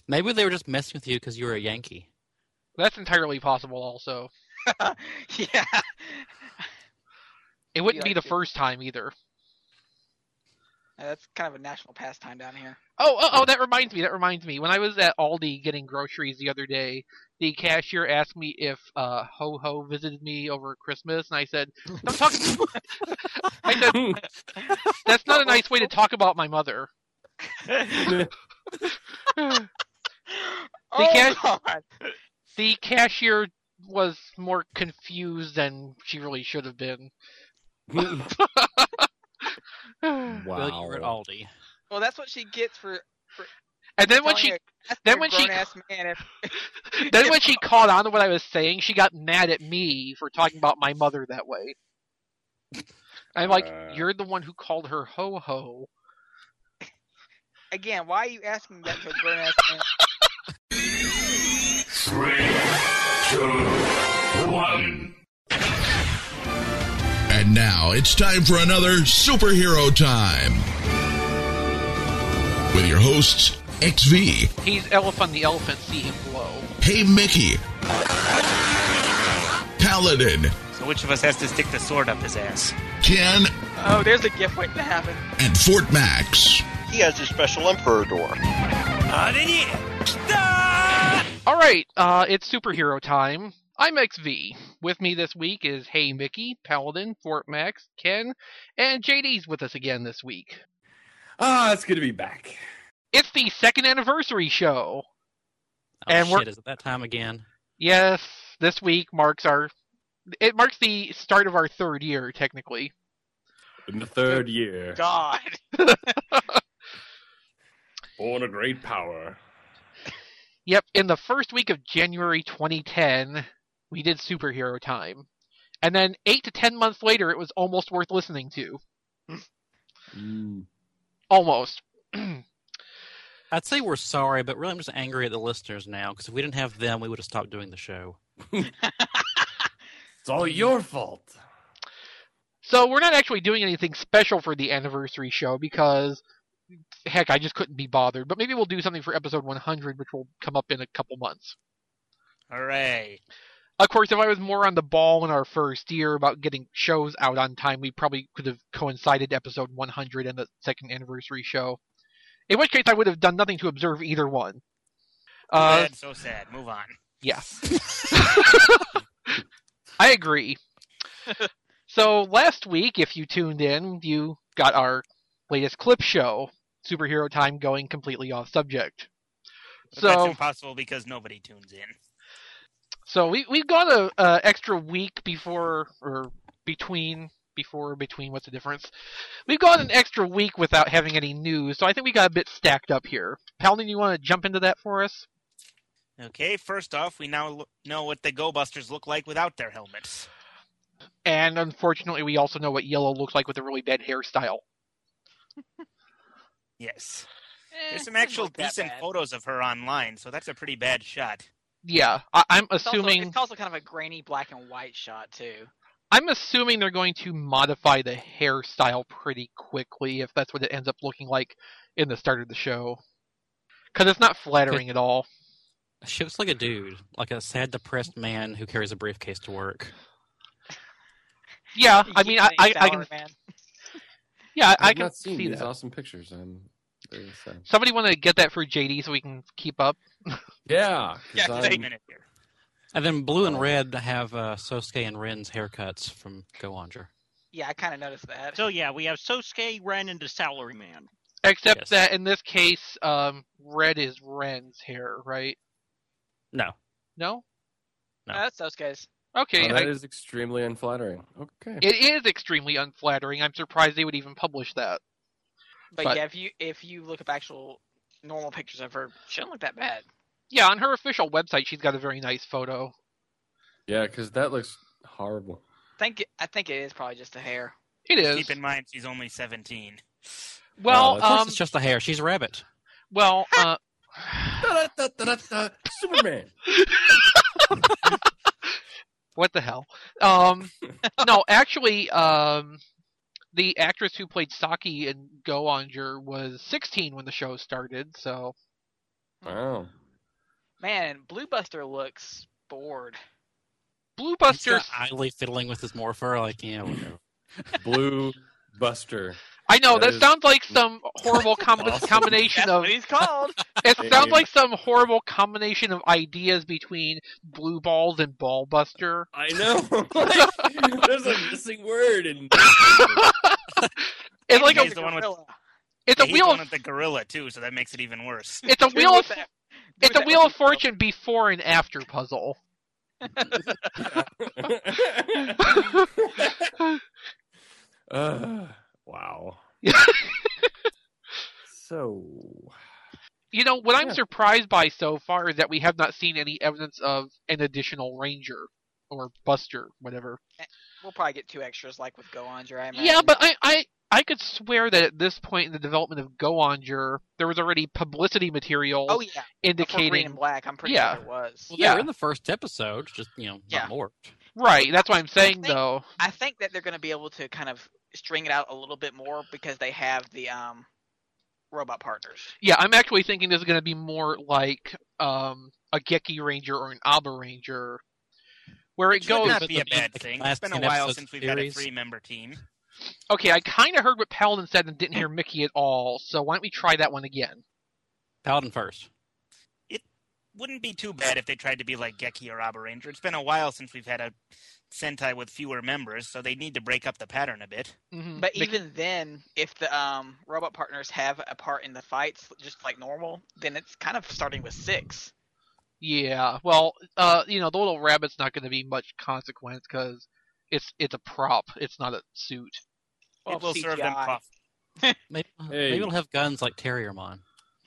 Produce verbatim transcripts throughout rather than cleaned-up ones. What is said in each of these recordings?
Maybe they were just messing with you because you were a Yankee. That's entirely possible, also. Yeah. It wouldn't Be be like the it. first time either. Uh, That's kind of a national pastime down here. Oh, oh, oh, that reminds me. That reminds me. When I was at Aldi getting groceries the other day, the cashier asked me if uh, Ho Ho visited me over Christmas, and I said, "Don't talk." I said, "That's not a nice way to talk about my mother." Oh, ca- God. The cashier was more confused than she really should have been. Well, Wow. you were at Aldi. Well, that's what she gets for. for And then when telling she, a- asking then a when she, grown-ass man if, then when she caught on to what I was saying, she got mad at me for talking about my mother that way. I'm like, Uh. you're the one who called her Ho Ho. Again, why are you asking that to a grown-ass man? Three, two, one. And now it's time for another Superhero Time. With your hosts, X V, He's Elephant the Elephant, see him glow. Hey Mickey, Paladin, So which of us has to stick the sword up his ass? Ken, Oh, there's a gift waiting to happen. and Fort Max. He has a special Emperor door. Alright, uh, it's superhero time. I'm X V. With me this week is Hey Mickey, Paladin, Fort Max, Ken, and J D's with us again this week. Ah, it's good to be back. It's the second anniversary show. Oh, And we're- shit, is it that time again? Yes, this week marks our... It marks the start of our third year, technically. In the third year, God. born a great power. Yep, in the first week of January twenty ten, we did Superhero Time. And then eight to ten months later, it was almost worth listening to. Mm. Almost. I'd say we're sorry, but really I'm just angry at the listeners now, because if we didn't have them, we would have stopped doing the show. It's all your fault. So we're not actually doing anything special for the anniversary show because, heck, I just couldn't be bothered. But maybe we'll do something for episode one hundred, which will come up in a couple months. Hooray. Of course, if I was more on the ball in our first year about getting shows out on time, we probably could have coincided episode one hundred and the second anniversary show. In which case, I would have done nothing to observe either one. Uh, Sad, so sad. Move on. yeah. I agree. So last week, if you tuned in, you got our latest clip show, Superhero Time, going completely off subject. But So that's impossible because nobody tunes in. So we we've got a, a extra week before or between before between what's the difference? We've got an extra week without having any news, so I think we got a bit stacked up here. Paladin, you want to jump into that for us? Okay, first off, we now lo- know what the Go Busters look like without their helmets. And unfortunately, we also know what Yellow looks like with a really bad hairstyle. Yes. Eh, There's some doesn't actual look that decent bad. photos of her online, so that's a pretty bad shot. Yeah, I, I'm It's also, assuming it's also kind of a grainy black and white shot too. I'm assuming they're going to modify the hairstyle pretty quickly if that's what it ends up looking like in the start of the show. Because it's not flattering at all. She looks like a dude, like a sad, depressed man who carries a briefcase to work. Yeah, He I keeps mean, I, getting I, I can, sour, man. yeah, I I've can not seen see these that. awesome pictures. I'm very sad. Somebody want to get that for J D so we can keep up? Yeah. 'cause Yeah, I'm- just a minute here. And then blue and red have uh, Sosuke and Ren's haircuts from Go Onger. Yeah, I kind of noticed that. So yeah, we have Sosuke, Ren, and the Salaryman. Except Yes. that in this case, um, red is Ren's hair, right? No. No? No. No, that's those guys. Okay, Oh, that I, is extremely unflattering. Okay. it is extremely unflattering. I'm surprised they would even publish that. But, But- yeah, if you if you look up actual normal pictures of her, she doesn't look that bad. Yeah, on her official website, she's got a very nice photo. Yeah, because that looks horrible. I think it, I think it is probably just the hair. It is. Keep in mind, she's only seventeen. Well, Oh, Of course, um, it's just the hair. She's a rabbit. well, uh, Da-da-da-da-da-da. Superman. what the hell? Um, no, actually, um, the actress who played Saki in Go Onger was sixteen when the show started, so Wow. Man, Blue Buster looks bored. Blue He's Buster. got idly fiddling with his morpher, like, yeah, whatever. Blue Buster. I know That that is- sounds like some horrible com- Awesome. combination That's of. what he's called. It Hey, sounds dude. like some horrible combination of ideas between Blue Balls and Ball Buster. I know. Like, there's a missing word in. It's like he's a the one with- gorilla. it's Yeah, a he's wheel the one of with the gorilla too, so that makes it even worse. it's a Dude wheel with of that- it's dude a with wheel that of fortune before and after puzzle. uh, wow. So. You know, what I'm Yeah. surprised by so far is that we have not seen any evidence of an additional Ranger or Buster, whatever. We'll probably get two extras like with Go-Onger, I imagine. Yeah, but I, I I could swear that at this point in the development of Go-Onger, there was already publicity material Oh, yeah. Before Green indicating and Black, I'm pretty Yeah. sure there was. Well, Yeah. they were in the first episode, just, you know, Yeah. not more. right. That's what I'm saying, think- though. I think that they're going to be able to kind of string it out a little bit more because they have the um, robot partners. Yeah, I'm actually thinking this is going to be more like um, a Geki Ranger or an Abba Ranger, where it Which would goes. not but be the- a bad the thing. last It's been a ten while episodes since of we've the had a series. three-member team. Okay, I kind of heard what Paladin said and didn't hear Mickey at all, so why don't we try that one again? Paladin first. Wouldn't be too bad if they tried to be like Geki or Abba Ranger. It's been a while since we've had a Sentai with fewer members, so they need to break up the pattern a bit. Mm-hmm. But even then, if the um, robot partners have a part in the fights, just like normal, then it's kind of starting with six. Yeah, well, uh, you know, the little rabbit's not going to be much consequence because it's it's a prop. It's not a suit. Well, it will C G I. serve them coffee. Maybe, Hey. maybe it'll have guns like Terriermon.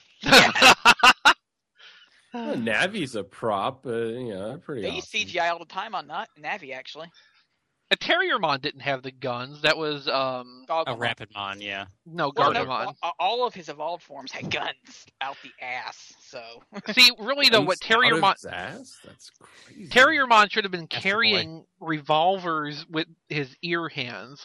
Well, Navi's a prop, uh, you know, pretty They awesome. use C G I all the time on Na- Navi, actually. A Terriermon didn't have the guns. That was um A Dogmon. Rapidmon, yeah. no Well, no, Gardevoir. all, all of his evolved forms had guns out the ass, so... See, really though, what Guns out of Terriermon his ass? That's crazy. Terriermon should have been That's the boy. carrying revolvers with his ear hands.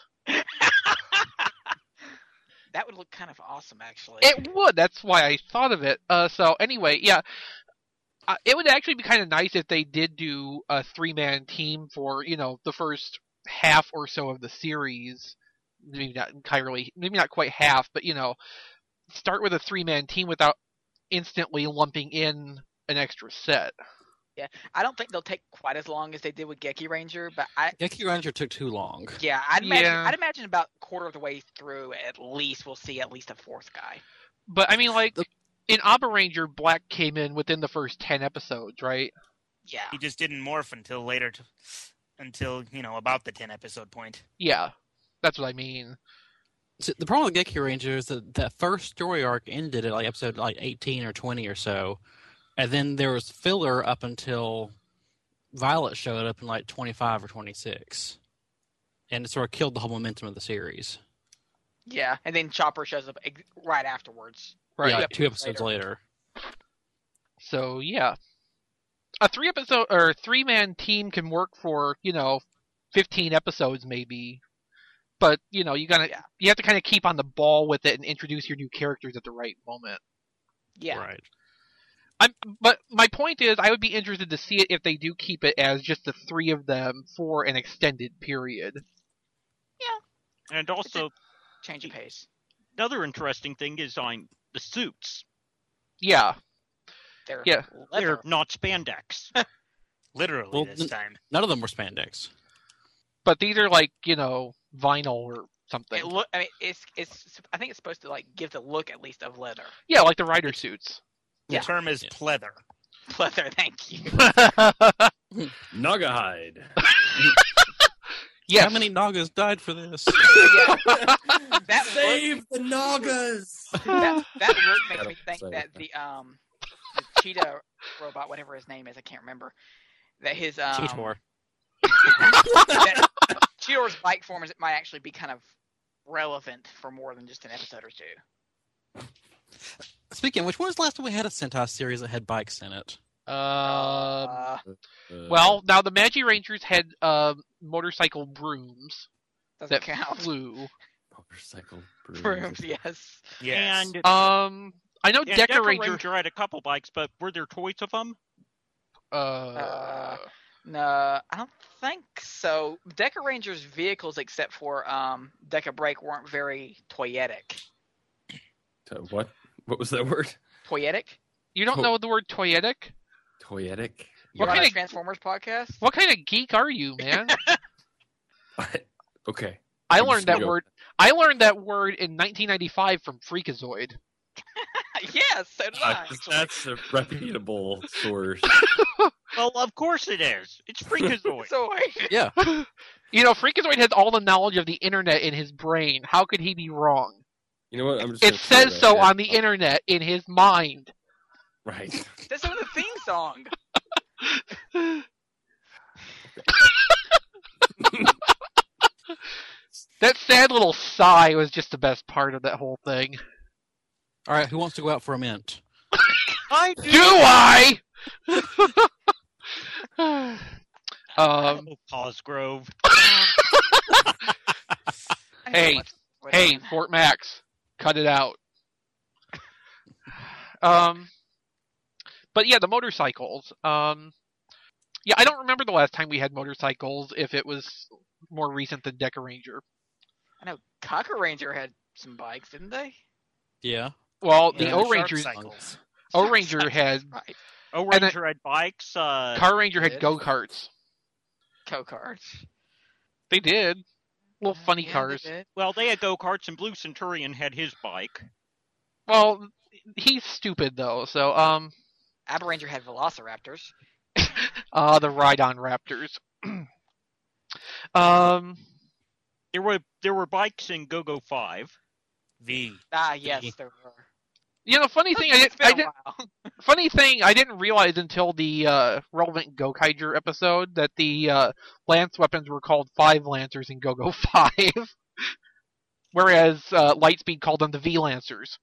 That would look kind of awesome, actually. It would. That's why I thought of it. Uh, so anyway, yeah, uh, it would actually be kind of nice if they did do a three-man team for you know the first half or so of the series. Maybe not entirely, maybe not quite half, but you know, start with a three-man team without instantly lumping in an extra set. I don't think they'll take quite as long as they did with Geki Ranger, but I... Geki Ranger took too long. Yeah, I'd imagine, Yeah. I'd imagine about a quarter of the way through, at least, we'll see at least a fourth guy. But I mean, like The- in Abba Ranger, Black came in within the first ten episodes, right? Yeah. He just didn't morph until later, to, until, you know, about the ten episode point. Yeah, that's what I mean. So the problem with Geki Ranger is that that first story arc ended at like episode like eighteen or twenty or so, and then there was filler up until Violet showed up in like twenty-five or twenty-six, and it sort of killed the whole momentum of the series. Yeah, and then Chopper shows up ex- right afterwards. Right. Yeah, like two episodes later. So yeah, a three episode or three man team can work for you know fifteen episodes maybe, but you know you gotta Yeah. you have to kind of keep on the ball with it and introduce your new characters at the right moment. Yeah. Right. I'm, but my point is, I would be interested to see it if they do keep it as just the three of them for an extended period. And also, Change of pace. another interesting thing is on the suits. Yeah, They're Yeah. leather. They're not spandex. Literally Well, this n- time. None of them were spandex. but these are like you know vinyl or something. It look. I mean, it's it's. I think it's supposed to like give the look at least of leather. Yeah, like the rider suits. The Yeah. term is Yeah. pleather. Leather. Thank you. Naga hide. Yes. How many Nagas died for this? Yeah. That look, Save the Nagas. that, that look makes Gotta me think say that that. the um the cheetah robot, whatever his name is, I can't remember. That his um Cheetor. that Cheetor's bike form is, might actually be kind of relevant for more than just an episode or two. Speaking of which, when was the last time we had a Sentai series that had bikes in it? Um, Uh, Uh, well, now the Magi Rangers had um, motorcycle brooms doesn't that count. flew. motorcycle brooms. Brooms, yes. Yes. And, Um, I know and Deca Deca Ranger. Ranger had a couple bikes, but were there toys of them? Uh, Uh, No, I don't think so. Deca Ranger's vehicles, except for um, Deca Break, weren't very toyetic. To- What? What was that word? Toyetic? you don't To- know the word toyetic? Toyetic. You What on kind a of- Transformers podcast? What kind of geek are you, man? Okay. I I'm just learned gonna that go- word. I learned that word in nineteen ninety-five from Freakazoid. Yes, so did Uh, I. that's a reputable source. Well, of course it is. It's Freakazoid. So Yeah. You know, Freakazoid has all the knowledge of the internet in his brain. How could he be wrong? You know what? I'm just. It gonna throw says that so in. on the internet in his mind. Right. that's in the theme song. That sad little sigh was just the best part of that whole thing. All right, who wants to go out for a mint? I do. Do I? um, Oh, Cosgrove. I know Hey, what's- what's hey, on. Fort Max, cut it out. Um, but yeah, the motorcycles. Um, yeah, I don't remember the last time we had motorcycles. If it was more recent than Deca Ranger. I know Cocker Ranger had some bikes, didn't they? Yeah. Well, the Yeah, O the Ranger, cycles. O Ranger had Right. O And Ranger had bikes. Uh, Car Ranger had did. go karts. Co-cards. They did little funny Yeah, they cars. did. well, they had go karts, and Blue Centurion had his bike. Well, he's stupid though. So um, Aberanger had Velociraptors. uh, the Ride-on Raptors. um. There were there were bikes in Go Go Five. V. Ah, yes, there were. You know, funny thing, I It's didn't, been I a didn't, while. funny thing, I didn't realize until the uh, relevant Gokaiger episode that the uh, lance weapons were called Five Lancers in Go-Go Five, whereas uh, Lightspeed called them the V Lancers.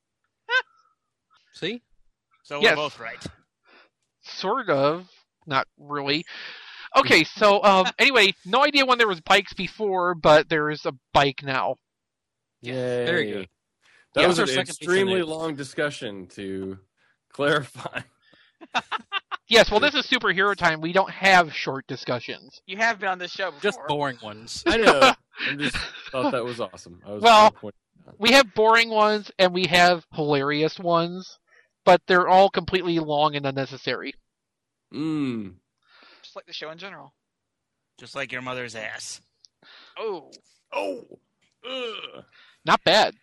See? So Yes. we're both right. Sort of, not really. Okay, so um, anyway, no idea when there was bikes before, but there is a bike now. Yay. There you go. That Yeah, was that's an our second piece of extremely news. long discussion to clarify. Yes, well, this is superhero time. We don't have short discussions. You have been on this show before. Just boring ones. I know. I just thought that was awesome. I was Well, gonna point it out. We have boring ones and we have hilarious ones, but they're all completely long and unnecessary. Mm. Just like the show in general. Just like your mother's ass. Oh. Oh. Ugh. Not bad.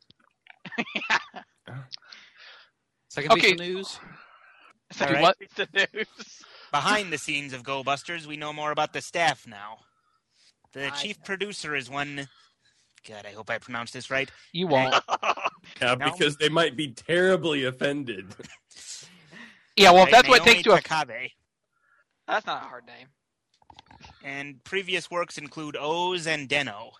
Second piece Okay. of news. So All right. what piece of news? Behind the scenes of Go Busters, we know more about the staff now. The I chief know. producer is one. God, I hope I pronounced this right. You won't. Yeah, No. because they might be terribly offended. Yeah, well, if Right, that's what it Naomi takes to... A... Takabe. That's not a hard name. And previous works include O's and Deno.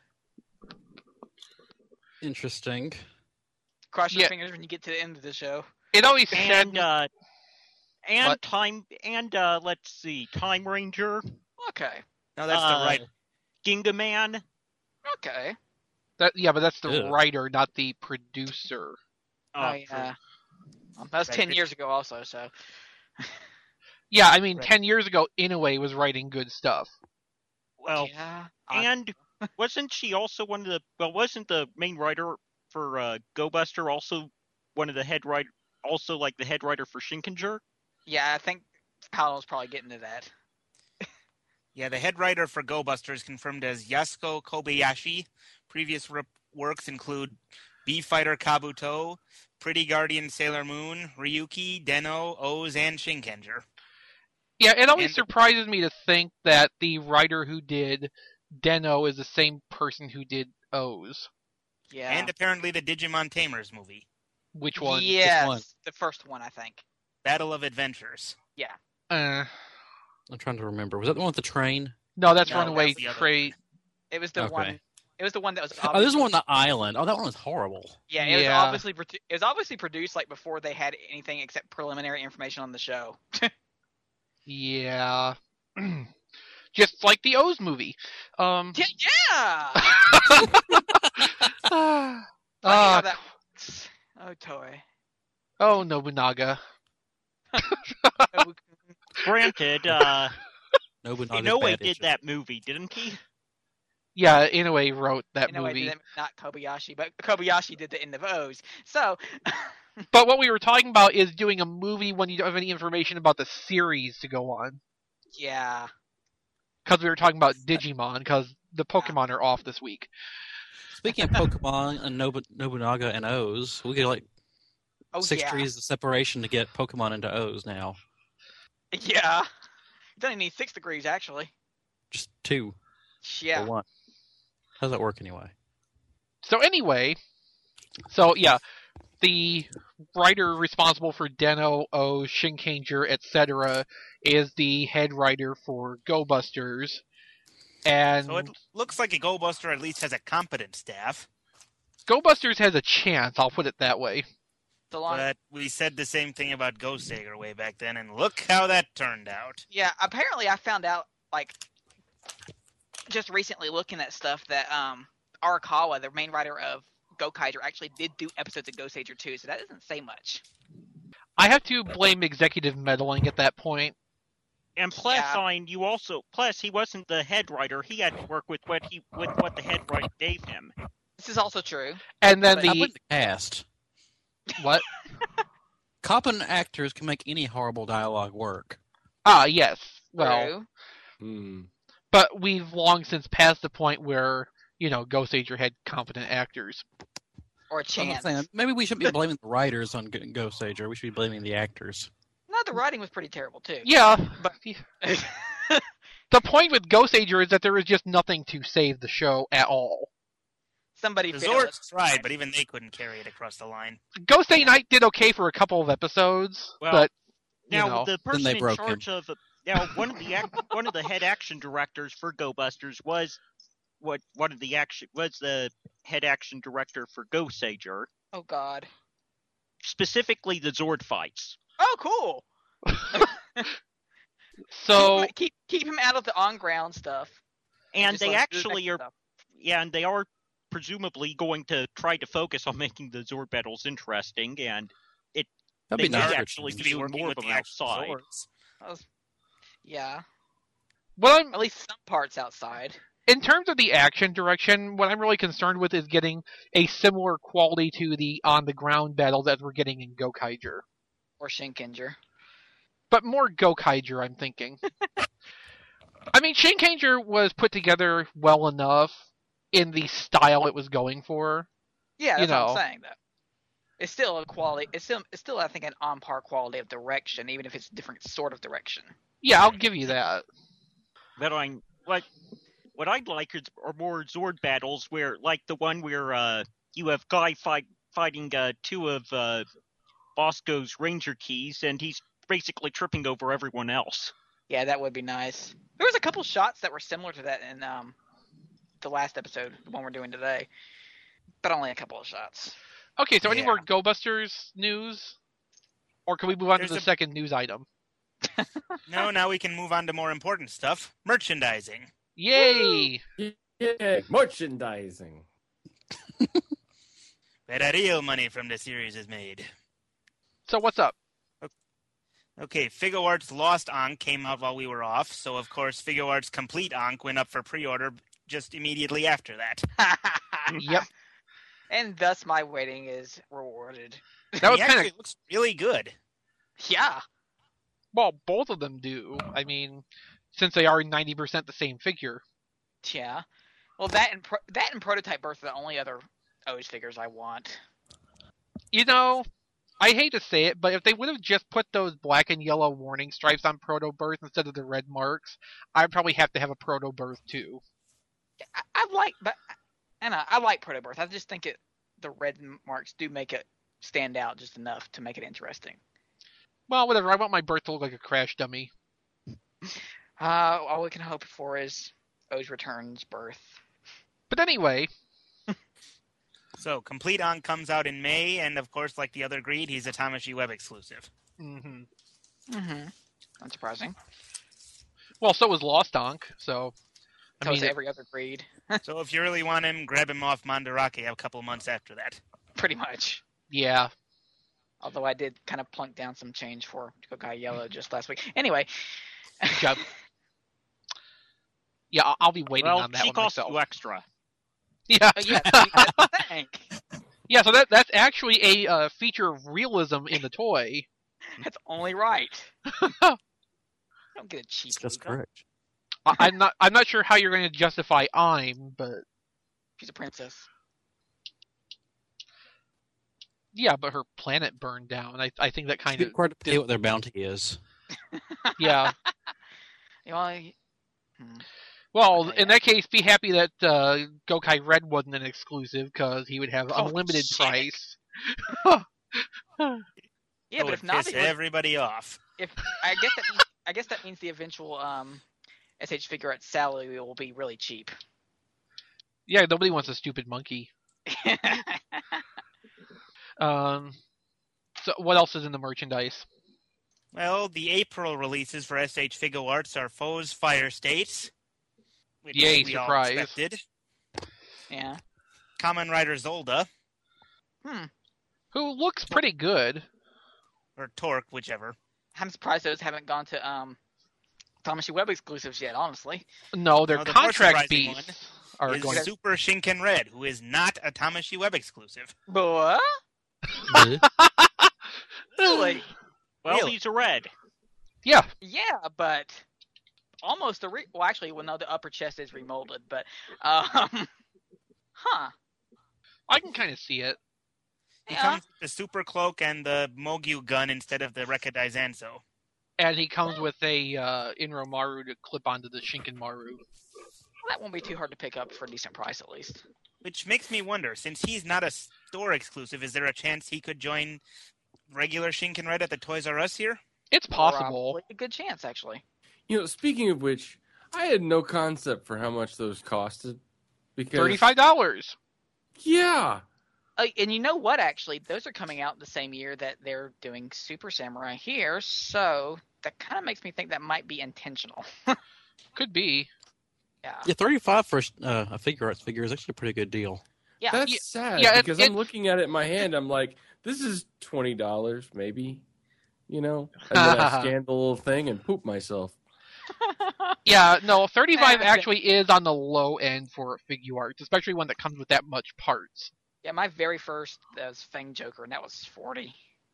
Interesting. Cross your Yeah. fingers when you get to the end of the show. It always And said... uh, and What? time and uh, let's see, Time Ranger, Okay. No, that's Uh, the right. Ginga Man. Okay. That, yeah, but that's the Ew. writer, not the producer. Oh, true. yeah. Um, that was Right, ten good. years ago also, so. Yeah, I mean, Right. ten years ago, Inoue was writing good stuff. Well, yeah. I- and wasn't she also one of the? Well, wasn't the main writer for uh, Go Buster also one of the head writer? Also, like the head writer for Shinkenger? yeah, I think Paolo's probably getting to that. Yeah, the head writer for Go Busters confirmed as Yasuko Kobayashi. Previous rep- works include Bee Fighter Kabuto, Pretty Guardian Sailor Moon, Ryuki, Deno, O's, and Shinkenger. Yeah, it always And- surprises me to think that the writer who did Deno is the same person who did O's. Yeah. And apparently the Digimon Tamers movie, Which one? Yes, one? the first one, I think. Battle of Adventures. Uh, I'm trying to remember. Was that the one with the train? no, that's No, Runaway that's the other Train. It was the Okay. one. It was the one that was. Oh, this is obviously- one on the island. Oh, that one was horrible. Yeah, it was Yeah. obviously produ- it was obviously produced like before they had anything except preliminary information on the show. Yeah. Just like the O's movie. Um, Yeah, yeah. ah, Funny how ah, that works. Oh, Toei. oh, Nobunaga. Oh, Well, granted, uh, Nobunaga's Inoue bad did issue. that movie, didn't he? Yeah, Inoue wrote that Inoue movie. did it, not Kobayashi, but Kobayashi did the end of O's. So, But what we were talking about is doing a movie when you don't have any information about the series to go on. yeah. Because we were talking about Digimon, because the Pokemon are off this week. Speaking of Pokemon and Nobu- Nobunaga and O's, we get like Oh, six yeah. degrees of separation to get Pokemon into O's now. Yeah. You don't even need six degrees, actually. Just two Yeah. or one. How does that work anyway? So anyway, so yeah, the writer responsible for Den-O, O, Shinkanger, et cetera is the head writer for Go Busters. And So it looks like a Go Buster at least has a competent staff. Go Busters has a chance, I'll put it that way. The long... But we said the same thing about Ghost Sager way back then, and look how that turned out. Yeah, apparently I found out, like, just recently looking at stuff that um, Arakawa, the main writer of Gokaiger, actually did do episodes of Ghost Sager too, so that doesn't say much. I have to blame executive meddling at that point. And plus, Yeah. Sign, you also plus he wasn't the head writer. He had to work with what he with what the head writer gave him. This is also true. And then But How the about the cast? what? Competent actors can make any horrible dialogue work. Ah, yes. Well, True. Hmm. but we've long since passed the point where, you know, Ghost Sager had competent actors. Or a So I'm not chance. saying- maybe we shouldn't be blaming the writers on G- Ghost Sager. We should be blaming the actors. No, the writing was pretty terrible too. Yeah, But the point with Ghost Sager is that there is just nothing to save the show at all. somebody The failed. Zords tried, but even they couldn't carry it across the line. Ghost Day Night did okay for a couple of episodes, Well, but you Now know, the person they in broke charge of now one of the ac- one of the head action directors for Go Busters was what one of the action was the head action director for Ghost Sager, Oh God. specifically the Zord fights. Oh, cool. so keep, keep keep him out of the on ground stuff. And Just they let him do the actually next are stuff. yeah, and they are presumably going to try to focus on making the Zord battles interesting, and That'd they be may nice. actually To be be doing working more with of the them actual outside. Zords. That was- yeah, what I'm at least some parts outside. in terms of the action direction, what I'm really concerned with is getting a similar quality to the on the ground battles as we're getting in Gokaiger. Or Shinkenger. But more Gokaiger, I'm thinking. I mean, Shinkanger was put together well enough in the style it was going for. Yeah, You that's what know. I'm saying. Though it's still a quality. It's still it's still I think an on par quality of direction, even if it's a different sort of direction. Yeah, I'll give you that. But I'm like, what I'd like is are more Zord battles where, like the one where uh, you have Guy fight fighting uh, two of uh, Bosco's Ranger keys, and he's basically tripping over everyone else. Yeah, that would be nice. There was a couple shots that were similar to that in um the last episode, the one we're doing today, but only a couple of shots. Okay, so any Yeah. more Go Busters news? Or can we move on There's to the a- second news item? No, now we can move on to more important stuff. Merchandising. Yay! Yeah, merchandising. Where real money from the series is made. So what's up? Okay, Figure Arts Lost Ankh came out while we were off, so of course Figure Arts Complete Ankh went up for pre-order just immediately after that. Yep. And thus my waiting is rewarded. That was He kind actually of looks really good. Yeah. well, both of them do. I mean, since they are ninety percent the same figure. Yeah. Well, that and pro- that and Prototype Birth are the only other O's figures I want. You know, I hate to say it, but if they would have just put those black and yellow warning stripes on Proto Birth instead of the red marks, I'd probably have to have a Proto Birth too. I, I like, but I know I like Proto Birth. I just think it the red marks do make it stand out just enough to make it interesting. Well, whatever. I want my Birth to look like a crash dummy. Uh, all we can hope for is O's Returns Birth. But anyway, So, Complete Ankh comes out in May, and of course, like the other Greed, he's a Tamashii Web exclusive. hmm Mm-hmm. Unsurprising. well, so was Lost Ankh. So, I So is mean, every other breed. So if you really want him, grab him off Mandarake a couple months after that. Pretty much. yeah. Although I did kind of plunk down some change for Gokai Yellow just last week. Anyway. Yep. Yeah, I'll- I'll be waiting well, on that she one costs myself. you extra. Yeah. Oh, yeah, see, that's the thing. Yeah, so that that's actually a uh, feature of realism in the toy. That's only right. Don't get a cheap. That's Luca. correct. I, I'm not I'm not sure how you're going to justify I'm, but She's a princess. yeah, but her planet burned down. I I think that kind It's of hard to pay what their bounty is. yeah. You know, I- hmm. Well, Okay, in yeah. that case, be happy that uh, Gokai Red wasn't an exclusive because he would have Oh, unlimited shit. price. Yeah, That but would if not, piss it would- everybody off. if I guess that means, I guess that means the eventual um, S H figure at Sally will be really cheap. Yeah, nobody wants a stupid monkey. Um, so what else is in the merchandise? Well, the April releases for S H Figure Arts are Foes Fire States, which Yay, we all surprise. expected. Yeah. Kamen Rider Zolda, Hmm. Who looks pretty good. or Torque, whichever. I'm surprised those haven't gone to um, Tamashii Web exclusives yet. Honestly. No, their No, the more contract surprising beasts are is going. Super Shinken Red, who is not a Tamashii Web exclusive. Boy. Really? Well, Really? these are red. Yeah, Yeah, but almost a re- well, actually, well, no, the upper chest is remolded, but um, huh? I can kind of see it. He Yeah. comes with the Super Cloak and the Mogyu gun instead of the Rekka Daizanso. And he comes with a uh, Inro Maru to clip onto the Shinken Maru. Well, that won't be too hard to pick up for a decent price, at least. Which makes me wonder, since he's not a store exclusive, is there a chance he could join regular Shinken Red at the Toys R Us here? It's possible. Probably a good chance, actually. You know, speaking of which, I had no concept for how much those costed. Because Thirty-five dollars. Yeah. Uh, and you know what? Actually, those are coming out the same year that they're doing Super Samurai here, so that kind of makes me think that might be intentional. Could be. Yeah. Yeah, thirty-five for uh, a figure arts figure is actually a pretty good deal. Yeah. That's Yeah, sad yeah, it- because it- I'm looking at it in my hand. I'm like, this is twenty dollars, maybe. You know, and then I scan the little thing and poop myself. Yeah, no, thirty-five Uh, actually is on the low end for figure arts, especially one that comes with that much parts. Yeah, my very first uh, was Fang Joker, and that was forty.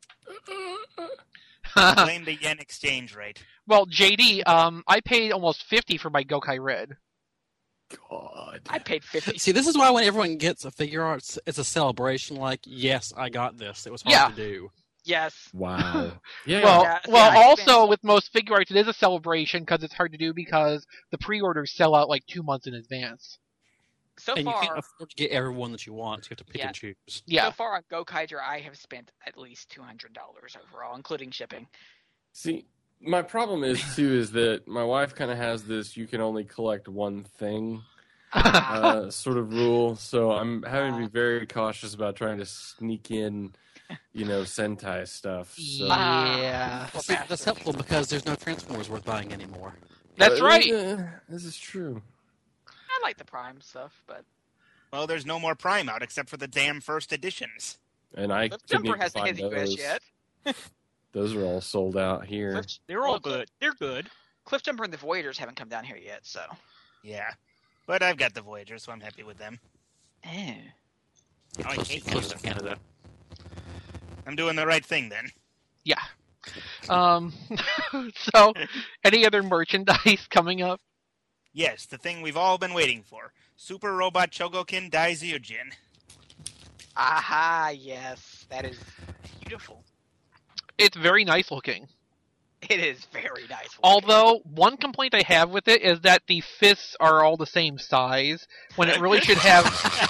Blame the yen exchange rate. Well, J D, um, I paid almost fifty for my Gokai Red. God. I paid fifty. See, this is why when everyone gets a figure arts, it's a celebration. Like, yes, I got this. It was hard Yeah. to do. Yes. Wow. Yeah. Well, Yeah, see, well, I also spent- with most figure arts, it is a celebration because it's hard to do because the pre-orders sell out like two months in advance. So and you far, can't afford to get everyone that you want. So you have to pick Yeah. and choose. Yeah, so far on Gokaiger, I have spent at least two hundred dollars overall, including shipping. See, my problem is too is that my wife kind of has this "you can only collect one thing" uh, sort of rule. So I'm having to be very cautious about trying to sneak in, you know, Sentai stuff. So. yeah, Well, see, that's helpful because there's no Transformers worth buying anymore. that's Uh, right. uh, this is true. I like the Prime stuff, but Well, there's no more Prime out except for the damn first editions. And I Cliff couldn't Jumper even hasn't find hit the U S those. yet. Those are all sold out here. Cliff, They're all Well, good. They're good. Cliff Jumper and the Voyagers haven't come down here yet, so. Yeah. But I've got the Voyager, so I'm happy with them. Oh. Get I close, hate close to Canada. I'm doing the right thing then. Yeah. Um. So, any other merchandise coming up? Yes, the thing we've all been waiting for. Super Robot Chogokin Daizujin. Aha, yes. That is beautiful. It's very nice looking. It is very nice. looking. Although one complaint I have with it is that the fists are all the same size when it really should have.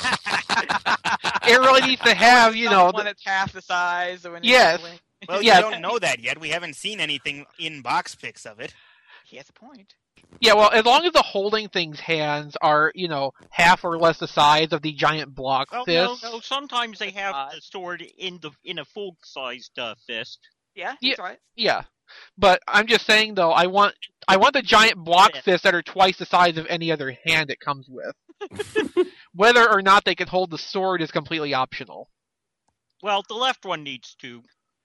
It really needs to have, you know. one that's half the size. Of when you're Yes. handling- Well, Yeah. you don't know that yet. We haven't seen anything in box pics of it. He has a point. Yeah, well, as long as the holding thing's hands are, you know, half or less the size of the giant block Well, no, fist. no. Sometimes they have odd. the sword in the in a full-sized uh, fist. Yeah, Yeah. he's right. Yeah, but I'm just saying though, I want I want the giant block Yeah. fists that are twice the size of any other hand it comes with. Whether or not they can hold the sword is completely optional. Well, the left one needs to.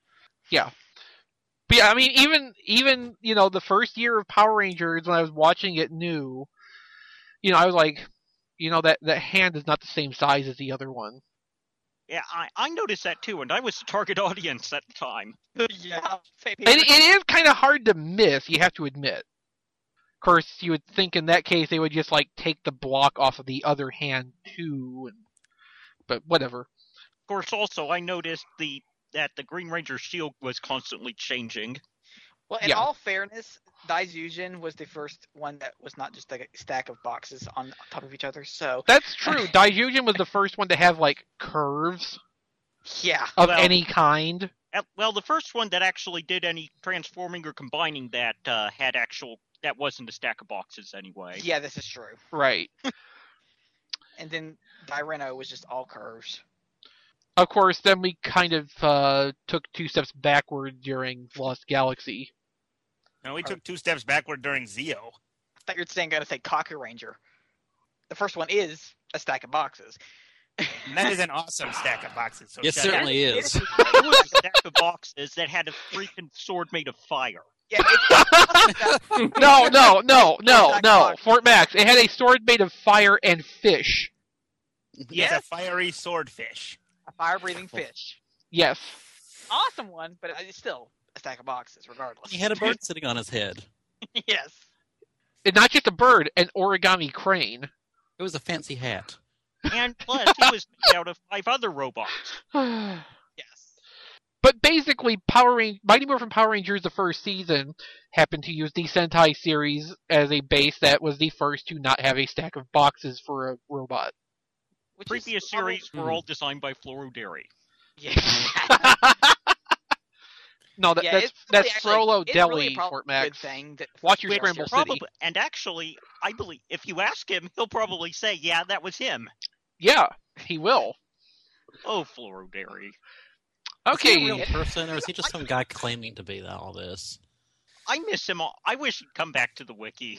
Yeah. But yeah, I mean, even even you know the first year of Power Rangers when I was watching it new, you know, I was like, you know, that that hand is not the same size as the other one. Yeah, I, I noticed that too, and I was the target audience at the time. yeah. Same And here. it is kind of hard to miss, you have to admit. Of course, you would think in that case they would just like take the block off of the other hand too, and, but whatever. Of course, also I noticed the that the Green Ranger shield was constantly changing. Well, in Yeah. all fairness, Daijujin was the first one that was not just like a stack of boxes on top of each other. So That's true. Daijujin was the first one to have like curves yeah, of Well- any kind. Uh, Well, the first one that actually did any transforming or combining that uh, had actual that wasn't a stack of boxes anyway. yeah, this is true. Right. And then Daireno was just all curves. Of course, then we kind of uh, took two steps backward during Lost Galaxy. No, we took two steps backward during Zeo. I thought you were saying gonna say Kaku Ranger. The first one is a stack of boxes. And that is an awesome stack of boxes. So It shut up. certainly is. It was a stack of boxes that had a freaking sword made of fire. Yeah, it's, No, no, no, no, Stack no. box. Fort Max. It had a sword made of fire and fish. It's Yeah, a fiery swordfish. a fire-breathing fish. Yes. Awesome one, but it's still a stack of boxes, regardless. He had a bird sitting on his head. yes. And not just a bird, an origami crane. It was a fancy hat. and plus he was made out of five other robots. But Yes. basically, Power Rangers, Mighty Morphin Power Rangers, the first season, happened to use the Sentai series as a base that was the first to not have a stack of boxes for a robot. Which Previous is probably- series were all designed by Floro Dairy. Yeah. No, that, yeah, that's it's really that's actually- Frollo it's Deli, really a prob- Fort good Max. thing that Watch your Which Scramble year? City. Probably, and actually, I believe if you ask him, he'll probably say, "Yeah, that was him." Yeah, he will. Oh, Floro Dairy. Is he a Okay. real person, or is he just some guy claiming to be that all this? I miss him. All. I wish he'd come back to the wiki.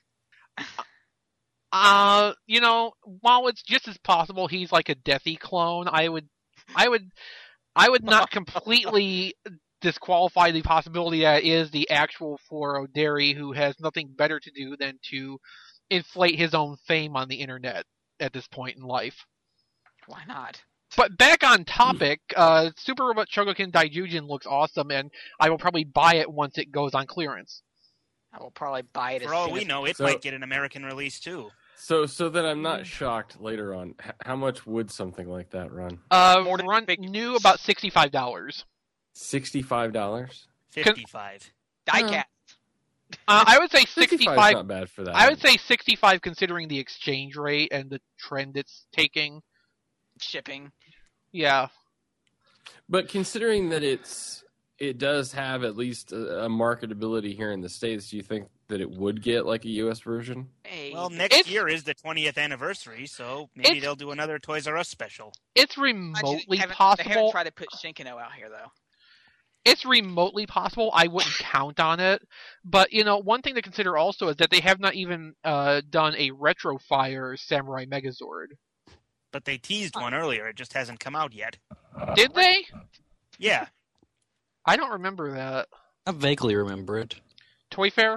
Uh, you know, while it's just as possible he's like a Deathy clone, I would, I would, I would not completely disqualify the possibility that it is the actual Floro Dairy who has nothing better to do than to inflate his own fame on the internet at this point in life. Why not? But back on topic, uh, Super Robot Chogokin Daijujin looks awesome, and I will probably buy it once it goes on clearance. I will probably buy it as For all soon we as- know, it So- might get an American release too. So, so that I'm not shocked later on. H- how much would something like that run? Uh, More than run big- new about sixty-five dollars. Sixty-five dollars. Fifty-five. Diecast. Uh, I would say Sixty-five sixty-five. not bad for that. I would say sixty-five, considering the exchange rate and the trend it's taking. Shipping. Yeah, But considering that it's it does have at least a, a marketability here in the States, do you think that it would get like a U S version? Hey. Well, next It's- year is the twentieth anniversary, so maybe It's- they'll do another Toys R Us special. it's I just remotely haven't- They haven't possible. tried to put Shinkino out here though. It's remotely possible. I wouldn't count on it. But, you know, one thing to consider also is that they have not even uh, done a Retro Fire Samurai Megazord. But they teased one earlier; it just hasn't come out yet. Did they? Yeah, I don't remember that. I vaguely remember it. Toy Fair?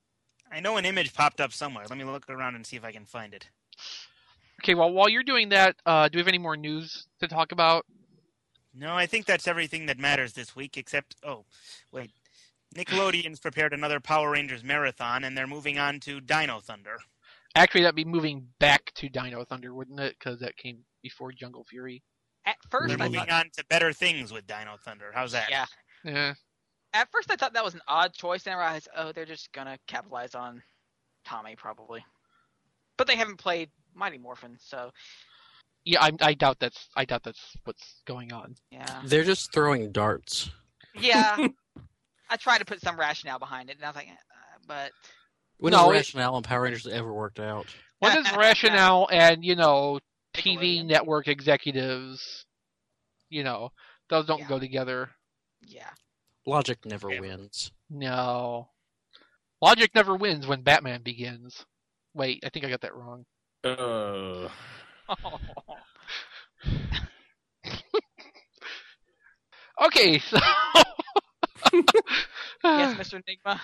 I know an image popped up somewhere. Let me look around and see if I can find it. Okay, well, while you're doing that, uh, do we have any more news to talk about? No, I think that's everything that matters this week, except oh, wait, Nickelodeon's prepared another Power Rangers marathon, and they're moving on to Dino Thunder. Actually, that'd be moving back to Dino Thunder, wouldn't it? Because that came before Jungle Fury. At first, They're I moving thought, on to better things with Dino Thunder. How's that? yeah. Yeah. At first, I thought that was an odd choice, and I realized, oh, they're just gonna capitalize on Tommy probably. But they haven't played Mighty Morphin, so Yeah, I, I doubt that's I doubt that's what's going on. yeah. They're just throwing darts. Yeah. I tried to put some rationale behind it, and I was like, uh, but When No, has it- Rationale and Power Rangers ever worked out? What is rationale and, you know, T V Nickelodeon? network executives, you know, those don't Yeah. go together. yeah. Logic never Ever. wins. No. Logic never wins when Batman begins. Wait, I think I got that wrong. Uh, Okay, so Yes, Mister Enigma.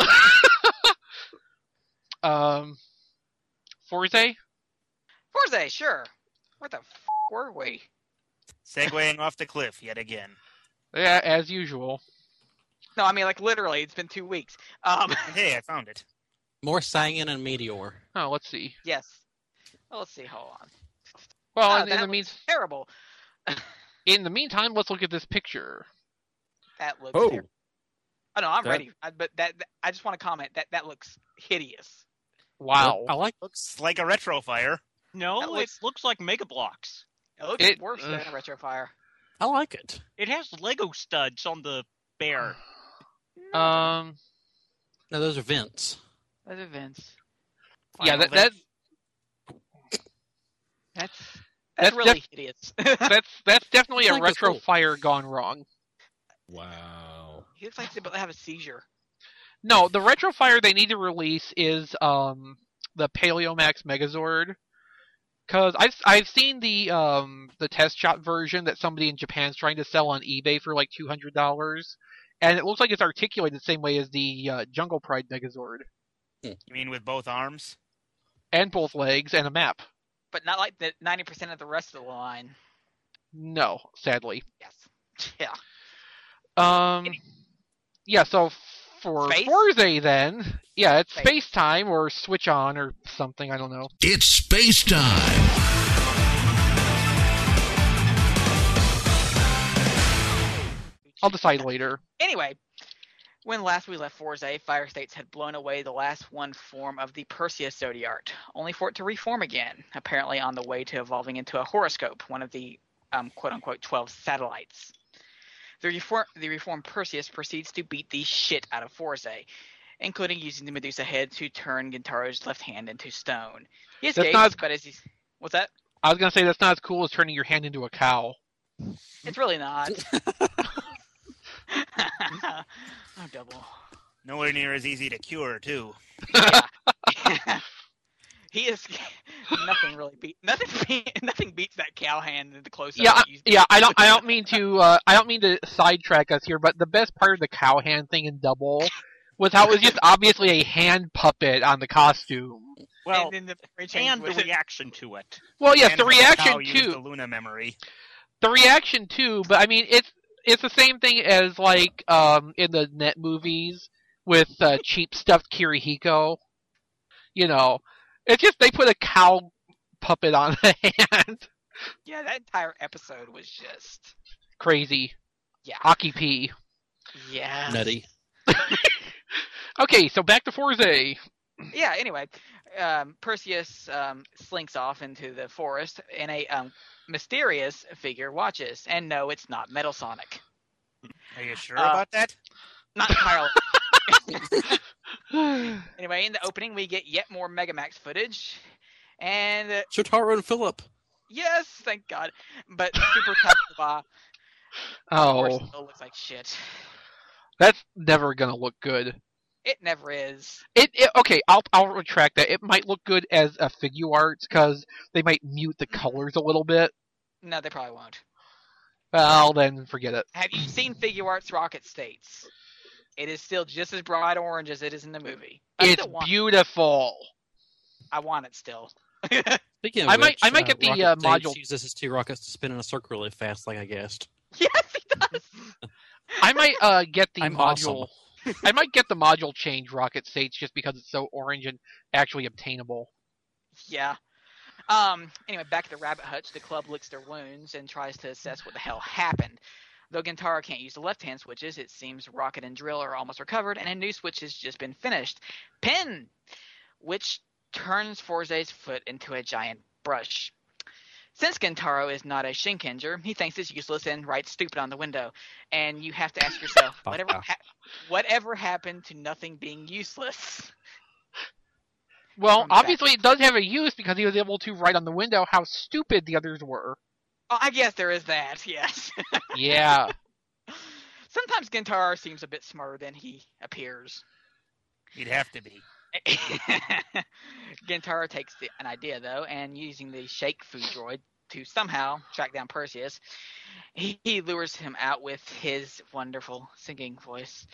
um, Forze. Forze, sure. Where the f- were we? Segwaying off the cliff yet again. Yeah, as usual. No, I mean like literally. It's been two weeks. Um, And hey, I found it. More Sangin and Meteor. Oh, let's see. yes. Well, let's see. Hold on. Well, Oh, in, in that the looks mean, terrible. in the meantime, let's look at this picture. That looks. Oh, terrible. Oh no, I'm that- ready. I, but that, that I just want to comment that that looks hideous. Wow. I like. Looks like a retro fire. No, That looks- it looks like Mega Bloks. It looks It- worse than ugh. a Retrofire. I like it. It has Lego studs on the bear. Um. No, those are vents. Those events. Yeah, Final that, then. that That's that's, That's really def- hideous. that's that's definitely It's a like this retro little- fire gone wrong. wow. He looks like he's about to have a seizure. No, the retro fire they need to release is um the Paleomax Megazord. Cause I've I've seen the um the test shop version that somebody in Japan's trying to sell on eBay for like two hundred dollars, and it looks like it's articulated the same way as the uh, Jungle Pride Megazord, You mean with both arms? and both legs and a map. But not like the ninety percent of the rest of the line. No, sadly. Yes. Yeah. Um, yeah. So for Space? Forze, then, yeah, it's Space. space time or switch on or something. I don't know. It's space time. I'll decide later. Anyway, when last we left Forze, Fire States had blown away the last one form of the Perseus Zodiart, only for it to reform again, apparently on the way to evolving into a horoscope, one of the um, quote-unquote twelve satellites. The, reform, the reformed Perseus proceeds to beat the shit out of Forze, including using the Medusa head to turn Gintaro's left hand into stone. He That's escapes, not as- but as he's... What's that? I was gonna say that's not as cool as turning your hand into a cow. It's really not. Oh, double. Nowhere near as easy to cure, too. Yeah. He is nothing really beat nothing beat, nothing beats that cow hand in the close up. Yeah, I, yeah. I don't. I don't mean to. Uh, I don't mean to sidetrack us here, but the best part of the cow hand thing in Double was how it was just obviously a hand puppet on the costume. Well, and, then the free change and the was it- reaction to it. Well, yes, And the how reaction used too. the Luna memory. The reaction too, but I mean, it's it's the same thing as like um in the net movies with uh, cheap stuffed Kirihiko. You know, it's just they put a cow puppet on the hand. Yeah, that entire episode was just Crazy. yeah, Aki P. yeah, Nutty. Okay, so back to Forze. yeah. Anyway, um, Perseus um, slinks off into the forest, and a um, mysterious figure watches. And no, it's not Metal Sonic. Are you sure Uh, about that? Not entirely. Anyway, in the opening, we get yet more Megamax footage, and uh, Shotaro and Philip. yes, thank God. But Super Tababa, of course, Oh, still looks like shit. that's never gonna look good. It never is. It, it okay. I'll I'll retract that. It might look good as a figure art because they might mute the colors a little bit. No, they probably won't. Well, then forget it. Have you seen Figure Arts Rocket States? It is still just as bright orange as it is in the movie. I It's still want, beautiful. I want it still. Speaking of I might- which, I might get the, Rocket uh, Stage module- uses his two rockets to spin in a circle really fast, like I guessed. Yes, he does. I might uh get the I'm module. I might get the module change Rocket States just because it's so orange and actually obtainable. Yeah. Um. Anyway, back at the rabbit hutch, the club licks their wounds and tries to assess what the hell happened. Though Gintaro can't use the left-hand switches, it seems Rocket and Drill are almost recovered, and a new switch has just been finished. Pin! Which turns Forze's foot into a giant brush. Since Gintaro is not a Shinkenger, he thinks it's useless and writes stupid on the window. And you have to ask yourself, whatever, ha- whatever happened to nothing being useless? Well, From back- obviously it does have a use because he was able to write on the window how stupid the others were. Oh, I guess there is that, yes. Yeah. Sometimes Gintaro seems a bit smarter than he appears. You'd have to be. Gintaro takes the, an idea, though, and using the Shake Food Droid to somehow track down Perseus, He, he lures him out with his wonderful singing voice.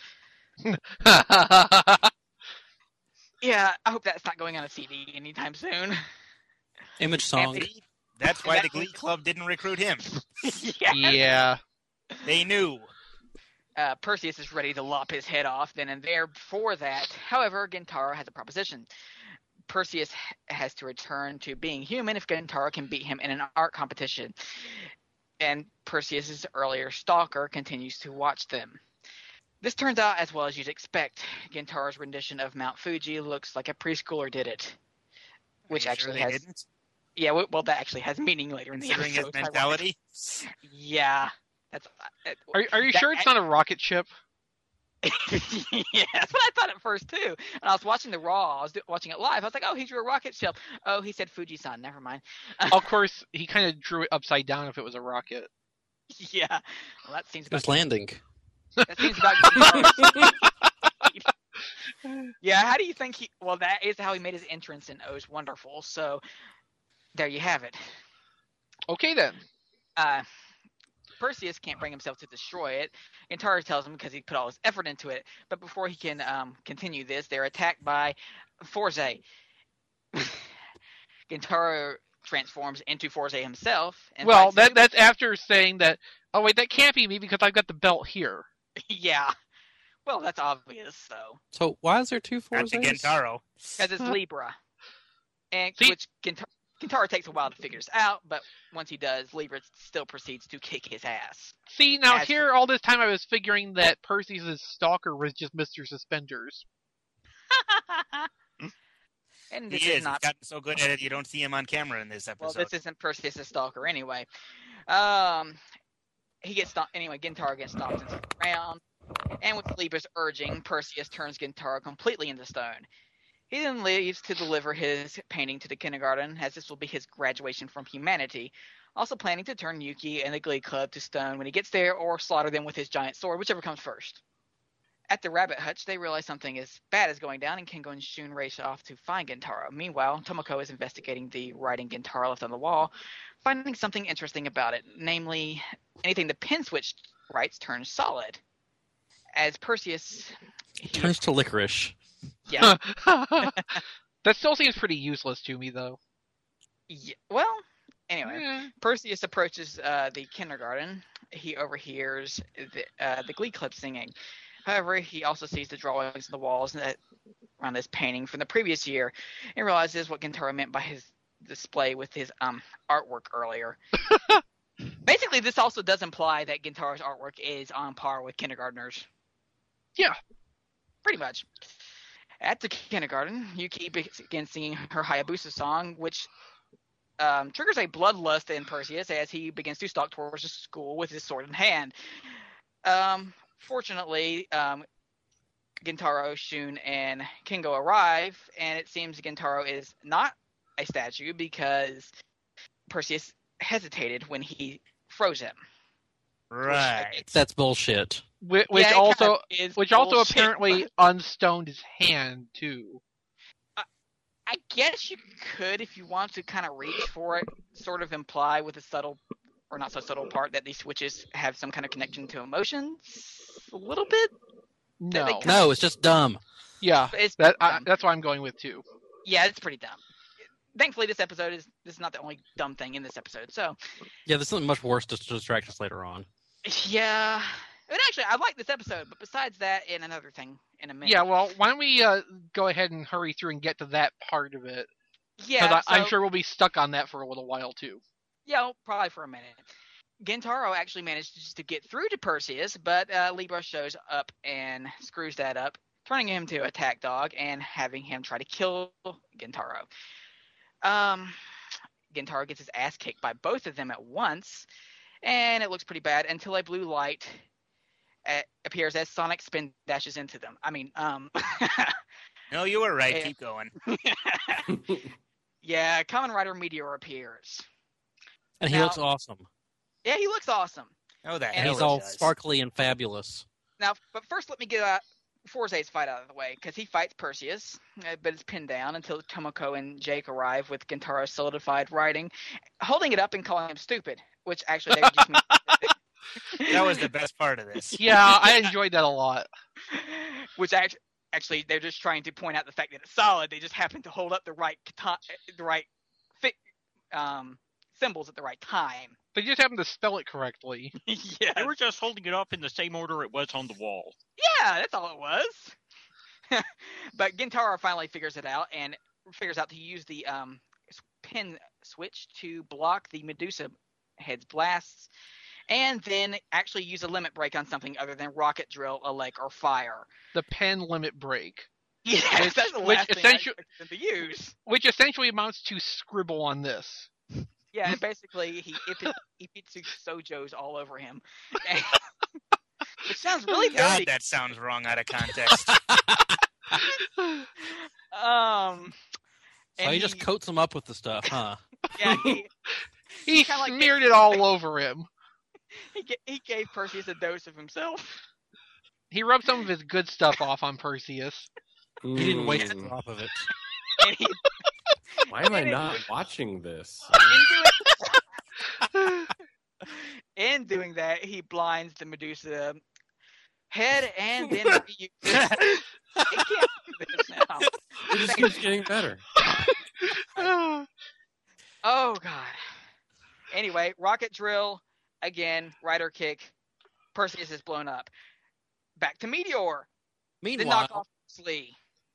Yeah, I hope that's not going on a C D anytime soon. Image song. And See? That's why the Glee Club didn't recruit him. yeah. Yeah. They knew. Uh, Perseus is ready to lop his head off then and there. Before that, however, Gentaro has a proposition. Perseus has to return to being human if Gentaro can beat him in an art competition. And Perseus's earlier stalker continues to watch them. This turns out as well as you'd expect. Gentaro's rendition of Mount Fuji looks like a preschooler did it. Which Are you actually sure they has didn't? Yeah, well, that actually has meaning later in the Considering episode. his mentality. Yeah, that's. Uh, Are, are you that- sure it's not a rocket ship? yeah, that's what I thought at first too. And I was watching the Raw. I was do- watching it live. I was like, "Oh, he drew a rocket ship." Oh, he said Fuji-san. Never mind. Of course, he kind of drew it upside down if it was a rocket. Yeah, well, that seems about. It's landing. That seems about. Gentaro's- yeah, how do you think he? Well, that is how he made his entrance in O's Wonderful. So, there you have it. Okay, then. Uh, Perseus can't bring himself to destroy it. Gentaro tells him because he put all his effort into it. But before he can um, continue this, they're attacked by Forze. Gentaro transforms into Forze himself. And Well, fights that Zubat. that's after saying that, oh, wait, that can't be me because I've got the belt here. Yeah. Well, that's obvious, though. So why is there two That's Forzes? a Gentaro. Because it's Libra. And See- which Gentaro, Gentaro takes a while to figure this out, but once he does, Libra still proceeds to kick his ass. See, now As- here, all this time I was figuring that Perseus' stalker was just Mister Suspenders. And He this is. is not He's gotten so good at it, you don't see him on camera in this Well, episode. this isn't Perseus' stalker anyway. Um, he gets stomped anyway. Gentaro gets stomped into the ground, and with Libra's urging, Perseus turns Gentaro completely into stone. He then leaves to deliver his painting to the kindergarten, as this will be his graduation from humanity. Also planning to turn Yuki and the Glee Club to stone when he gets there, or slaughter them with his giant sword, whichever comes first. At the rabbit hutch, they realize something is bad is going down, and Kengo and Shun race off to find Gentaro. Meanwhile, Tomoko is investigating the writing Gentaro left on the wall, finding something interesting about it, namely, anything the pin switch writes turns solid. As Perseus, he, Turns to licorice. yeah, That still seems pretty useless to me, though. yeah, well, anyway, Eh. Perseus approaches uh, the kindergarten. He overhears the, uh, the Glee Club singing. However, he also sees the drawings on the walls that around this painting from the previous year, and realizes what Gentaro meant by his display with his um artwork earlier. Basically, this also does imply that Gentaro's artwork is on par with kindergartners. Yeah. Pretty much. At the kindergarten, Yuki begins singing her Hayabusa song, which um, triggers a bloodlust in Perseus as he begins to stalk towards the school with his sword in hand. Um, fortunately, um, Gentaro, Shun, and Kengo arrive, and it seems Gentaro is not a statue because Perseus hesitated when he froze him. Right. That's bullshit. Which, which Yeah, it kind also, of is which also bullshit, apparently but unstoned his hand too. I guess you could, if you want to kind of reach for it, sort of imply with a subtle, or not so subtle part, that these switches have some kind of connection to emotions. A little bit. No. they kind No, it's just dumb. Yeah, But It's that I, dumb. that's what I'm going with too. Yeah, it's pretty dumb. Thankfully, this episode is this is not the only dumb thing in this episode. So, Yeah, there's something much worse to to distract us later on. yeah. And actually, I like this episode, but besides that, and another thing in a minute. Yeah, well, why don't we uh, go ahead and hurry through and get to that part of it? yeah. Because I'm so- sure we'll be stuck on that for a little while too. Yeah, well, probably for a minute. Gentaro actually manages to get through to Perseus, but uh, Libra shows up and screws that up, turning him to attack dog and having him try to kill Gentaro. Um, Gentaro gets his ass kicked by both of them at once, and it looks pretty bad until a blue light uh, appears as Sonic spin dashes into them. I mean, um, No, you were right. Yeah. Keep going. yeah, Kamen Rider Meteor appears. And he Now- looks awesome. Yeah, he looks awesome. Oh, that And And hell he's he all does. sparkly and fabulous. Now, but first, let me get uh, Forze's fight out of the way, because he fights Perseus, uh, but it's pinned down until Tomoko and Jake arrive with Gentaro's solidified writing, holding it up and calling him stupid, which actually they just mean, That was the best part of this. Yeah, I enjoyed that a lot. Which actually, actually, they're just trying to point out the fact that it's solid. They just happen to hold up the right kata- the right fi- um, symbols at the right time. They just happened to spell it correctly. Yeah, They were just holding it up in the same order it was on the wall. yeah, that's all it was. But Gintara finally figures it out and figures out to use the um, pin switch to block the Medusa head's blasts, and then actually use a limit break on something other than rocket drill, elect, or fire. The pen limit break, Yes, Which- that's the which last thing I essentially- expected them to use. which essentially amounts to scribble on this. Yeah, and basically he Ipi- Ipitsu Sojo's all over him. And- Which sounds really God, dirty. that sounds wrong out of context. Um, So and he just coats them up with the stuff, huh? yeah, he, He kinda like smeared this- it all over him. he, ga- he gave Perseus a dose of himself. He rubbed some of his good stuff off on Perseus. He didn't waste a Mm. drop of it. And he, Why am I not watching this? in, doing, in doing that, he blinds the Medusa head and then reuses. He can't do this now. It just keeps getting better. Oh god. Anyway, rocket drill again, rider kick. Perseus is blown up. Back to Meteor. The Meanwhile, knockoff Lee.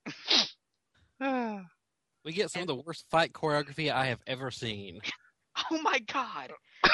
we get some of the worst fight choreography I have ever seen. Oh my god.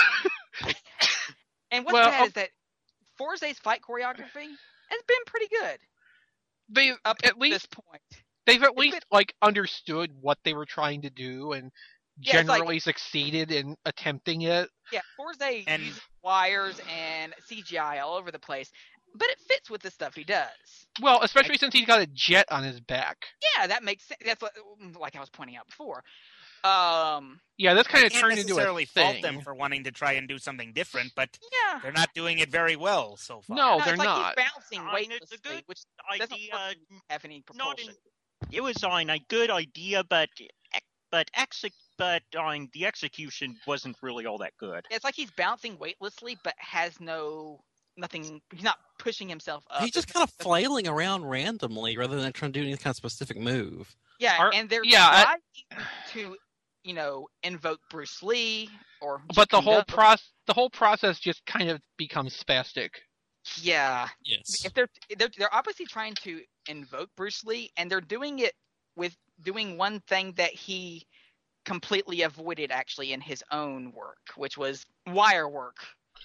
And what's Well, bad oh- is that Forze's fight choreography has been pretty good They up at to least this point. they've at it's least been- like understood what they were trying to do and Yeah, it's like- generally succeeded in attempting it. Yeah, Forze And- uses wires and C G I all over the place, but it fits with the stuff he does. Well, especially since he's got a jet on his back. Yeah, that makes sense. That's what, like I was pointing out before. Um, Yeah, this kind I of can't turned into a necessarily fault thing. them for wanting to try and do something different, but yeah. they're not doing it very well so far. No, No, they're it's like not. he's bouncing I mean, weightlessly, it's a good which doesn't idea, work when you have any not propulsion. in, it was on a good idea, but ex- but exec but on the execution wasn't really all that good. It's like he's bouncing weightlessly, but has no nothing. He's not pushing himself up. He's just kind of flailing around randomly rather than trying to do any kind of specific move. Yeah, Are- and they're yeah, I- trying to, you know, invoke Bruce Lee or. But the whole Jeet Kune Do. process, the whole process just kind of becomes spastic. Yeah, Yes. if they're they're they're obviously trying to invoke Bruce Lee, and they're doing it with doing one thing that he completely avoided actually in his own work, which was wire work.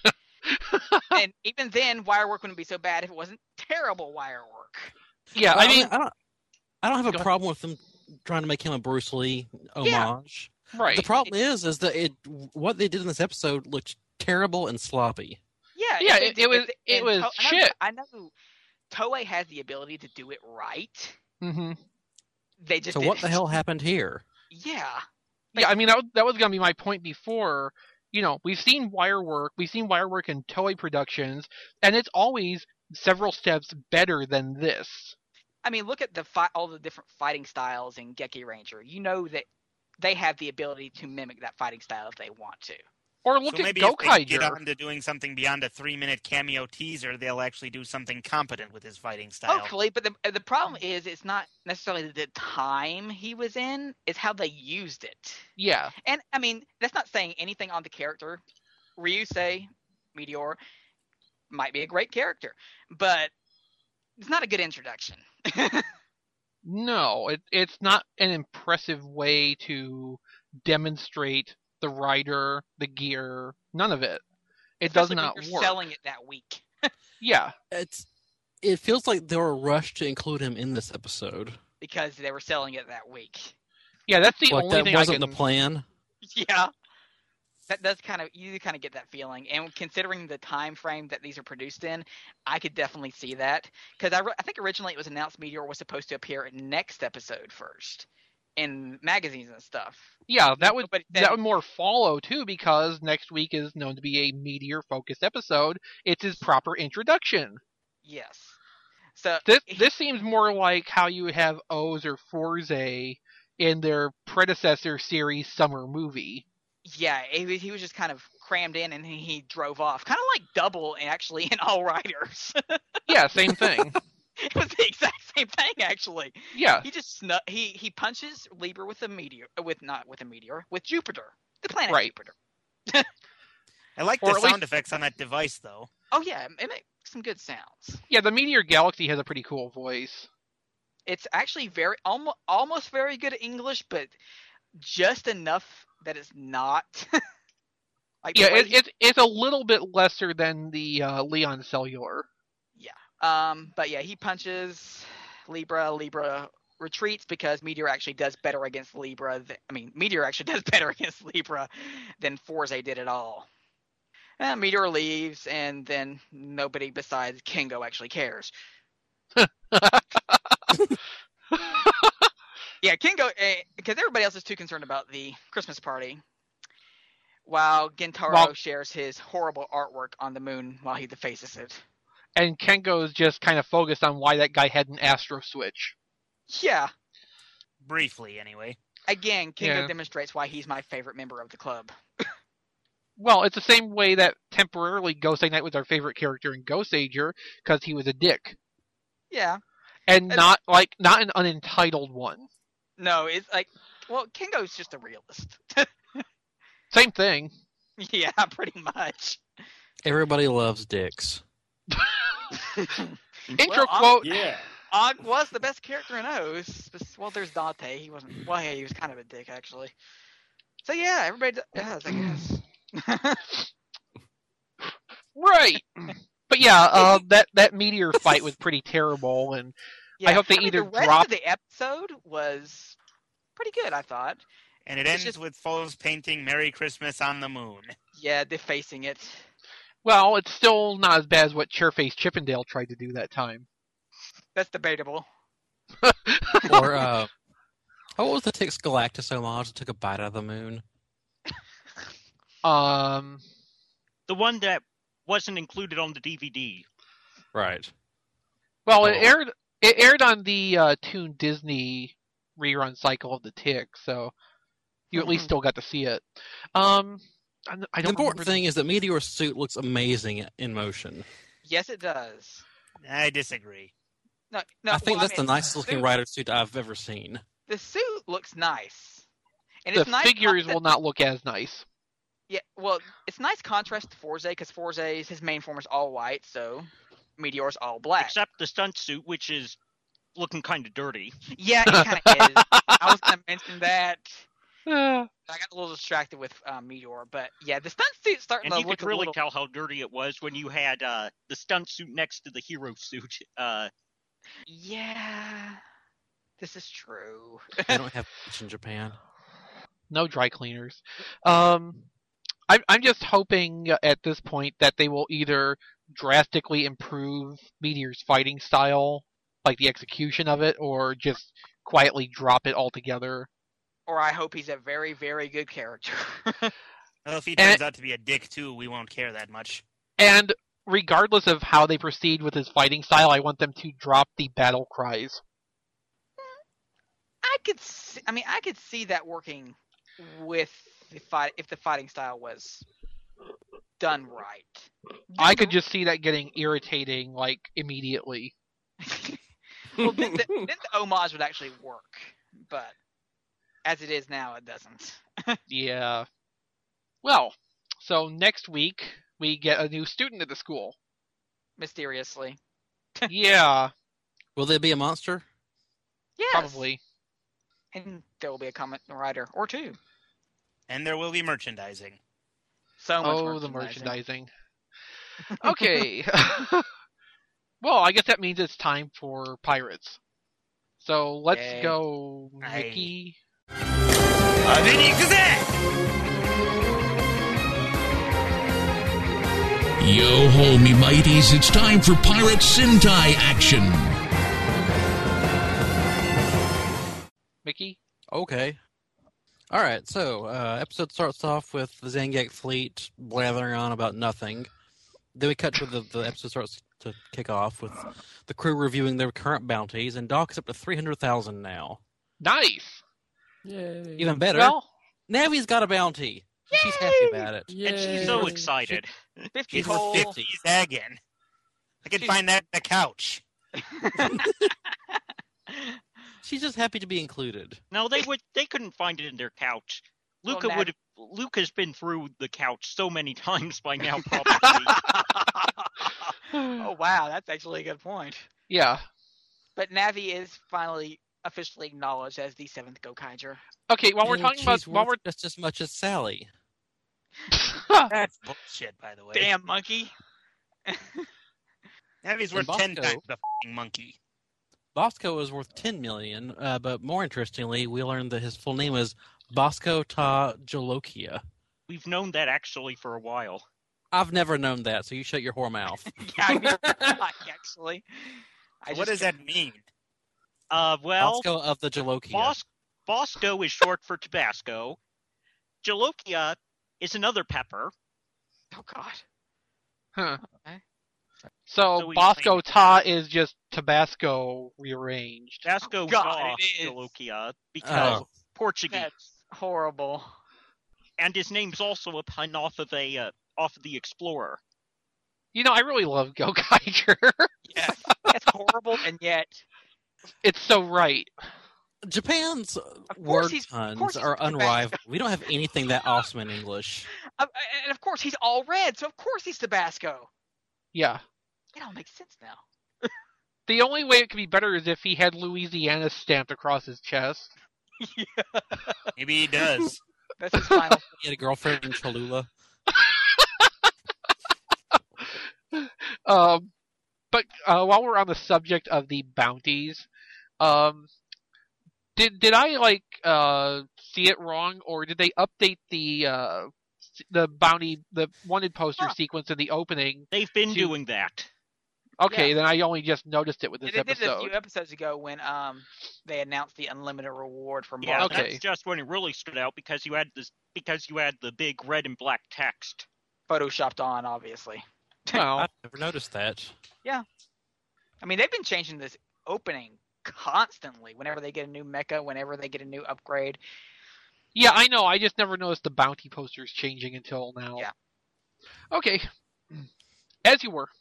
And even then, wire work wouldn't be so bad if it wasn't terrible wire work. Yeah, Well, I mean, I don't. I don't have Go a ahead. problem with them trying to make him a Bruce Lee homage. right. The problem is, is that it what they did in this episode looked terrible and sloppy. Yeah, Yeah, if they it- did- it was- if they- it and was To- I know- shit. I know Toei has the ability to do it right. hmm They just So what the didn't. hell happened here? Yeah, Yeah, I mean that was, that was gonna be my point before. You know, we've seen wire work, we've seen wire work in Toei productions, and it's always several steps better than this. I mean, look at the fi- all the different fighting styles in Geki Ranger. You know that they have the ability to mimic that fighting style if they want to. Or look so at maybe if they get Gokaiger. on to doing something beyond a three-minute cameo teaser, they'll actually do something competent with his fighting style. Hopefully, but the the problem is it's not necessarily the time he was in; it's how they used it. Yeah, And I mean, that's not saying anything on the character. Ryusei Meteor might be a great character, but it's not a good introduction. no, it, it's not an impressive way to demonstrate the rider, the gear, none of it. It does Especially when not you're work. selling it that week. Yeah, It's. It feels like they were rushed to include him in this episode. Because they were selling it that week. yeah, that's the like only that thing wasn't I can. the plan. Yeah. That does kind of you kind of get that feeling, and considering the time frame that these are produced in, I could definitely see that. Because I, re- I think originally it was announced Meteor was supposed to appear in next episode first, in magazines and stuff. Yeah, that would But then- that would more follow too, because next week is known to be a meteor focused episode. It's his proper introduction. Yes. So This he- this seems more like how you have O's or Forze in their predecessor series summer movie. yeah, he, was- he was just kind of crammed in and he, he drove off. Kind of like Double, actually, in All Riders. Yeah, same thing. It was the exact same thing, actually. Yeah. He just snu- he he punches Libra with a meteor, with not with a meteor, with Jupiter, the planet Right. Jupiter. I like Or the at sound least- effects on that device, though. Oh yeah, it, it makes some good sounds. Yeah, the Meteor Galaxy has a pretty cool voice. It's actually very almost almost very good at English, but just enough that it's not. Like the Yeah, way it, he- it's it's a little bit lesser than the uh, Leon Cellular. Um, but yeah, he punches Libra. Libra retreats because Meteor actually does better against Libra. Th- I mean, Meteor actually does better against Libra than Forze did at all. And Meteor leaves, and then nobody besides Kingo actually cares. Yeah, Kingo, because everybody else is too concerned about the Christmas party, while Gentaro Well- shares his horrible artwork on the moon while he defaces it. And Kengo's just kind of focused on why that guy had an Astro Switch. Yeah. Briefly, anyway. Again, Kingo Yeah. demonstrates why he's my favorite member of the club. Well, it's the same way that temporarily Gosei Knight was our favorite character in Ghost Ager, because he was a dick. Yeah. And And- not, like, not an unentitled one. No, it's like, well, Kingo's just a realist. Same thing. Yeah, pretty much. Everybody loves dicks. Intro Well, quote. Yeah. Og was the best character in O's. Well, there's Dante. He wasn't. Well, yeah, he was kind of a dick, actually. So yeah, everybody does, I guess. Right. But yeah, uh, that, that meteor fight was pretty terrible, and Yeah, I hope they mean, either the rest drop- of the episode was pretty good, I thought. And it It's ends just- with Foes painting Merry Christmas on the moon. Yeah, defacing it. well, it's still not as bad as what Chairface Chippendale tried to do that time. That's debatable. Or, uh, what was the Tix Galactus homage that took a bite out of the moon? Um, The one that wasn't included on the D V D. Right. well, it Oh. aired it aired on the uh, Toon Disney rerun cycle of the Tick, so you at least still got to see it. Um, I, I don't The important remember thing is that Meteor's suit looks amazing in motion. Yes, it does. I disagree. No, no. I think well, that's mean, the nicest the looking suit- rider suit I've ever seen. The suit looks nice, and the it's nice. figures con- will not look as nice. Yeah, well, it's nice contrast to Forze because Forze's his main form is all white, so Meteor's all black. Except the stunt suit, which is looking kind of dirty. Yeah, it kind of is. I was gonna mention that. Uh, I got a little distracted with uh, Meteor, but yeah, the stunt suit's starting And to you look could a really little. tell how dirty it was when you had uh, the stunt suit next to the hero suit. Uh, Yeah, this is true. They don't have much in Japan. no dry cleaners. Um, I'm I'm just hoping at this point that they will either drastically improve Meteor's fighting style, like the execution of it, or just quietly drop it altogether. Or I hope he's a very, very good character. Well, if he And- turns out to be a dick too, we won't care that much. And regardless of how they proceed with his fighting style, I want them to drop the battle cries. I could, see, I mean, I could see that working with the fight if the fighting style was done right. I could just see that getting irritating, like, immediately. well, then the, then the homage would actually work, but as it is now, it doesn't. Yeah. Well, so next week, we get a new student at the school. Mysteriously, Yeah, Will there be a monster? yes, probably. and there will be a comment writer or two. And there will be merchandising. So much Oh, the merchandising. merchandising. Okay. Well, I guess that means it's time for Pirates. So let's Yay. go, Aye. Mickey. 派手に行くぜ Yo ho, me mighties, it's time for Pirate Sentai action. Mickey? Okay. All right, so uh, episode starts off with the Zangak fleet blathering on about nothing. Then we cut to the, the episode starts to kick off with the crew reviewing their current bounties, and Doc is up to three hundred thousand now. Nice! Yay. Even better, Well, Navi's got a bounty. She's happy about it. And she's so excited. fifty She's whole. fifty again. I can find that on the couch. She's just happy to be included. No, they would. They couldn't find it in their couch. Well, Luca Nat- would have. Luca's been through the couch so many times by now, probably. Oh wow, that's actually a good point. Yeah. But Navi is finally officially acknowledged as the seventh Gokaiger. Okay, while we're And talking about she's while we're worth just as much as Sally. That's bullshit, by the way. Damn monkey. Navi's worth And ten Bosco. times the f***ing monkey. Bosco is worth ten million, uh, but more interestingly, we learned that his full name is Bosco Ta Jolokia. We've known that actually for a while. I've never known that, so you shut your whore mouth. Yeah, I mean, actually. I What just does that mean? Uh, well, Bosco of the Jolokia. Bos- Bosco is short for Tabasco. Jolokia is another pepper. Oh god. huh. Okay. So, So we Bosco claim- Ta is just Tabasco rearranged. Tabasco God, raw it is. Jolokia because Oh. Portuguese, That's horrible. and his name's also a pun off of a uh, off of the Explorer. You know, I really love Gokaiger. Yes. That's horrible, and yet It's so right. Japan's course word he's- of puns course he's are Tabasco. unrivaled. We don't have anything that awesome in English. uh, and of course he's all red, so of course he's Tabasco. Yeah. It all makes sense now. The only way it could be better is if he had Louisiana stamped across his chest. Maybe he does. That's his final. He had a girlfriend in Cholula. Um, but uh, while we're on the subject of the bounties, um, did did I like uh, see it wrong, or did they update the uh, s- the bounty the wanted poster Huh. sequence in the opening? They've been To- doing that. Okay, Yeah. then I only just noticed it with this They did it a episode. few episodes ago when um they announced the unlimited reward for Yeah, Marvel. Okay. that's just when it really stood out because you had this because you had the big red and black text. Photoshopped on, obviously. Well, I've never noticed that. I mean, they've been changing this opening constantly. Whenever they get a new mecha, whenever they get a new upgrade. yeah, I know. I just never noticed the bounty posters changing until now. Yeah. Okay. As you were.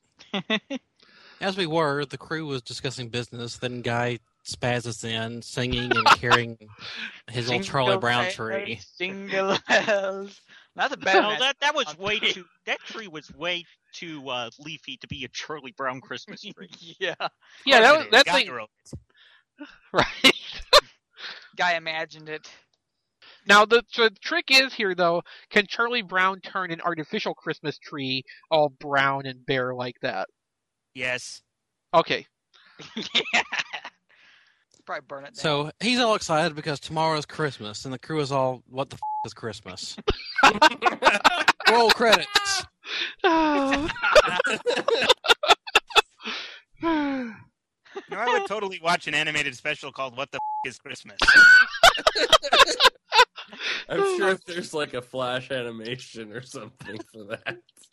As we were, the crew was discussing business. Then Guy spazzes in, singing and carrying his old Charlie Jingle Brown bells, tree. Jingle bells. That's a better. No, match. that that was way too. That tree was way too uh, leafy to be a Charlie Brown Christmas tree. Yeah. Yeah, that was, that Guy thing. wrote it. Right. Guy imagined it. Now the, the trick is here though, can Charlie Brown turn an artificial Christmas tree all brown and bare like that? Yes. Okay. Yeah. Probably burn it down. So he's all excited because tomorrow's Christmas, and the crew is all, "What the f- is Christmas?" Roll credits. No, I would totally watch an animated special called "What the F- is Christmas." I'm sure if there's like a flash animation or something for that.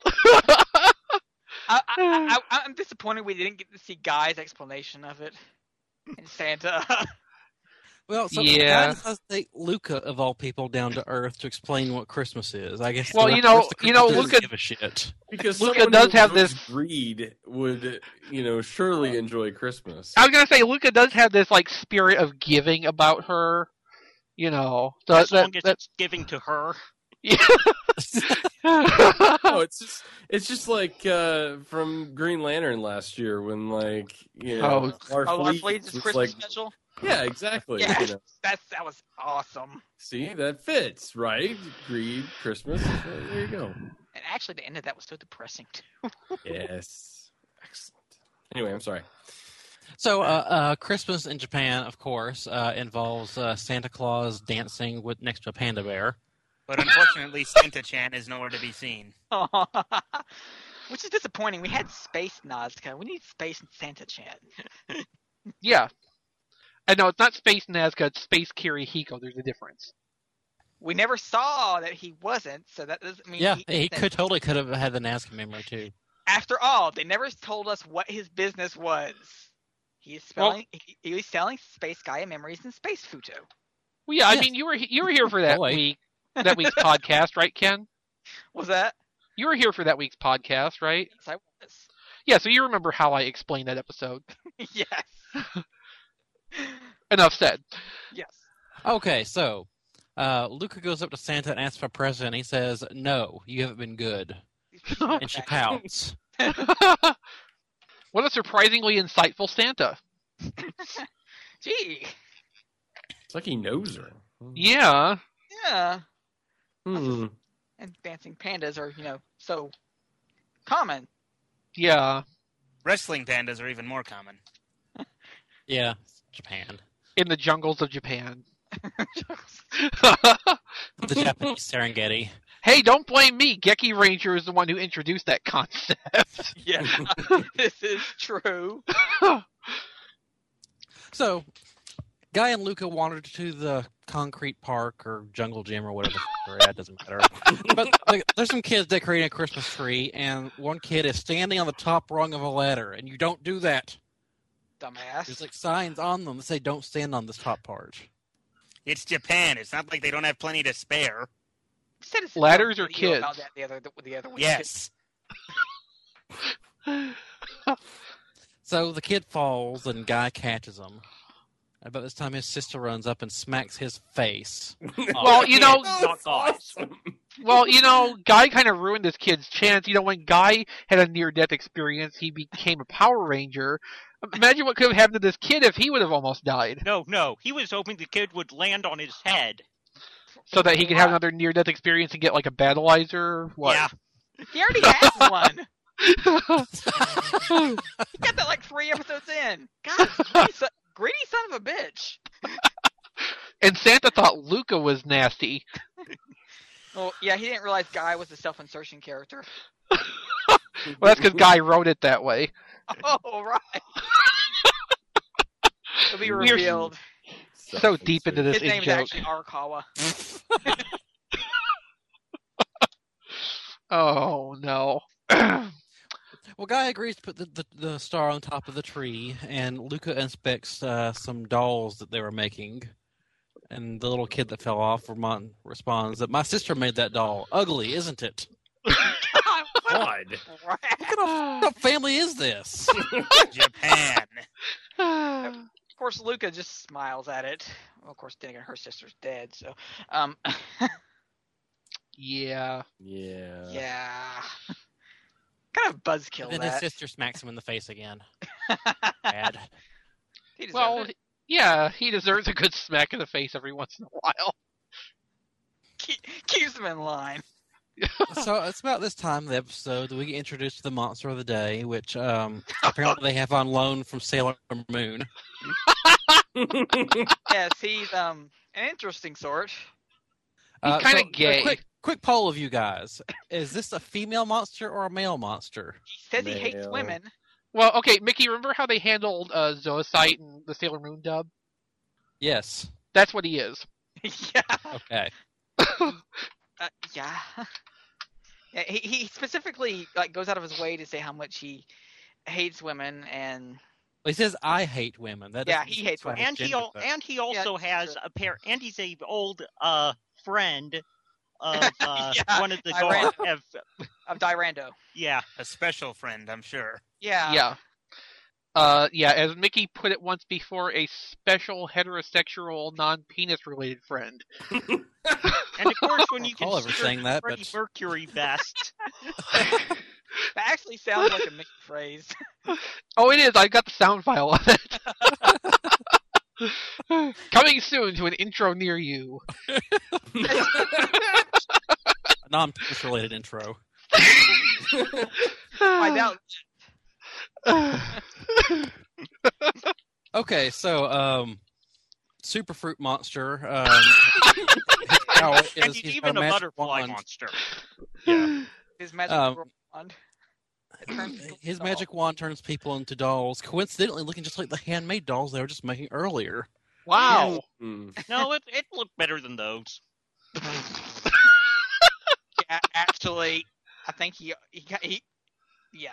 I, I, I, I'm disappointed we didn't get to see Guy's explanation of it in Santa. Well, so Yeah. Guy decides to take Luca, of all people, down to Earth to explain what Christmas is. I guess. Well, the you know- rest of the you know, crew doesn't Luca- give a shit. Because Luca someone does who have knows this- greed would, you know, surely enjoy Christmas. I was gonna say Luca does have this like spirit of giving about her, you know. So As that, long as that, it's giving to her. No, it's just it's just like uh, from Green Lantern last year when like you know our Oh, our fleet Fleet's was Christmas like special? yeah exactly Yeah. you know. That's that was awesome. See, that fits right. Greed, Christmas. So there you go. And actually, the end of that was so depressing too. Yes, excellent. Anyway, I'm sorry. So, uh, uh, Christmas in Japan, of course, uh, involves uh, Santa Claus dancing with next to a panda bear. But unfortunately, Santa-chan is nowhere to be seen. Which is disappointing. We had Space Nazca. We need Space Santa-chan. yeah. And no, it's not Space Nazca, it's Space Kirihiko. There's a difference. We never saw that he wasn't, so that doesn't mean Yeah, he, he isn't. could totally could have had the Nazca memory too. After all, they never told us what his business was. He is spelling. he, he was selling Space Gaia memories and Space Futo. Well, yeah, I Yes. mean, you were you were here for that Boy. week. that week's podcast, right, Ken? Was that? You were here for that week's podcast, right? Yes, I was. Yeah, so you remember how I explained that episode. Yes. Enough said. Yes. Okay, so uh, Luca goes up to Santa and asks for a present. He says, "No, you haven't been good," and she pouts. What a surprisingly insightful Santa. Gee. It's like he knows her. Yeah. Yeah. Hmm. And dancing pandas are, you know, so common. Yeah. Wrestling pandas are even more common. Yeah, Japan. In the jungles of Japan. The Japanese Serengeti. Hey, don't blame me. Geki Ranger is the one who introduced that concept. Yeah. This is true. So, Guy and Luca wandered to the concrete park or jungle gym or whatever they're at, doesn't matter. But like, there's some kids decorating a Christmas tree, and one kid is standing on the top rung of a ladder, and you don't do that. Dumbass. There's like signs on them that say don't stand on this top part. It's Japan. It's not like they don't have plenty to spare. Said it's a Ladders or video kids? About that the other the other week. Yes. So the kid falls, and Guy catches him. About this time, his sister runs up and smacks his face. Well, you know, Not guys. well, you know, Guy kind of ruined this kid's chance. You know, when Guy had a near-death experience, he became a Power Ranger. Imagine what could have happened to this kid if he would have almost died. No, no. He was hoping the kid would land on his head. So that he could have another near-death experience and get, like, a battleizer? What? Yeah. He already has one. He got that like three episodes in. God, greedy son, greedy son of a bitch. And Santa thought Luca was nasty. Well, yeah, he didn't realize Guy was a self-insertion character. Well, that's because Guy wrote it that way. Oh, right. It'll be We're revealed. So deep into this His name's in-joke. actually Arakawa. Oh, no. Well, Guy agrees to put the, the, the star on top of the tree, and Luca inspects uh, some dolls that they were making. And the little kid that fell off Vermont responds that my sister made that doll. Ugly, isn't it? God. What kind of what family is this? Japan. Of course, Luca just smiles at it. Well, of course, then again, her sister's dead, so... Um, Yeah. Yeah. yeah. Kind of buzzkill And then his that. sister smacks him in the face again. Bad. He deserved Well, it. yeah, he deserves a good smack in the face every once in a while. Keep, keeps him in line. So it's about this time of the episode that we get introduced to the monster of the day, which um, apparently they have on loan from Sailor Moon. Yes, he's um an interesting sort. Uh, kinda so, a gay. quick, quick poll of you guys: is this a female monster or a male monster? He says he hates Male. women. Well, okay, Mickey, remember how they handled uh, Zoocyte in the Sailor Moon dub? Yes. That's what he is. Yeah. Okay. Uh, yeah. Yeah, he, he specifically like goes out of his way to say how much he hates women, and Well, he says I hate women. That Yeah, doesn't he hates describe women. And his he gender, al- though. and he also Yeah, has true. a pair. And he's a old uh friend of uh, Yeah, one of the I dogs. ran- Have, of Dyrando. yeah. A special friend, I'm sure. Yeah. Yeah. Uh, yeah, as Mickey put it once before, a special heterosexual, non-penis related friend. And of course, when you I don't recall ever consider saying that, Freddie but- Mercury best, That actually sounds like a Mickey phrase. Oh, it is. I got the sound file of it. Coming soon to an intro near you. A non-penis related intro. I doubt. Okay, so um, Superfruit Monster. Um, his power and is he's he's even got a magic butterfly wand. monster. Yeah. His magic Um, wand. It turns people His into magic wand turns people into dolls, coincidentally looking just like the handmade dolls they were just making earlier. Wow. Hmm. No, it it looked better than those. dolls. Yeah, actually, I think he he got- he yeah.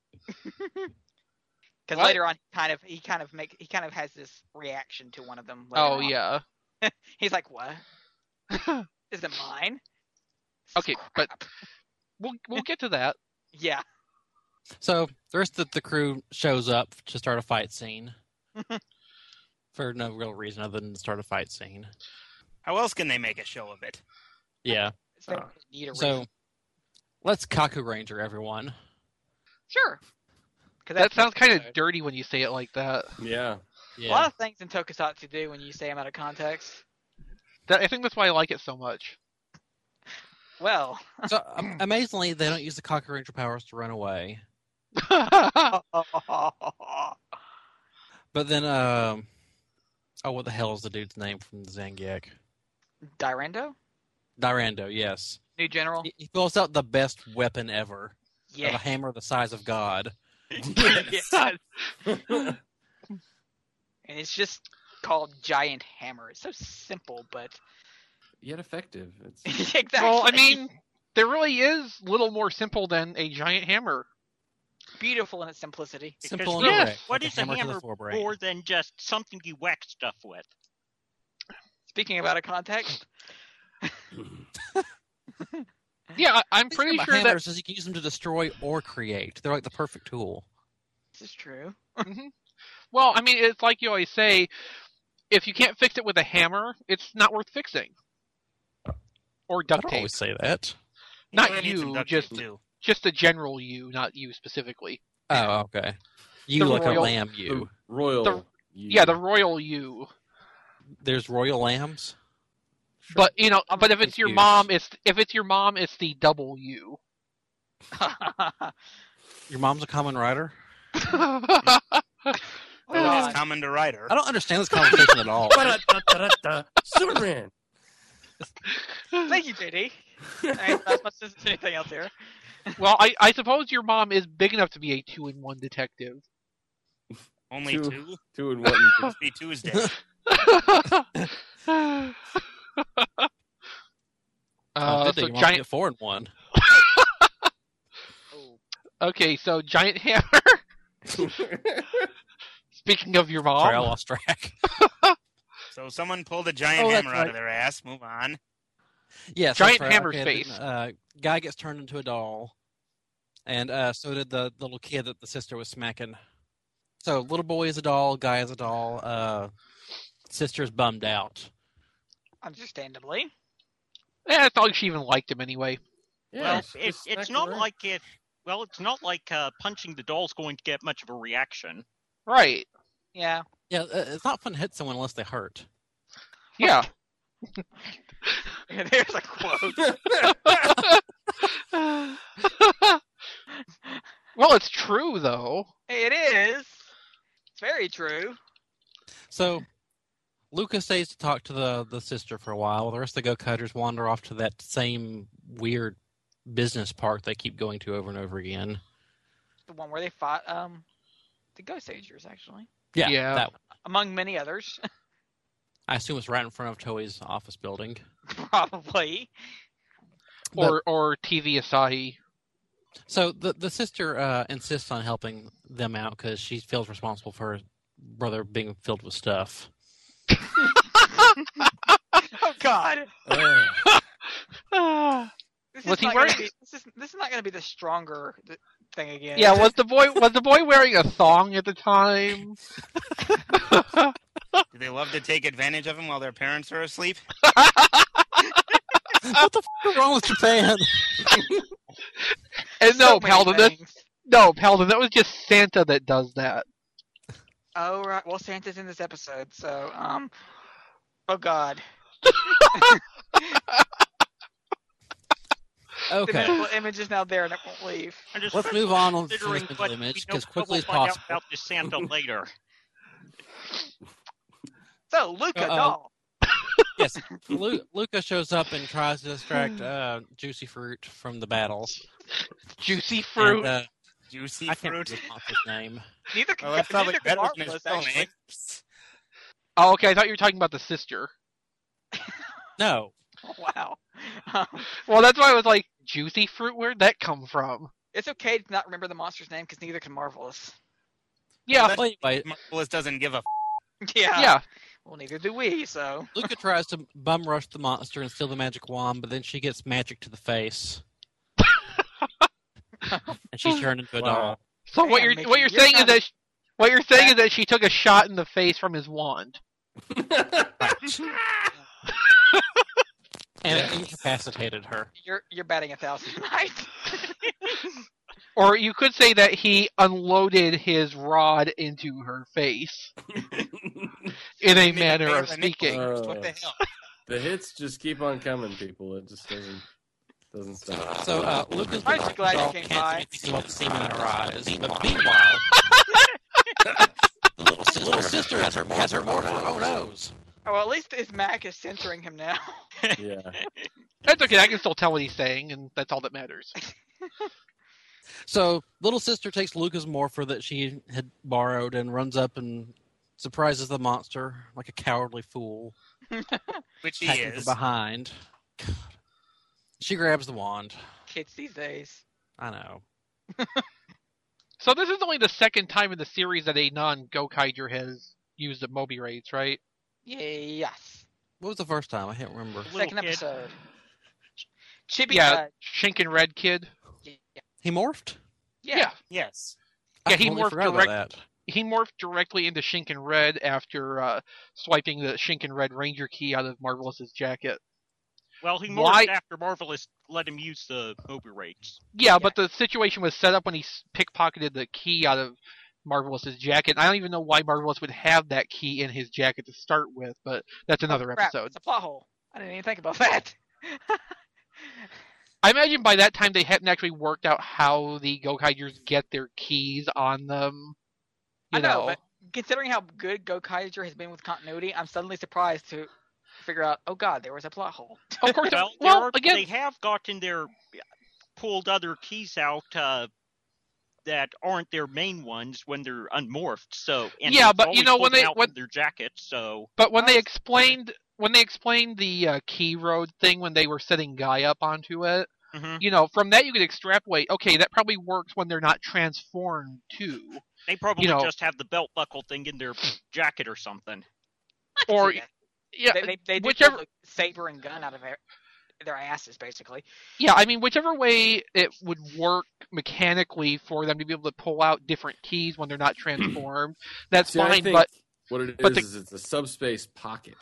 Because What? later on, he kind of he kind of make he kind of has this reaction to one of them. later Oh, on. yeah. He's like, "What?" isn't mine. Okay, but Crap. we'll we'll get to that. Yeah. So the rest of the crew shows up to start a fight scene for no real reason other than to start a fight scene. How else can they make a show of it? Yeah. It's not need a So reason. let's Kaku Ranger everyone. Sure. 'Cause That that's sounds kind of episode. dirty when you say it like that. Yeah. A Yeah. lot of things in Tokusatsu do when you say them out of context. That, I think that's why I like it so much. Well, So um, amazingly, they don't use the Kaku Ranger powers to run away. But then, um, oh, what the hell is the dude's name from the Zangief? Dyrando? Dyrando, yes. New general? He, he pulls out the best weapon ever. Of Yeah. a hammer the size of God. Yes. And it's just called Giant Hammer. It's so simple, but Yet effective. It's exactly. Well, I mean, there really is little more simple than a giant hammer. beautiful in its simplicity. Simple Because and yes, direct. What like is a to the hammer forebrain. more than just something you whack stuff with? Speaking about a context, Yeah, I, I'm The thing pretty about sure that. hammers is you can use them to destroy or create. They're like the perfect tool. this is true. Well, I mean, it's like you always say, if you can't fix it with a hammer, it's not worth fixing. Or I duct don't tape. always say that. Not Yeah, I need some you, duct tape, just too. just the general you, not you specifically. Oh, okay. You The like royal- a lamb, you. the royal. The- you. Yeah, the royal you. There's royal lambs. But you know, I'm but if it's your confused. mom, it's if it's your mom, it's the double U. Your mom's a common rider. Oh, Well, God. it's common to Rider. I don't understand this conversation at all. Ba-da-da-da-da. Superman. Thank you, J D. I ain't not much to anything else here. Well, I, I suppose your mom is big enough to be a two-in-one detective. Only Two. two? Two and one. Must be Tuesday. Uh, uh, did they? so Your mom giant. get four and one. Oh, Okay, so giant hammer. Speaking of your Sorry, I mom, lost track. So someone pulled a giant Oh, that's hammer out right. of their ass. Move on. Yes, Giant that's right. hammer's Okay, face. then, Uh, guy gets turned into a doll, and uh, so did the, the little kid that the sister was smacking. So little boy is a doll, guy is a doll. Uh, sister's bummed out. understandably. yeah, it's not like she even liked him anyway. Yeah, well, just it, smack it's her not right. like it. Well, it's not like uh, punching the doll's going to get much of a reaction. Right? Yeah. Yeah, uh, it's not fun to hit someone unless they hurt. Yeah. There's a quote. Well, it's true though. Hey, it is. It's very true. So Lucas stays to talk to the, the sister for a while. The rest of the Go-Cutters wander off to that same weird business park they keep going to over and over again. The one where they fought um the Ghost Agers, actually, Yeah, Yeah. that one. among many others, I assume it's right in front of Toei's office building. probably. But- Or or T V Asahi. So the the sister uh, insists on helping them out because she feels responsible for her brother being filled with stuff. Oh God. Ugh. This Was is he not gonna wearing- be, this is this is not going to be the stronger th- thing again. Yeah, was the boy was the boy wearing a thong at the time? Do they love to take advantage of him while their parents are asleep? What the f- is wrong with Japan? And So no, many Paladin, that, things. no, Paladin, that was just Santa that does that. Oh right. Well, Santa's in this episode, so um. Oh God. The Okay, mental image is now there and it won't leave. I'm just let's move on on to considering this what mental we image know- as what quickly we'll as find out possible. about the Santa later. So Luca Uh-oh. doll. Yes, Lu- Luca shows up and tries to distract uh, Juicy Fruit from the battle. Juicy fruit. And, uh, Juicy I can't fruit. remember the monster's name. Neither can Well, that's probably neither can better than his Marvelous, real actually. name. Oh, okay, I thought you were talking about the sister. No, Wow. Um, Well, that's why I was like, juicy fruit. Where'd that come from? it's okay to not remember the monster's name because neither can Marvelous. Yeah, well, anyway, Marvelous doesn't give a f- Yeah. Yeah. Well, neither do we, so. Luca tries to bum rush the monster and steal the magic wand, but then she gets magic to the face. And she's turned into a Wow. doll. So what Damn, you're Mickey, what you're you're saying is kind of- that sh- what you're saying is that she took a shot in the face from his wand. And it incapacitated her. You're you're batting a thousand right. Or you could say that he unloaded his rod into her face in a Make manner a of speaking. Uh, What the hell? The hits just keep on coming, people. It just doesn't doesn't stop. So uh, Luca's Aren't you glad you doll came can't by? see anything but the semen in her eyes. But meanwhile, the little sister, little sister has her has her more for her own nose. Oh, well, at least his Mac is censoring him now. Yeah. That's okay. I can still tell what he's saying, and that's all that matters. So little sister takes Luca's morpher that she had borrowed and runs up and surprises the monster like a cowardly fool. Which he Attacking from is. behind. God. She grabs the wand. Kids these days. I know. So this is only the second time in the series that a non-Gokaiger has used a Moby Raids, right? Yes. What was the first time? I can't remember. Little Second kid. episode. Chibi. Yeah, Uh, Shinken Red Kid. yeah. He morphed? Yeah. Yeah. Yes. Yeah, I he totally morphed forgot direct- about that. He morphed directly into Shinken Red after uh, swiping the Shinken Red Ranger key out of Marvelous's jacket. Well, he morphed Why- after Marvelous let him use the Moby Raids. Yeah, but the situation was set up when he s- pickpocketed the key out of Marvelous's jacket. I don't even know why Marvelous would have that key in his jacket to start with, but that's another Oh, crap, episode. It's a plot hole. I didn't even think about that. I imagine by that time they hadn't actually worked out how the Gokaigers get their keys on them. You I know, know. but considering how good Gokaiger has been with continuity, I'm suddenly surprised to figure out, oh god, there was a plot hole. Of course, Well, well, there are, again, they have gotten their pulled other keys out uh, that aren't their main ones when they're unmorphed. So and Yeah, they've but you always know, when pulled them they- out when- from their jackets. So but when they Well, explained when they explained the uh, key road thing when they were setting Guy up onto it, mhm. you know, from that you could extrapolate. Okay, that probably works when they're not transformed too, they probably you know- just have the belt buckle thing in their jacket or something. or Yeah. yeah, They, they, they did whichever. pull the saber and gun out of their, their asses, basically. Yeah, I mean, whichever way it would work mechanically for them to be able to pull out different keys when they're not transformed, that's See, I fine. think But what it is but the- is it's a subspace pocket.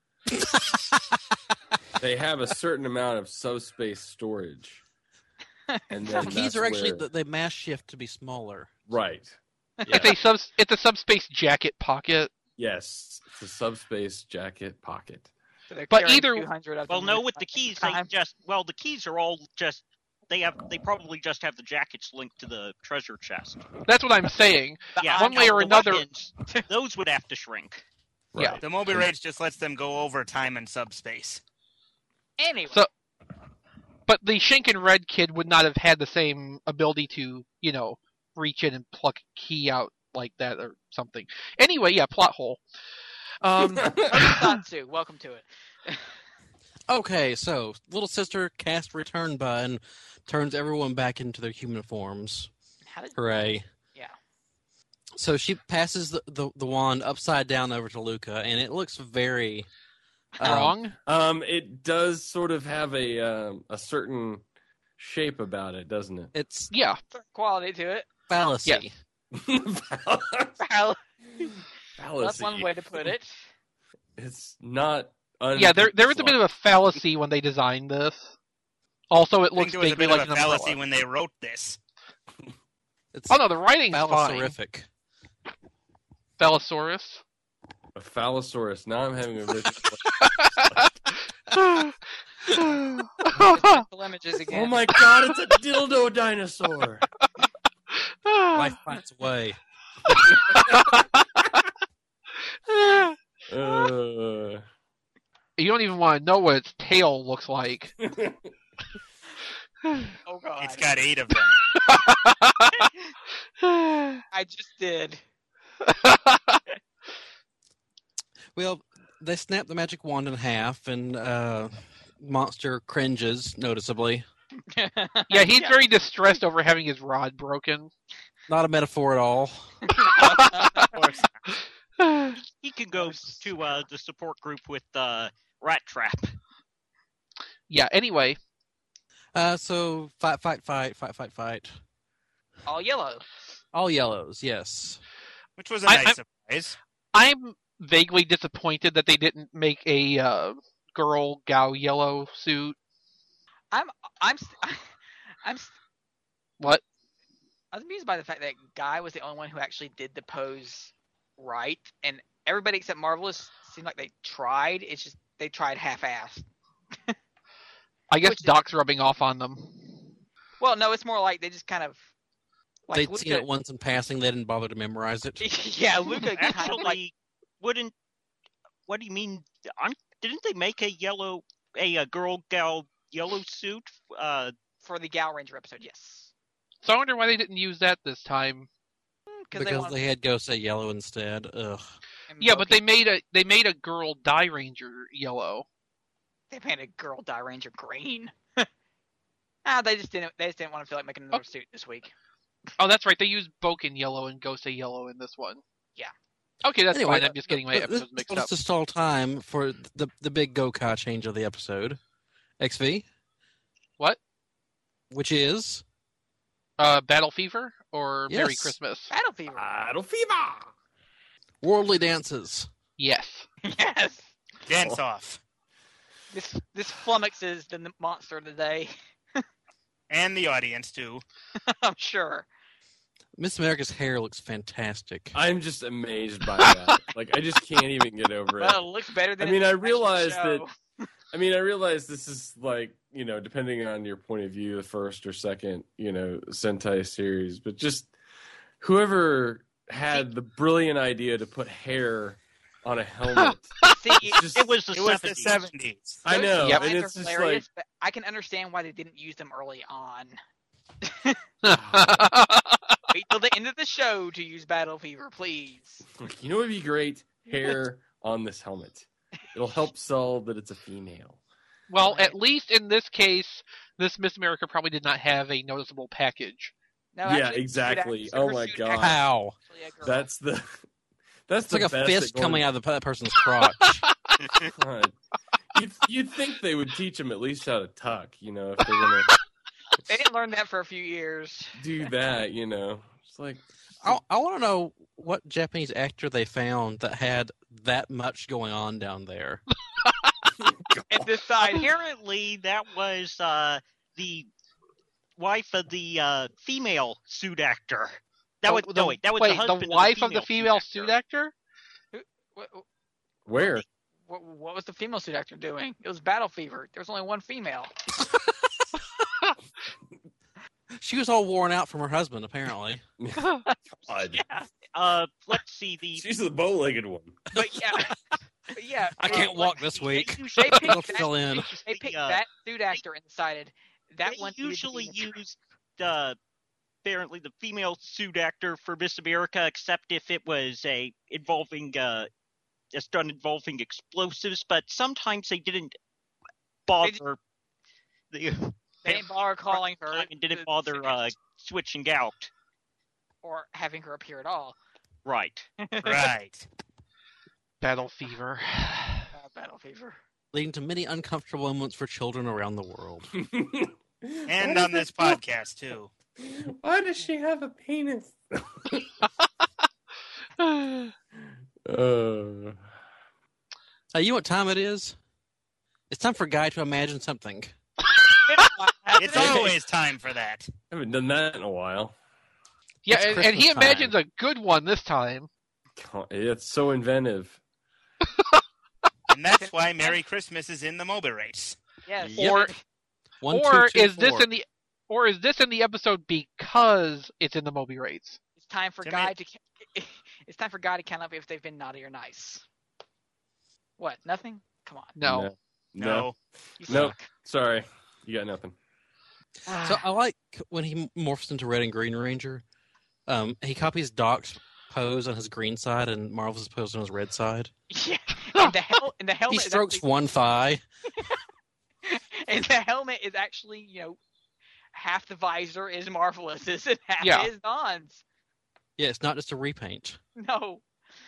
They have a certain amount of subspace storage, and The then keys that's are actually where- the, they mass shift to be smaller. right. it's a sub it's a subspace jacket pocket. Yes, it's a subspace jacket pocket. So they're But carrying either- two hundred of Well, them no, at with the the same keys, they time. just well, the keys are all just they have they probably just have the jackets linked to the treasure chest. That's what I'm saying. The Yeah, one now way or the another- weapons, those would have to shrink. Yeah. Right. The Moby Rage just lets them go over time and subspace. Anyway, So- But the Shinken Red Kid would not have had the same ability to, you know, reach in and pluck a key out like that or something. Anyway, yeah, plot hole. Um, Satsu, welcome to it. Okay, so little sister casts return button, turns everyone back into their human forms. How did Hooray. Yeah. So she passes the, the, the wand upside down over to Luca, and it looks very um, wrong? Um, it does sort of have a um, a certain shape about it, doesn't it? It's Yeah. quality to it? fallacy. Yes. Well, Fallacy. that's one way to put it. It's not. Un- Yeah, there there was a bit of a fallacy when they designed this. Also, it I think looks there was a vaguely bit like of an a fallacy umbrella. when they wrote this. It's Oh no, the writing's fine. phallosorific. Phallosaurus. a phallosaurus. Now I'm having a visual. Mental images again. Oh my god! It's a dildo dinosaur. Life finds a way. Uh, You don't even want to know what its tail looks like. Oh god. It's got eight of them. I just did. Well, they snap the magic wand in half, and uh, monster cringes noticeably. Yeah, he's very distressed over having his rod broken. Not a metaphor at all. Of course. He can go to uh, the support group with uh, Rat Trap. Yeah. Anyway, Uh, so fight, fight, fight, fight, fight, fight. All yellow. All yellows, yes. Which was a I- nice I- surprise. I'm vaguely disappointed that they didn't make a uh, girl Gao yellow suit. I'm I'm st- I'm st- What? I was amused by the fact that Guy was the only one who actually did the pose right, and everybody except Marvelous seemed like they tried. It's just they tried half-assed. I guess Which is- Doc's rubbing off on them. Well, no, it's more like they just kind of like They'd Luca, seen it once in passing. They didn't bother to memorize it. yeah, Luca kind Actually, of like wouldn't. What do you mean? Aren't, didn't they make a yellow, a, a girl gal yellow suit? Uh, for the Gal Ranger episode, yes, So I wonder why they didn't use that this time. because they, Because wanted they had Go Say Yellow instead. Ugh. to Yeah, but they invoke made a they made a girl Die Ranger yellow. it. They made a girl Die Ranger green. ah, they just didn't. They just didn't want to feel like making another suit this week. Oh, that's right. They used Boken yellow and Gosei yellow in this one. Yeah. Okay, that's Anyway, fine. I'm just getting my This episodes mixed was up. to stall time for the the big Gokai change of the episode. X V, What? which is Uh, Battle Fever or Merry Yes. Christmas? Battle Fever. Battle Fever. Worldly Dances. Yes. yes. Dance off. This this flummoxes the monster of the day. And the audience, too. I'm sure. Miss America's hair looks fantastic. I'm just amazed by that. Like, I just can't even get over it. Well, it looks better than. I mean, its I actual realize show. that- I mean, I realize this is like, you know, depending on your point of view, the first or second, you know, Sentai series, but just whoever had the brilliant idea to put hair on a helmet. See, It's just- it was the It was the seventies. seventies. I those know, Yep. and designs it's are just hilarious, like, but I can understand why they didn't use them early on. Wait till the end of the show to use Battle Fever, please. you know what would be great? Hair on this helmet. It'll help sell that it's a female. Well, at least in this case, this Miss America probably did not have a noticeable package. No, Yeah, actually, exactly. suit Oh her my suit God. actually- How? actually a girl. That's the that's It's the like a best fist at going- coming out of the pe- person's crotch. God. You'd, you'd think they would teach them at least how to tuck, you know, if they're gonna They didn't learn that for a few years. do that, you know. It's like I, I want to know what Japanese actor they found that had that much going on down there. And decide here. Apparently, that was uh, the wife of the uh, female suit actor. That Oh, was the- no, wait, that was wait, the husband wife of the female suit actor. What, where? what, what was the female suit actor doing? It was Battle Fever. There was only one female. She was all worn out from her husband, apparently. God. Yeah, Uh, let's see the. She's the bow-legged one. but yeah, but yeah. I well, can't walk this They week. usually, They It'll picked, fill that, in. they picked uh, that suit actor and decided that they one needed to be usually mature. used uh, apparently the female suit actor for Miss America, except if it was a involving uh, a stunt involving explosives. But sometimes they didn't bother. The, They didn't bother calling her and didn't the bother suit uh, actor switching out. or having her appear at all. Right. Right. Battle Fever. Uh, Battle Fever. Leading to many uncomfortable moments for children around the world. And on this podcast, too. Why does she have a penis? uh, Hey, you know what time it is? It's time for Guy to imagine something. It's always time for that. I haven't done that in a while. Yeah, It's and, and he Christmas imagines a good one this time. God, it's so inventive. And that's why Merry Christmas is in the MOBA race. Yes. Yep. Or One, or two, two, is this four. in the or is this in the episode because it's in the Moby rates? It's time for To Guy me- to. It's time for Guy to count up if they've been naughty or nice. What? Nothing? Come on. No. No. No. You Nope. suck. Sorry. You got nothing. So I like when he morphs into Red and Green Ranger. Um, he copies Doc's pose on his green side and Marvel's pose on his red side. Yeah. And the hel- and the helmet. He is strokes actually- one thigh. and the helmet is actually, you know, half the visor is Marvelous's and half Yeah. is Don's. Yeah, it's not just a repaint. No.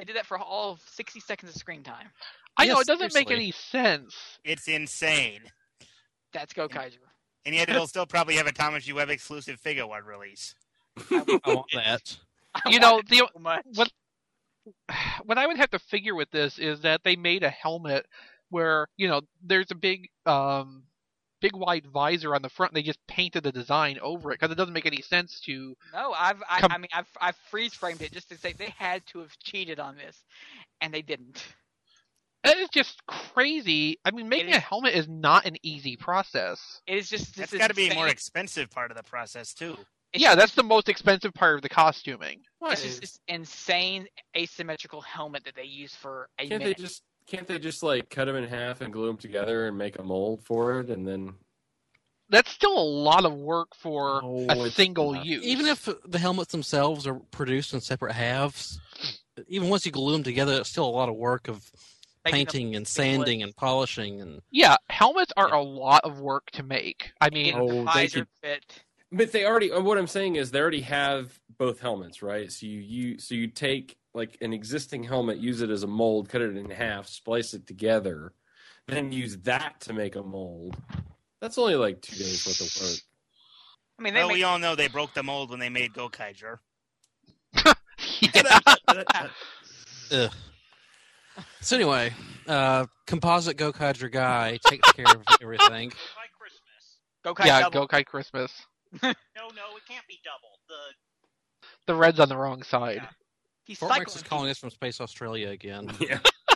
They did that for all of sixty seconds of screen time. I Yeah, know, it doesn't make seriously. any sense. It's insane. That's Gokaiger. And yet it'll still probably have a Thomas G. Webb exclusive figure one release. I want that. I You know, want it the- so much. what- What I would have to figure with this is that they made a helmet where, you know, there's a big, um, big wide visor on the front. And they just painted the design over it because it doesn't make any sense to. No, I've I, Com- I mean I've I've freeze framed it just to say they had to have cheated on this, and they didn't. It is just crazy. I mean, making is- a helmet is not an easy process. It is just this That's is got to be a more insane. expensive part of the process, too. It's Yeah, just- that's the most expensive part of the costuming. What It's just this insane asymmetrical helmet that they use for a Can't they minute. just can't they just like cut them in half and glue them together and make a mold for it and then? That's still a lot of work for No, a it's single not. use. Even if the helmets themselves are produced in separate halves, even once you glue them together, it's still a lot of work of Making them painting and seamless. sanding and polishing and Yeah, helmets are a lot of work to make. I mean, Getting the Oh, they visor could- fit. But they already. What I'm saying is they already have both helmets, right? So you, you so you take like an existing helmet, use it as a mold, cut it in half, splice it together, then use that to make a mold. That's only like two days worth of work. I mean, they Well, make we all know they broke the mold when they made Gokaiger. yeah. ugh. So anyway, uh, composite Gokaiger guy takes care of everything. By Christmas. Gokai yeah, double. Gokai Christmas. No, no, it can't be double. The The red's on the wrong side. He's Fort Max is cycling. calling us from Space Australia again. Yeah.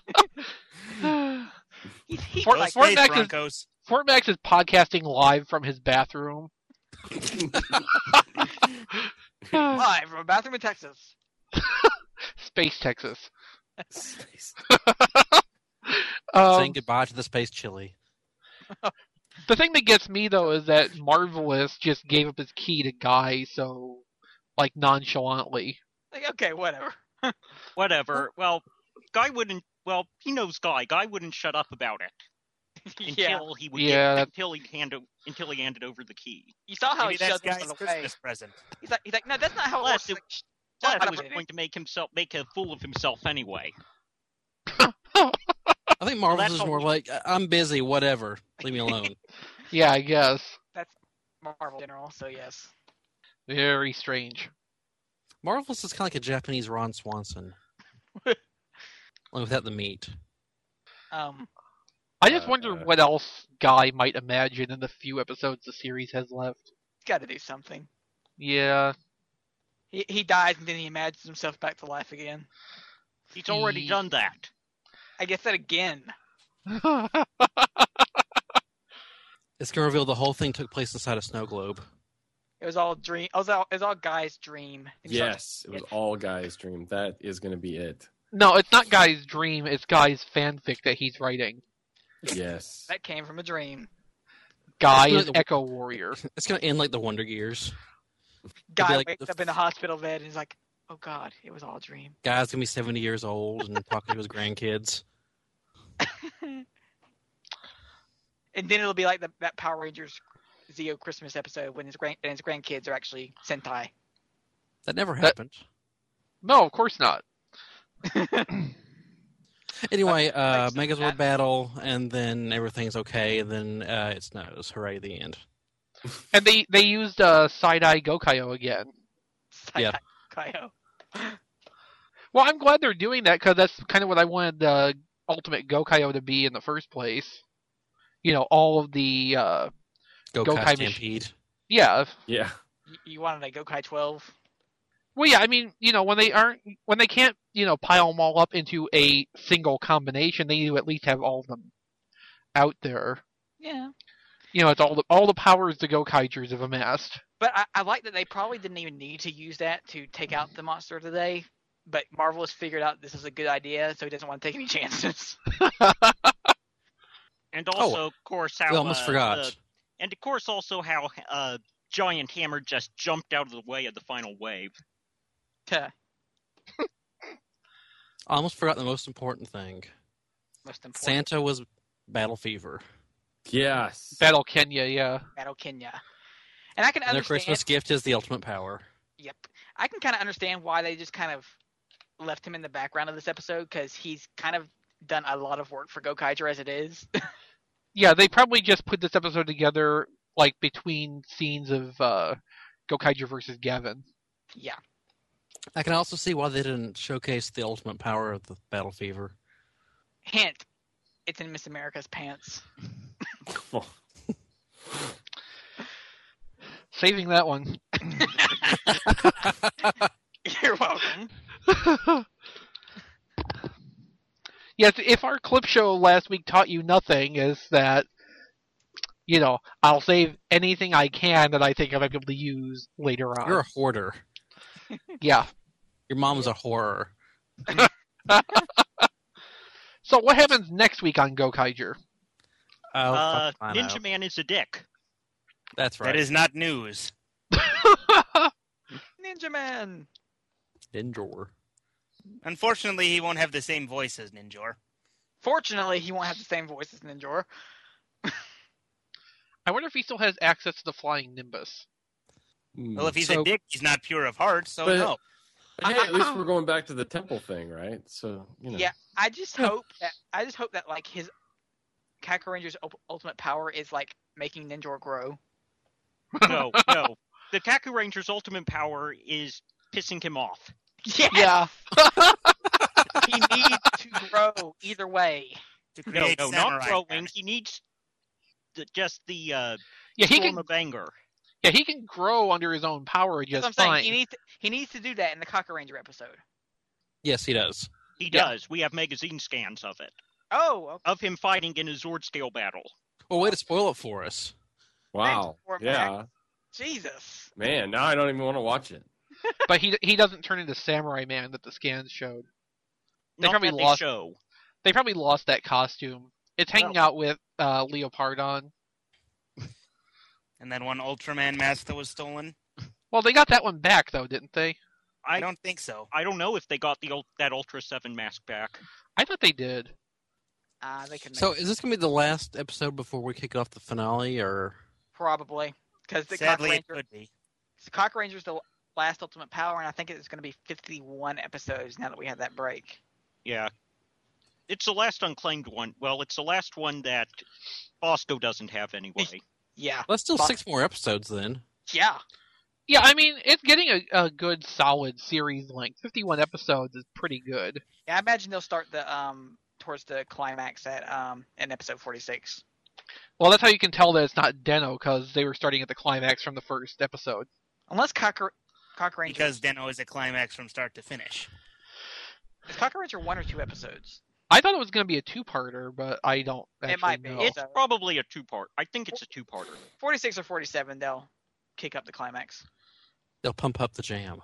He's, he's Fort- Go like, Fort Space Max is- Broncos. Fort Max is podcasting live from his bathroom. live from a bathroom in Texas. Space Texas. Space. Um, Saying goodbye to the space chili. the thing that gets me though is that Marvelous just gave up his key to Guy so like nonchalantly. Like, okay, whatever. whatever. Well, Guy wouldn't. Well, he knows Guy. Guy wouldn't shut up about it until yeah. he would Yeah, get, that- until he handed until he handed over the key. You saw how Maybe he that's shoved Guy's himself away. Christmas present. He's like, he's like, no, that's not how it Plus, works. it- Like, shh, Plus, shut he up, was Brady. going to make himself make a fool of himself anyway. I think Marvel's that's is all more we- like, I'm busy, whatever. Leave me alone. Yeah, I guess. Marvel in general, so yes. Very strange. Marvelous is kind of like a Japanese Ron Swanson. Only without the meat. Um, I just Uh, wonder uh. what else Guy might imagine in the few episodes the series has left. he's got to do something. Yeah. He he dies and then he imagines himself back to life again. He's already He- done that. I guess that again. It's going to reveal the whole thing took place inside a snow globe. It was all dream. It was all, it was all Guy's dream. And he started- Yes, it was all Guy's dream. That is going to be it. No, it's not Guy's dream, it's Guy's fanfic that he's writing. Yes. That came from a dream. Guy It's is not- Echo Warrior. It's going to end like the Wonder Gears. Guy like wakes the up in the hospital bed and he's like, "Oh God, it was all a dream." Guy's going to be seventy years old and talking to his grandkids. And then it'll be like the, that Power Rangers Zeo Christmas episode when his grand and his grandkids are actually Sentai. That never That- happened. No, of course not. Anyway, uh, Like some Megazord cat- battle, and then everything's okay, and then uh, it snows. Hooray, the end. And they they used uh, Side-Eye Gokaio again. Yeah. Kaio. Well, I'm glad they're doing that because that's kind of what I wanted the Ultimate Gokaio to be in the first place. You know, all of the uh, Go Go Kai Kai Stampede. yeah. Yeah. You, you wanted a Gokai twelve? Well, yeah. I mean, you know, when they aren't when they can't you know pile them all up into a single combination, they need to at least have all of them out there. Yeah. You know, it's all the all the powers the Gokaigers have amassed. But I, I like that they probably didn't even need to use that to take out the monster of the day. But Marvel has figured out this is a good idea, so he doesn't want to take any chances. And also, of course, how We almost uh, forgot. the- and of course, also how uh, Giant Hammer just jumped out of the way of the final wave. Tuh. I almost forgot the most important thing. Most important. Santa was Battle Fever. Yes. Battle Kenya, yeah. Battle Kenya. And I can And their understand. Christmas gift is the ultimate power. Yep. I can kind of understand why they just kind of left him in the background of this episode because he's kind of done a lot of work for Gokaiger as it is. Yeah, they probably just put this episode together like between scenes of uh, Gokaiger versus Gavin. Yeah. I can also see why they didn't showcase the ultimate power of the Battle Fever. Hint, it's in Miss America's pants. Saving that one. You're welcome. Yes, if our clip show last week taught you nothing, is that, you know, I'll save anything I can that I think I might be able to use later on. You're a hoarder. Yeah. Your mom's a horror. So what happens next week on Gokaiger? Oh, Uh, fuck, I Ninja know. Man is a dick. That's right. That is not news. Ninja Man. Ninjor. Unfortunately, he won't have the same voice as Ninjor. Fortunately, he won't have the same voice as Ninjor. I wonder if he still has access to the flying Nimbus. Well, if he's So- a dick, he's not pure of heart, so But- no. But hey, at least we're going back to the temple thing, right? So, you know. Yeah, I just hope that I just hope that like his Kaku Ranger's ul- ultimate power is like making Ninjor grow. No, no. The Kaku Ranger's ultimate power is pissing him off. Yeah, Yeah. he needs to grow either way. To No, create no, samurai not growing. men. He needs the, just the uh, Yeah, he storm can of anger. yeah, he can grow under his own power That's just what I'm saying. fine. He needs to, he needs to do that in the Kaku Ranger episode. Yes, he does. He Yeah. does. We have magazine scans of it. Oh, okay. Of him fighting in a Zord scale battle. Well, way to spoil it for us. Wow. Thanks, Yeah. Jesus. Man, now I don't even want to watch it. But he he doesn't turn into Samurai Man that the scans showed. They Not probably that lost- they show. They probably lost that costume. It's hanging Well- out with uh, Leopardon. And that one Ultraman mask that was stolen? Well, they got that one back though, didn't they? I I don't think so. I don't know if they got the ul- that Ultra seven mask back. I thought they did. Uh, they could make So, is this going to be the last episode before we kick off the finale, or probably because the Kaku Sadly, it Ranger, could be. the Kaku Ranger's the last ultimate power, and I think it's going to be fifty-one episodes now that we have that break. Yeah. It's the last unclaimed one. Well, it's the last one that Bosco doesn't have anyway. Yeah, let's still Fuck. six more episodes then? yeah. Yeah, I mean, it's getting a, a good solid series length. fifty-one episodes is pretty good. Yeah, I imagine they'll start the um towards the climax at um in episode forty-six. Well, that's how you can tell that it's not Deno, because they were starting at the climax from the first episode. Unless Kaku Kaku Ranger Because Deno is a climax from start to finish. is Kaku Ranger one or two episodes. I thought it was going to be a two-parter, but I don't actually It might be. know. It's So- probably a two-part. I think it's a two-parter. forty-six or forty-seven, they'll kick up the climax. They'll pump up the jam.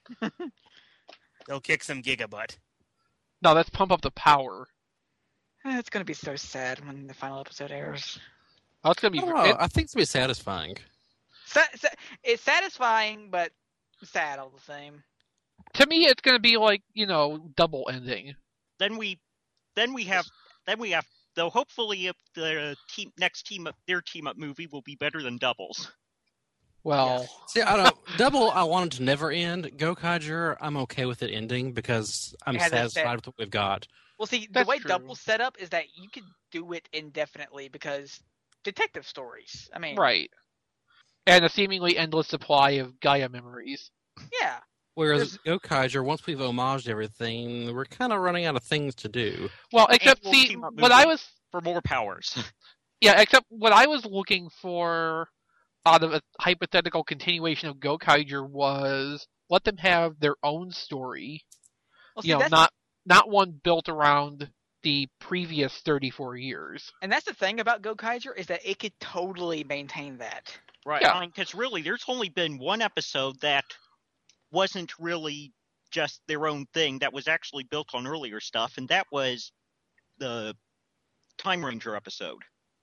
They'll kick some gigabutt. No, that's Pump Up the Power. Eh, It's going to be so sad when the final episode airs. Oh, it's going I to be... don't know. it- I think it's going to be satisfying. Sa- sa- it's satisfying, but sad all the same. to me, it's going to be like, you know, double ending. Then we, then we have, then we have. Though hopefully, if the team next team up, their team up movie will be better than Doubles. Well, See, I don't. Double, I wanted to never end. Gokaiger, I'm okay with it ending because I'm It has a satisfied set- with what we've got. Well, see, the That's way true. Double's set up is that you could do it indefinitely because detective stories. I mean, right. And a seemingly endless supply of Gaia memories. yeah. Whereas Gokaiger, once we've homaged everything, we're kind of running out of things to do. Well, except, we'll see, team up what movie. I was... For more powers. Yeah, except what I was looking for out of a hypothetical continuation of Gokaiger was let them have their own story. Well, see, You know, that's, not not one built around the previous thirty-four years. and that's the thing about Gokaiger is that it could totally maintain that. Right. Yeah. Because really, there's only been one episode that wasn't really just their own thing. That was actually built on earlier stuff, and that was the Time Ranger episode.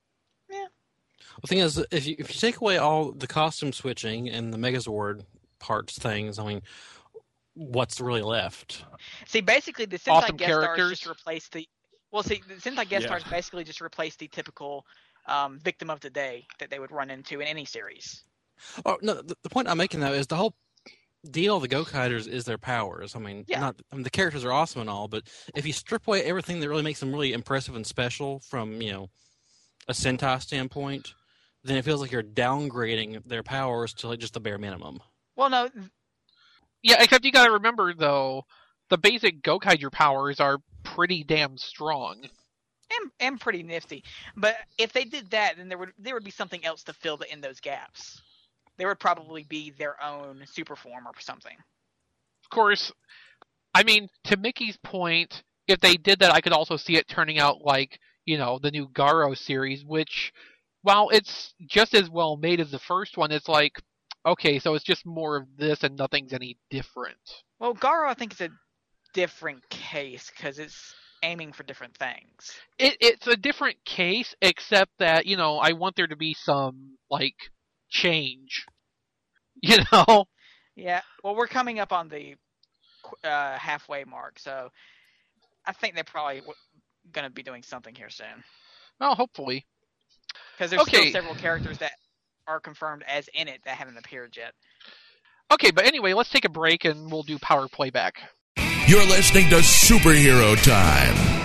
The thing is, if you if you take away all the costume switching and the Megazord parts things, I mean, what's really left? See, basically, the Sentai Awesome guest stars characters. just replace the. Well, see, the Sentai guest Yeah. stars basically just replace the typical um, victim of the day that they would run into in any series. Oh no, the, the point I'm making though is the whole deal of the Go-Kiters is their powers. I mean, Yeah. not I mean, the characters are awesome and all, but if you strip away everything that really makes them really impressive and special from, you know, a Sentai standpoint, then it feels like you're downgrading their powers to like just the bare minimum. Well, no, Yeah, except you gotta remember, though, the basic Gokaiger powers are pretty damn strong. and, and pretty nifty. But if they did that, then there would there would be something else to fill the, in those gaps. There would probably be their own super form or something. Of course, I mean, to Mickey's point, if they did that, I could also see it turning out like, you know, the new Garo series, which, while it's just as well made as the first one, it's like, okay, so it's just more of this and nothing's any different. Well, Garo, I think, is a different case because it's aiming for different things. It, it's a different case, except that, you know, I want there to be some, like, change. You know? Yeah. Well, we're coming up on the uh, halfway mark, so I think they're probably w- going to be doing something here soon. Well, hopefully. Because there's Okay. still several characters that are confirmed as in it that haven't appeared yet. Okay, but anyway, let's take a break and we'll do power playback. You're listening to Superhero Time.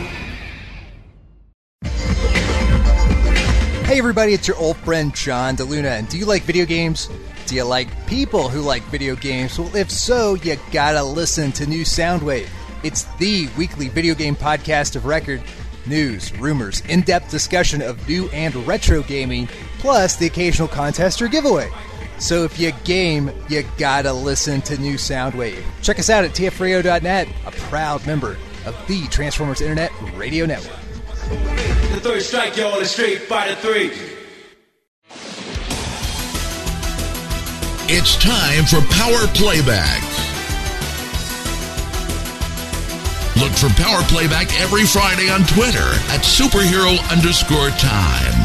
Hey everybody, it's your old friend John DeLuna, and do you like video games? Do you like people who like video games? Well, if so, you gotta listen to New Soundwave. It's the weekly video game podcast of record. News, rumors, in-depth discussion of new and retro gaming, plus the occasional contest or giveaway. So if you game, you gotta listen to New Soundwave. Check us out at T F radio dot net, a proud member of the Transformers Internet Radio Network. The third strike, yo, on the Street Fighter three. It's time for Power Playback. Look for Power Playback every Friday on Twitter at superhero underscore time.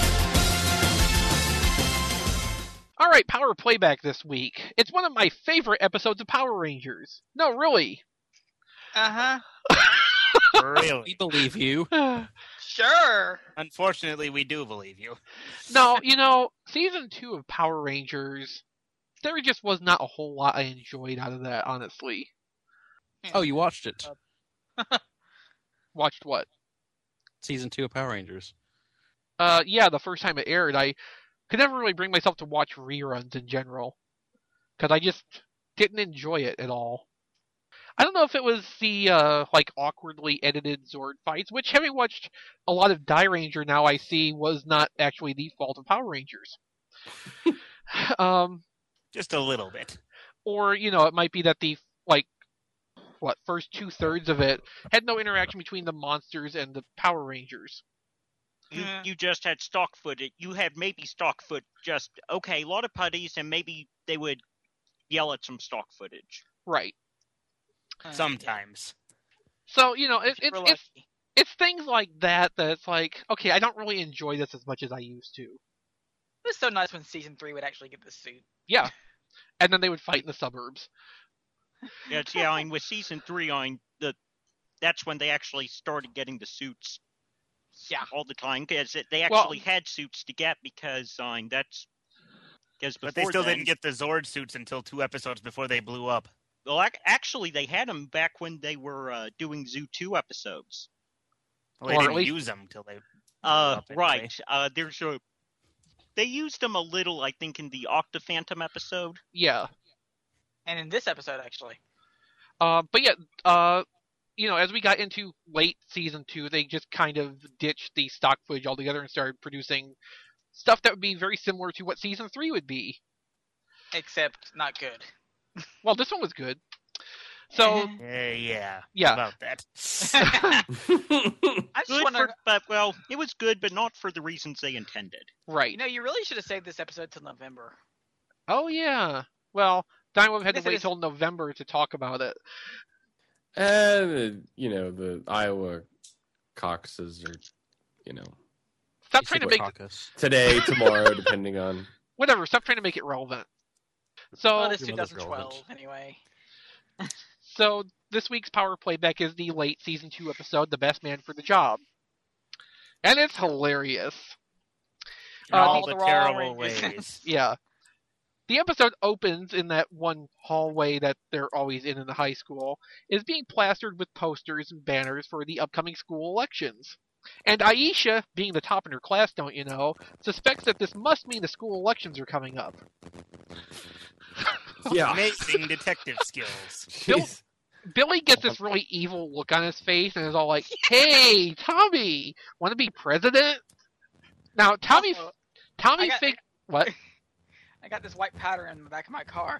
All right, power playback this week. It's one of my favorite episodes of Power Rangers. No, really. Uh-huh. We Really? believe you. Sure. Unfortunately, we do believe you. No, you know, season two of Power Rangers, there just was not a whole lot I enjoyed out of that, honestly. Oh, you watched it. Watched what? Season two of Power Rangers. Uh, yeah, the first time it aired, I could never really bring myself to watch reruns in general. Because I just didn't enjoy it at all. I don't know if it was the, uh, like, awkwardly edited Zord fights, which, having watched a lot of Die Ranger now, I see was not actually the fault of Power Rangers. um, Just a little bit. or, you know, it might be that the, like, what, first two-thirds of it had no interaction between the monsters and the Power Rangers. You Yeah. you just had stock footage. You had maybe stock foot. Just okay, a lot of putties, and maybe they would yell at some stock footage. Right. Sometimes. So, you know, it, If you it, were it's lucky. it's things like that that it's like, okay, I don't really enjoy this as much as I used to. It was so nice when season three would actually get the suit. Yeah. And then they would fight in the suburbs. Yeah, it's- yeah. I mean, with season three, on the that's when they actually started getting the suits Yeah. all the time because they Well- actually had suits to get because I mean, that's because But they before still then- didn't get the Zord suits until two episodes before they blew up. Well, ac- actually, they had them back when they were uh, doing Zoo two episodes. Well, they Or at didn't least- use them until they. blew Uh, up anyway. right. Uh, there's a. They used them a little, I think, in the Octa Phantom episode. Yeah. And in this episode, actually. Uh, but yeah, uh, you know, as we got into late season two, they just kind of ditched the stock footage altogether and started producing stuff that would be very similar to what season three would be. Except not good. Well, this one was good. So, Yeah, yeah. Yeah. About that. I just Good wonder, for, but well, it was good, but not for the reasons they intended. right. you know, you really should have saved this episode till November. Oh, yeah. Well, Dynamo had to Yes, it wait is. till November to talk about it. And, you know, the Iowa caucuses are, you know, Stop trying to make Caucus. today, tomorrow, depending on. whatever. Stop trying to make it relevant. So, Well, it's Your mother's twenty twelve, relevant. anyway. so this week's Power Playback is the late season two episode, "The Best Man for the Job," and it's hilarious. In Uh, all the the wrong terrible Rangers. ways. Yeah. The episode opens in that one hallway that they're always in in the high school, is being plastered with posters and banners for the upcoming school elections. And Aisha, being the top in her class, don't you know, suspects that this must mean the school elections are coming up. Yeah. Amazing detective skills. Bill, Billy gets this really evil look on his face and is all like, "Hey, Tommy, want to be president?" Now, Tommy, Also, Tommy I got- fig- what? I got this white powder in the back of my car.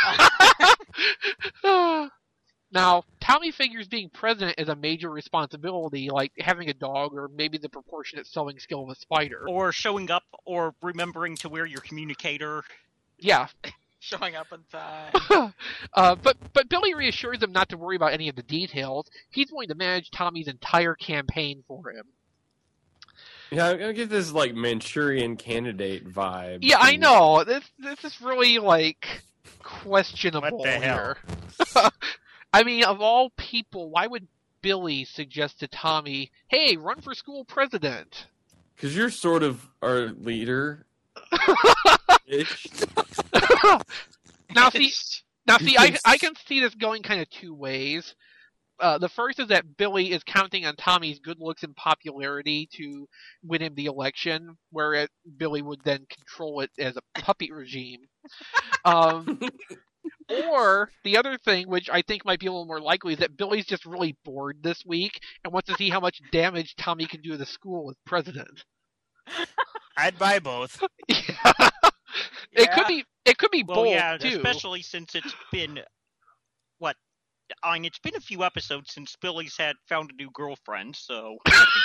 Now, Tommy figures being president is a major responsibility, like having a dog or maybe the proportionate sewing skill of a spider. Or showing up, or remembering to wear your communicator. Yeah. Showing up on time. uh, but but Billy reassures him not to worry about any of the details. He's going to manage Tommy's entire campaign for him. Yeah, I'm gonna get this like Manchurian Candidate vibe. Yeah, I know. This this is really like questionable What the hell? here. I mean, of all people, why would Billy suggest to Tommy, "Hey, run for school president"? Because you're sort of our leader. Ish. Now see, now You see, I think- I can see this going kind of two ways. Uh, the first is that Billy is counting on Tommy's good looks and popularity to win him the election, whereas Billy would then control it as a puppet regime. Um, or the other thing, which I think might be a little more likely, is that Billy's just really bored this week and wants to see how much damage Tommy can do to the school as president. I'd buy both. Yeah. It could Yeah. be. It could be Well, bold yeah, too. especially since it's been what. I mean, it's been a few episodes since Billy's had found a new girlfriend, so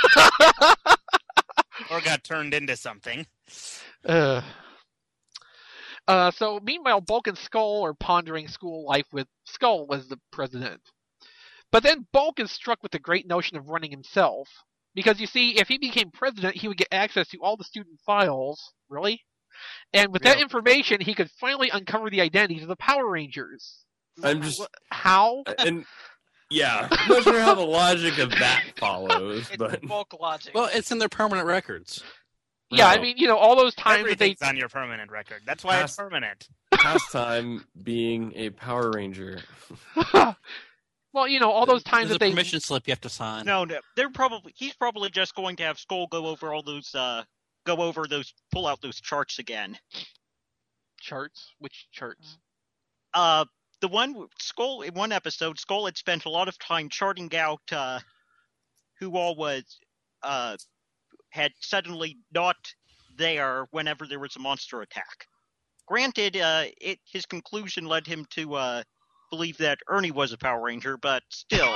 Or got turned into something. Ugh. Uh, so meanwhile, Bulk and Skull are pondering school life with Skull as the president. But then Bulk is struck with the great notion of running himself. Because you see, if he became president, he would get access to all the student files. Really? And with that Yeah. information, he could finally uncover the identities of the Power Rangers. I'm just How? and yeah, I'm not sure how the logic of that follows, It's but bulk logic. Well, it's in their permanent records. Yeah, I No. mean, you know, all those times that they Everything's on your permanent record. That's why it's Past- permanent. pastime being a Power Ranger. well, you know, all those times There's that a they permission slip you have to sign. no, no, they're probably he's probably just going to have Skull go over all those, uh, go over those, pull out those charts again. charts, which charts? Uh, the one Skull in one episode, Skull had spent a lot of time charting out uh, who all was uh, had suddenly not there whenever there was a monster attack. Granted, uh, it his conclusion led him to uh, believe that Ernie was a Power Ranger, but still.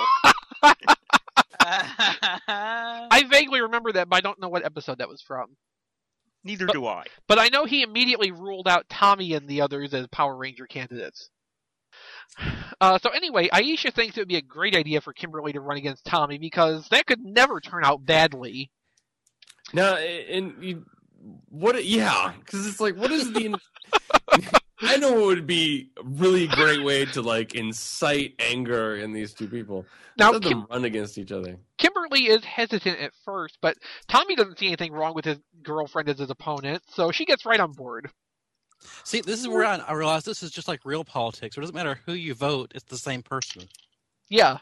I vaguely remember that, but I don't know what episode that was from. Neither But- do I. But I know he immediately ruled out Tommy and the others as Power Ranger candidates. Uh, so anyway, Aisha thinks it would be a great idea for Kimberly to run against Tommy because that could never turn out badly. Now, and you, what? Yeah, because it's like, what is the? I know it would be a really great way to like incite anger in these two people. Now, Let them Kim- run against each other. Kimberly is hesitant at first, but Tommy doesn't see anything wrong with his girlfriend as his opponent, so she gets right on board. See, this is where I, I realize this is just like real politics. It doesn't matter who you vote; it's the same person. Yeah.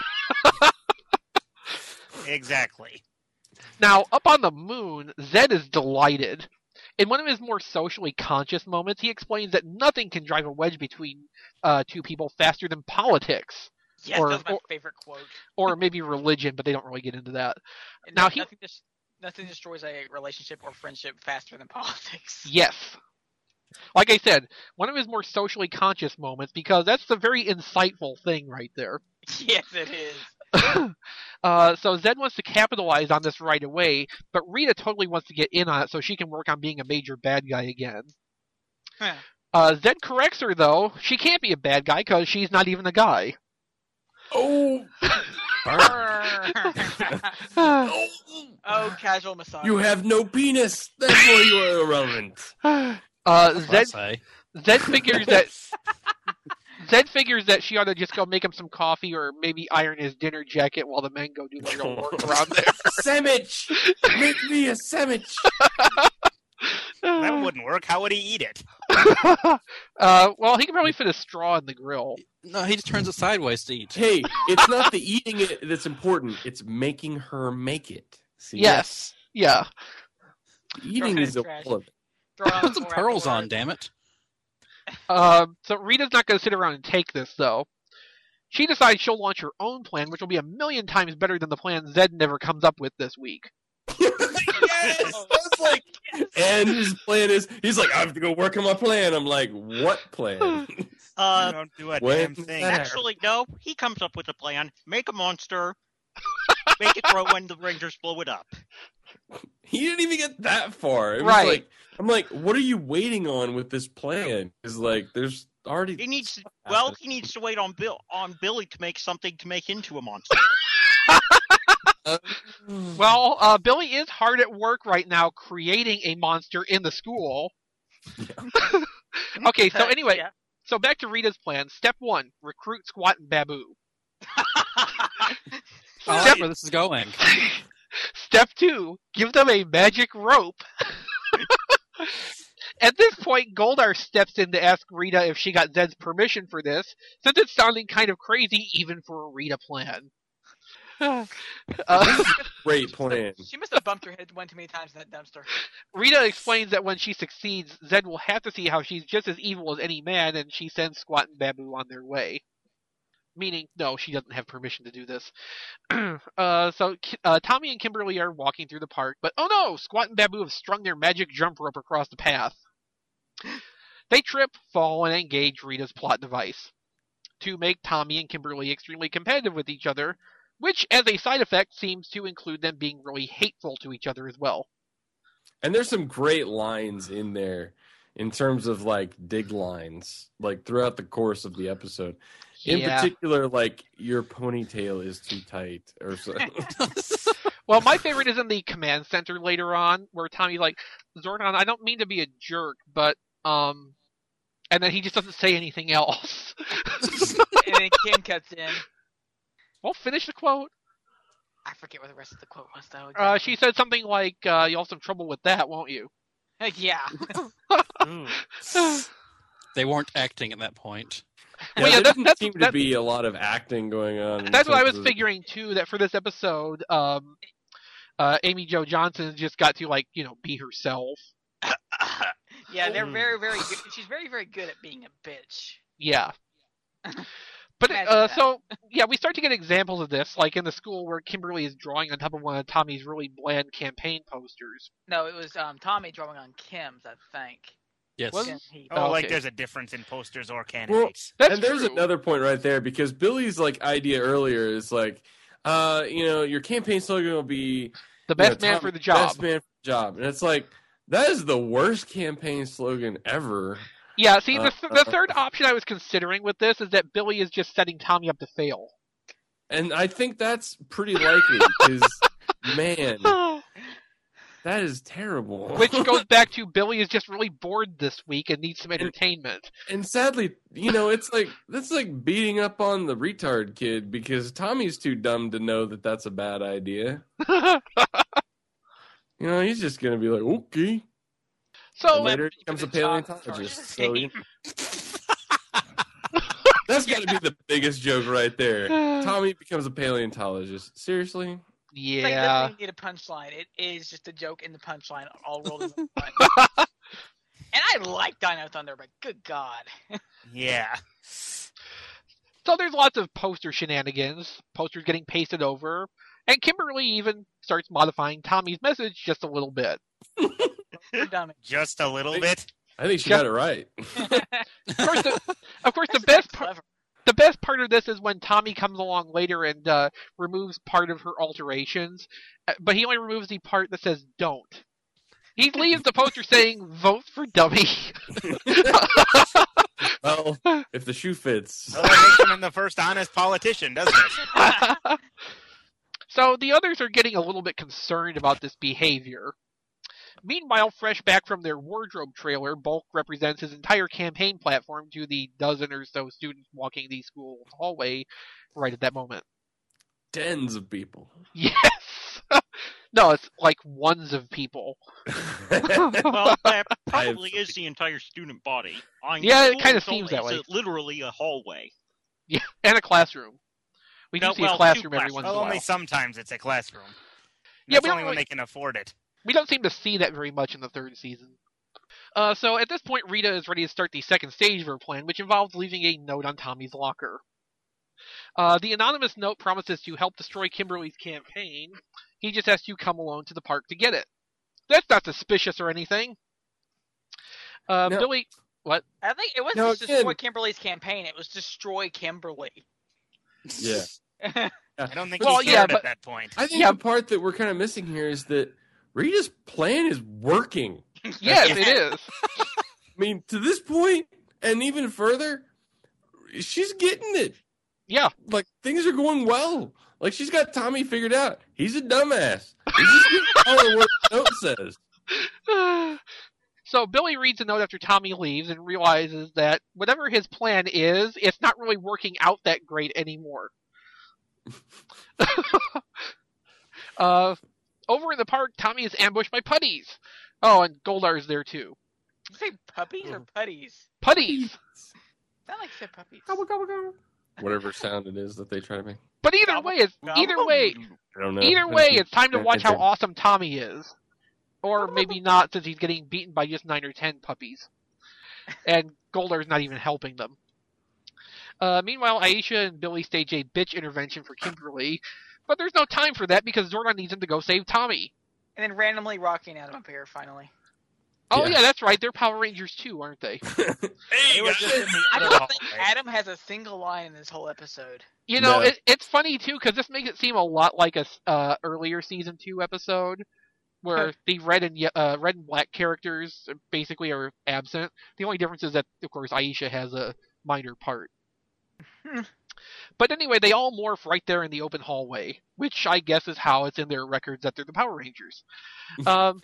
Exactly. Now, up on the moon, Zed is delighted. In one of his more socially conscious moments, he explains that nothing can drive a wedge between uh, two people faster than politics. yes, or- that's my or- favorite quote. Or maybe religion, but they don't really get into that. And Now no- he- nothing, dis- nothing destroys a relationship or friendship faster than politics. Yes. Like I said, one of his more socially conscious moments, because that's a very insightful thing right there. Yes, it is. uh, so Zed wants to capitalize on this right away, but Rita totally wants to get in on it so she can work on being a major bad guy again. Huh. Uh, Zed corrects her, though. She can't be a bad guy because she's not even a guy. Oh, Oh, casual massage. you have no penis. That's why you are irrelevant. uh, That's what I Zed, say. Zed figures that Zed figures that she ought to just go make him some coffee or maybe iron his dinner jacket while the men go do the real work around there. Sandwich. Make me a sandwich. That wouldn't work. How would he eat it? uh, well, he can probably fit a straw in the grill. No, he just turns it sideways to eat. Hey, it's not the eating it that's important. It's making her make it. See? Yes. Yeah. Eating Throw it is in trash. irrelevant. Throw it on Put the some floor pearls on, afterward. damn it. Um, so Rita's not going to sit around and take this, though. She decides she'll launch her own plan, which will be a million times better than the plan Zed never comes up with this week. Yes! That's like, and his plan is, he's like, I have to go work on my plan. I'm like, what plan? You Uh, don't do a when damn is thing. that? actually, no. He comes up with a plan. Make a monster. Make it grow when the Rangers blow it up. He didn't even get that far. It was Right. like, I'm like, what are you waiting on with this plan? Because like, there's already. He needs to, well, he needs to wait on Bill on Billy to make something to make into a monster. Well, uh, Billy is hard at work right now creating a monster in the school. Okay, so anyway, Yeah. so back to Rita's plan. Step one, recruit Squat and Babu. I like Step, where this is going. step two, give them a magic rope. At this point, Goldar steps in to ask Rita if she got Zed's permission for this, since it's sounding kind of crazy even for a Rita plan. Uh, Great plan. She must have bumped her head one too many times in that dumpster. Rita explains that when she succeeds, Zed will have to see how she's just as evil as any man, and she sends Squat and Babu on their way. Meaning, no, she doesn't have permission to do this. uh, so uh, Tommy and Kimberly are walking through the park, but oh no! Squat and Babu have strung their magic jump rope across the path. They trip, fall, and engage Rita's plot device to make Tommy and Kimberly extremely competitive with each other, which, as a side effect, seems to include them being really hateful to each other as well. And there's some great lines in there in terms of like dig lines, like throughout the course of the episode. In Yeah. particular, like your ponytail is too tight or so. Well, my favorite is in the command center later on, where Tommy's like, Zordon, I don't mean to be a jerk, but, um, and then he just doesn't say anything else. And then Kim cuts in. Well, finish the quote. I forget what the rest of the quote was, though. Uh, exactly. she said something like, uh, you'll have some trouble with that, won't you? Yeah. Ooh. They weren't acting at that point. Yeah, Well, yeah, there that- didn't that's- seem to that's- be a lot of acting going on. in That's what I terms was of- figuring, too, that for this episode, um, uh, Amy Jo Johnson just got to, like, you know, be herself. Yeah, they're Mm. very, very good. She's very, very good at being a bitch. Yeah. But Imagine uh, that. so yeah, we start to get examples of this, like in the school where Kimberly is drawing on top of one of Tommy's really bland campaign posters. No, it was um, Tommy drawing on Kim's, I think. Yes. Was- Kim, he- Oh, like okay. there's a difference in posters or Well, candidates. That's and there's true. another point right there because Billy's like idea earlier is like, uh, you know, your campaign slogan will be The you best know, man Tom- for the job. Best man for the job, and it's like that is the worst campaign slogan ever. Yeah, see, the, Uh, th- the uh, third option I was considering with this is that Billy is just setting Tommy up to fail. And I think that's pretty likely because man, that is terrible. Which goes back to Billy is just really bored this week and needs some entertainment. And sadly, you know, it's like that's like beating up on the retard kid because Tommy's too dumb to know that that's a bad idea. You know, he's just gonna be like, okay. So And later he becomes a paleontologist. So you that's got to be the biggest joke right there. Tommy becomes a paleontologist. Seriously? It's like, yeah, doesn't need a punchline. It is just a joke in the punchline, all rolled in one. And I like Dino Thunder, but good God. Yeah. so there's lots of poster shenanigans, posters getting pasted over, and Kimberly even starts modifying Tommy's message just a little bit. We're dumb. Just a little bit. I think she Just- got it right. Of course, the, of course, the That's best clever. part. The best part of this is when Tommy comes along later and uh, removes part of her alterations, uh, but he only removes the part that says "don't." He leaves the poster saying "Vote for Dummy." Well, if the shoe fits. Well, that makes him the first honest politician, doesn't it? So the others are getting a little bit concerned about this behavior. Meanwhile, fresh back from their wardrobe trailer, Bulk represents his entire campaign platform to the dozen or so students walking the school hallway right at that moment. Tens of people. Yes! No, it's like ones of people. Well, that probably is the entire student body. I mean, Yeah, it school kinda is seems only- that way. It's literally a hallway. Yeah, and a classroom. We do No, see well, a classroom two every once Well, in a only while. sometimes it's a classroom. Yeah, That's we don't only when really- they can afford it. We don't seem to see that very much in the third season. Uh, so at this point, Rita is ready to start the second stage of her plan, which involves leaving a note on Tommy's locker. Uh, the anonymous note promises to help destroy Kimberly's campaign. He just has to come alone to the park to get it. That's not suspicious or anything. Uh, No. Billy, what? I think it wasn't No, just destroy again- Kimberly's campaign. It was destroy Kimberly. Yeah. I don't think Well, he yeah, cared but- at that point. I think Yeah. the part that we're kind of missing here is that Rita's plan is working. Yes, it is. I mean, to this point, and even further, she's getting it. Yeah. Like, things are going well. Like, she's got Tommy figured out. He's a dumbass. He's just going to follow what the note says. So Billy reads a note after Tommy leaves and realizes that whatever his plan is, it's not really working out that great anymore. uh, over in the park, Tommy is ambushed by putties. Oh, and Goldar's there too. Did you say puppies or putties? Putties! Sound like you said puppies. Whatever sound it is that they try to make. But either way, it's, either way, I don't know. either way, it's time to watch how awesome Tommy is. Or maybe not, since he's getting beaten by just nine or ten puppies. And Goldar's not even helping them. Uh, meanwhile, Aisha and Billy stage a bitch intervention for Kimberly, but there's no time for that because Zordon needs him to go save Tommy. And then randomly Rocky and Adam appear finally. Oh Yeah. yeah, that's right. They're Power Rangers too, aren't they? They were just in the I other don't think hallway. Adam has a single line in this whole episode. You know, No. it, it's funny too because this makes it seem a lot like a uh, earlier season two episode where the red and ye- uh, red and black characters basically are absent. The only difference is that, of course, Aisha has a minor part. But anyway, they all morph right there in the open hallway, which I guess is how it's in their records that they're the Power Rangers. Um,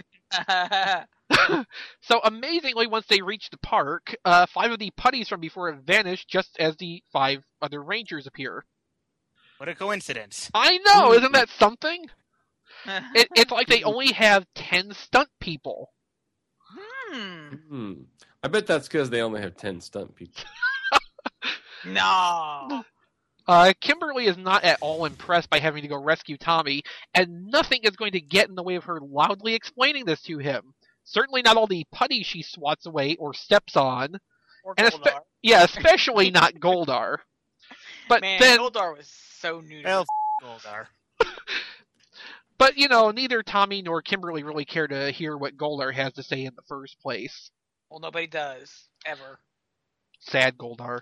so amazingly, once they reach the park, uh, five of the putties from before have vanished just as the five other Rangers appear. What a coincidence. I know, isn't that something? It, it's like they only have ten stunt people. hmm. Hmm. I bet that's because they only have ten stunt people. No. Uh, Kimberly is not at all impressed by having to go rescue Tommy, and nothing is going to get in the way of her loudly explaining this to him. Certainly not all the putties she swats away or steps on. Or And Goldar. espe- yeah, especially not Goldar. But Man, then, Goldar was so new to Well, us. f- Goldar. but you know, neither Tommy nor Kimberly really care to hear what Goldar has to say in the first place. Well, nobody does. Ever. Sad Goldar.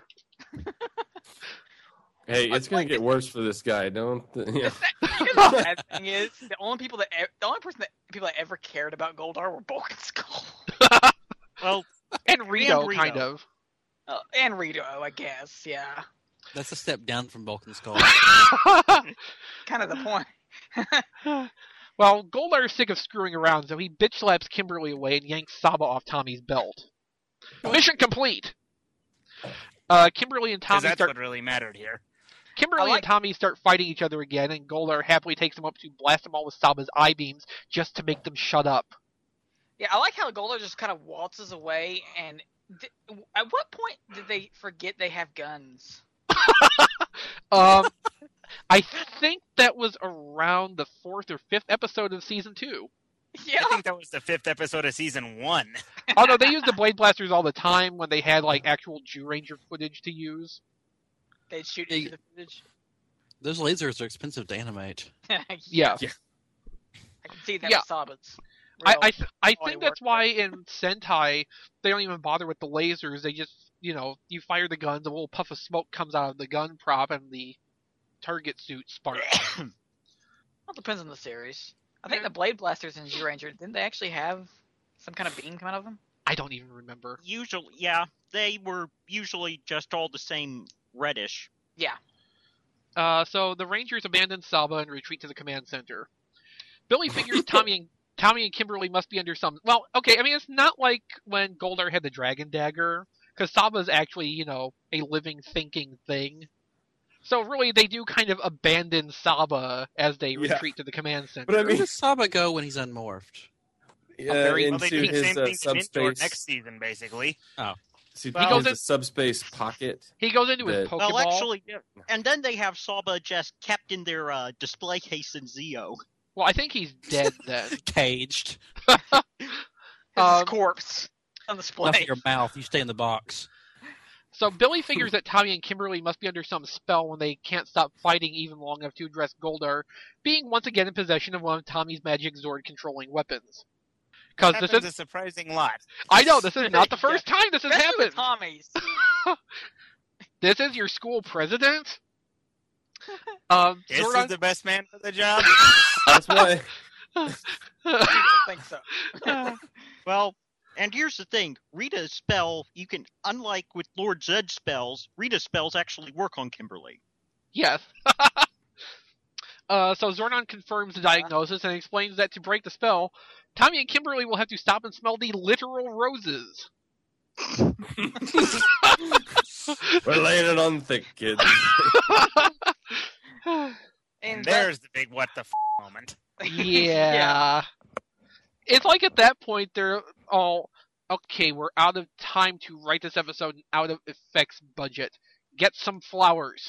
Hey, it's going to get worse for this guy. Don't. Yeah. Here's the bad thing is, the only people that, e- the only person that people that ever cared about Goldar were Bulk and Skull. Well, And Rito, Rito. kind of. Uh, and Rito, I guess, yeah. That's a step down from Bulk and Skull. Kind of the point. Well, Goldar is sick of screwing around, so he bitch slaps Kimberly away and yanks Saba off Tommy's belt. Mission complete! Uh, Kimberly and Because Tommy that's start what really mattered here. Kimberly I like- and Tommy start fighting each other again, and Goldar happily takes them up to blast them all with Saba's eye beams just to make them shut up. Yeah, I like how Goldar just kind of waltzes away, and th- at what point did they forget they have guns? Um, I think that was around the fourth or fifth episode of season two. Yeah. I think that was the fifth episode of season one. Although they used the blade blasters all the time when they had like actual Jew Ranger footage to use. They'd shoot Yeah, into the footage. Those lasers are expensive to animate. Yeah. Yeah. I can see that Yeah. with Saba's. I Real I, th- I quality think that's work why there. in Sentai they don't even bother with the lasers. They just, you know, you fire the guns, a little puff of smoke comes out of the gun prop, and the target suit sparks. Well, it depends on the series. I think the Blade Blasters in G-Ranger, didn't they actually have some kind of beam come out of them? I don't even remember. usually, yeah, they were usually just all the same reddish. Yeah. Uh, so the Rangers abandon Saba and retreat to the command center. Billy figures Tommy and Tommy and Kimberly must be under some. Well, okay, I mean it's not like when Goldar had the Dragon Dagger, because Saba's actually, you know, a living, thinking thing. So really, they do kind of abandon Saba as they Yeah. retreat to the command center. But I Where mean, does Saba go when he's unmorphed? uh, very- Well, they into do the his same uh, thing to Mentor subspace. next season, basically. So he Well- goes He goes a subspace pocket. He goes into his That- Pokeball. Well, actually, yeah. And then they have Saba just kept in their uh, display case in Zeo. Well, I think he's dead then. Caged. His Um, corpse on display. Nothing in your mouth. You stay in the box. So Billy figures that Tommy and Kimberly must be under some spell when they can't stop fighting even long enough to address Goldar being once again in possession of one of Tommy's magic Zord controlling weapons. Because Happens this is, a surprising lot. I know, this is not the first time this has Especially with happened. Tommy's. This is your school president? Um, This is Zordon, the best man for the job. That's why. I don't think so. Well, and here's the thing: Rita's spell, you can, unlike with Lord Zed's spells, Rita's spells actually work on Kimberly. yes. uh, so Zordon confirms the diagnosis and explains that to break the spell, Tommy and Kimberly will have to stop and smell the literal roses. We're laying it on thick, kids. And And that- there's the big what the f moment. Yeah. It's like at that point they're all, okay, we're out of time to write this episode and out of effects budget. Get some flowers.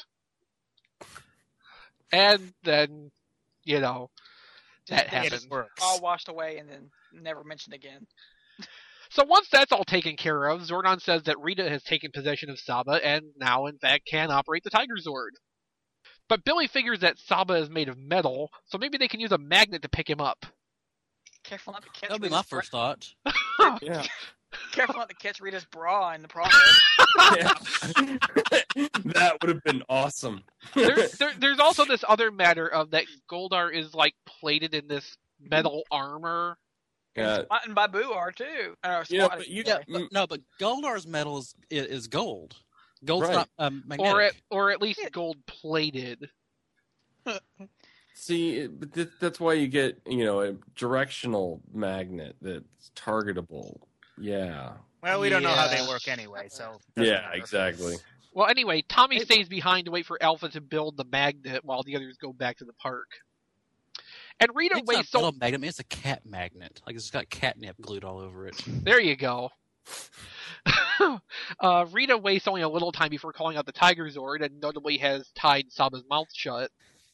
And then, you know, that Just It happens. works. all washed away and then never mentioned again. So once that's all taken care of, Zordon says that Rita has taken possession of Saba and now, in fact, can operate the Tiger Zord. But Billy figures that Saba is made of metal, so maybe they can use a magnet to pick him up. Careful not to catch That'll be Rita's my first thought. Yeah. bra- Careful not to catch Rita's bra in the process. Yeah. That would have been awesome. there, there, there's also this other matter of that Goldar is like plated in this metal armor. Yeah. Spot and Babu are too. Uh, Yeah, Spot, but you- yeah. But, no, but Goldar's metal is is, is gold. Gold's Right. not um, magnetic. Or at, or at least gold plated. See, it- but th- that's why you get, you know, a directional magnet that's targetable. Yeah. Well, we don't know how Yeah. they work anyway, so. doesn't Yeah, matter. exactly. Well, anyway, Tommy stays behind to wait for Alpha to build the magnet while the others go back to the park. And Rita It's not waits a so metal magnet. It's a cat magnet. Like it's got catnip glued all over it. there you go. uh, Rita wastes only a little time before calling out the Tiger Zord, and notably has tied Saba's mouth shut.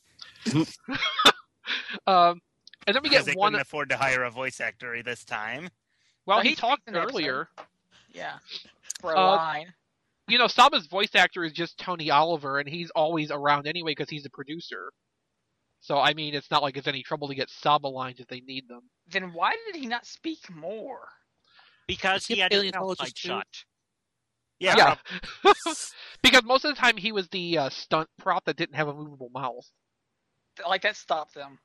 um, and then we Because get they one. couldn't afford to hire a voice actor this time. Well, Well, he he talked speaks in the episode. earlier. Yeah. For a Uh, line. You know, Saba's voice actor is just Tony Oliver, and he's always around anyway because he's a producer. So, I mean, it's not like it's any trouble to get Saba lines if they need them. Then why did he not speak more? Because Is he he had his paleontologist outside too? shot. Yeah. Yeah. prob- Because most of the time he was the uh, stunt prop that didn't have a movable mouth. Like that stopped them.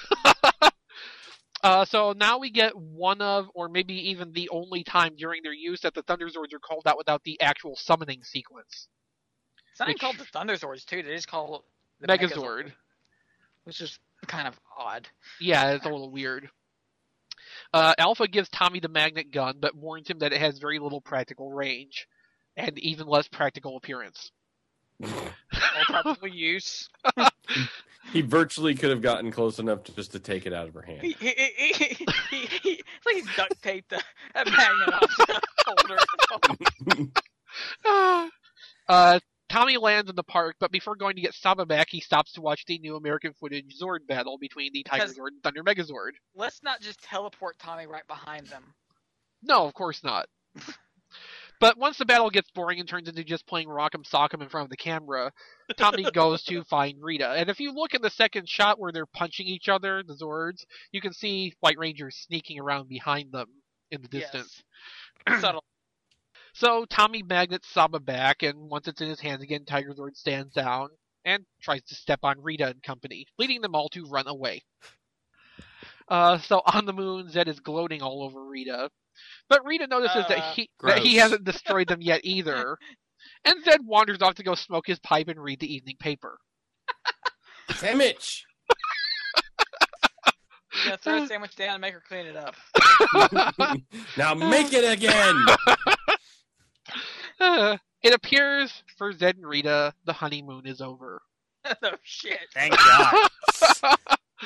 Uh, so now we get one of, or maybe even the only time during their use that the Thunder Zords are called out without the actual summoning sequence. It's not even Which- called the Thunder Zords too. They just call it the Megazord. which is kind of odd. Yeah, it's a little weird. Uh, Alpha gives Tommy the magnet gun, but warns him that it has very little practical range, and even less practical appearance. Or practical use. He virtually could have gotten close enough to just to take it out of her hand. He, he, he, he, he, he, it's like he duct taped the that magnet off the holder. uh, Tommy lands in the park, but before going to get Saba back, he stops to watch the new American footage Zord battle between the Tiger Because- Zord and Thunder Megazord. Let's not just teleport Tommy right behind them. No, of course not. But once the battle gets boring and turns into just playing Rock'em Sock'em in front of the camera, Tommy goes to find Rita. And if you look in the second shot where they're punching each other, the Zords, you can see White Ranger sneaking around behind them in the distance. Yes. Subtle. So Tommy magnets Saba back, and once it's in his hands again, Tiger Zord stands down and tries to step on Rita and company, leading them all to run away. Uh, so on the moon, Zed is gloating all over Rita. But Rita notices Uh, that he that he gross. hasn't destroyed them yet either. And Zed wanders off to go smoke his pipe and read the evening paper. Sandwich! You know, throw a sandwich down and make her clean it up. Now make it again! Uh, it appears for Zed and Rita, the honeymoon is over. Oh shit! Thank God.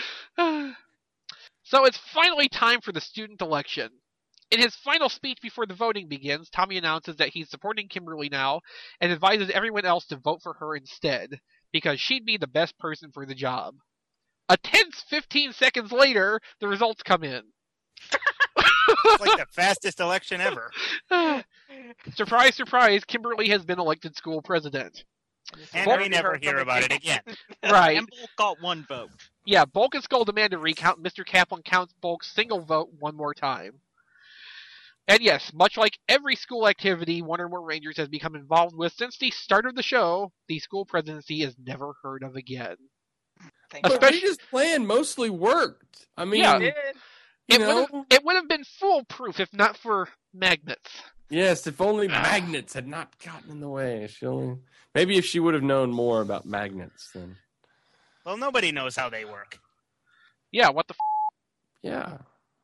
So it's finally time for the student election. In his final speech before the voting begins, Tommy announces that he's supporting Kimberly now and advises everyone else to vote for her instead, because she'd be the best person for the job. A tense fifteen seconds later, the results come in. It's like the fastest election ever. Surprise, surprise, Kimberly has been elected school president. And we never hear about it again. Right. And Bulk got one vote. Yeah, Bulk and Skull demand a recount. Mister Kaplan counts Bulk's single vote one more time. And yes, much like every school activity one or more Rangers has become involved with since the start of the show, the school presidency is never heard of again. Thank But Rita's plan mostly worked. I mean, Yeah. you. you It know, would have it would have been foolproof if not for magnets. yes, if only magnets had not gotten in the way. She only, maybe if she would have known more about magnets, then Well, nobody knows how they work. Yeah, what the f- yeah.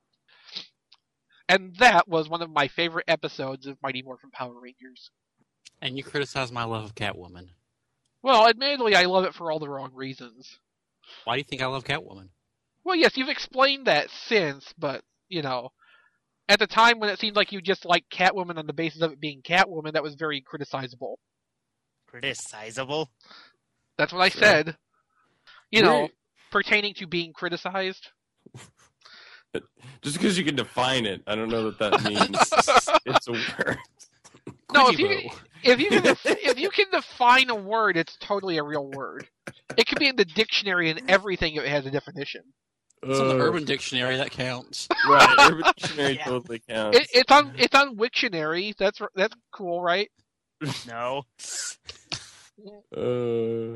And that was one of my favorite episodes of Mighty Morphin Power Rangers. And you criticize my love of Catwoman. Well, admittedly, I love it for all the wrong reasons. Why do you think I love Catwoman? Well, yes, you've explained that since, but, you know, at the time when it seemed like you just liked Catwoman on the basis of it being Catwoman, that was very criticizable. Criticizable. That's what I Sure. said. You know, Right. pertaining to being criticized. Just because you can define it, I don't know that that means it's a word. No, if you Quidgy-boo. if you can def- if you can define a word, it's totally a real word. It could be in the dictionary and everything. It has a definition. It's on the Uh, Urban Dictionary, that counts. Right, Urban Dictionary Yeah. totally counts. It, it's on it's on Wiktionary. That's that's cool, right? No. Uh,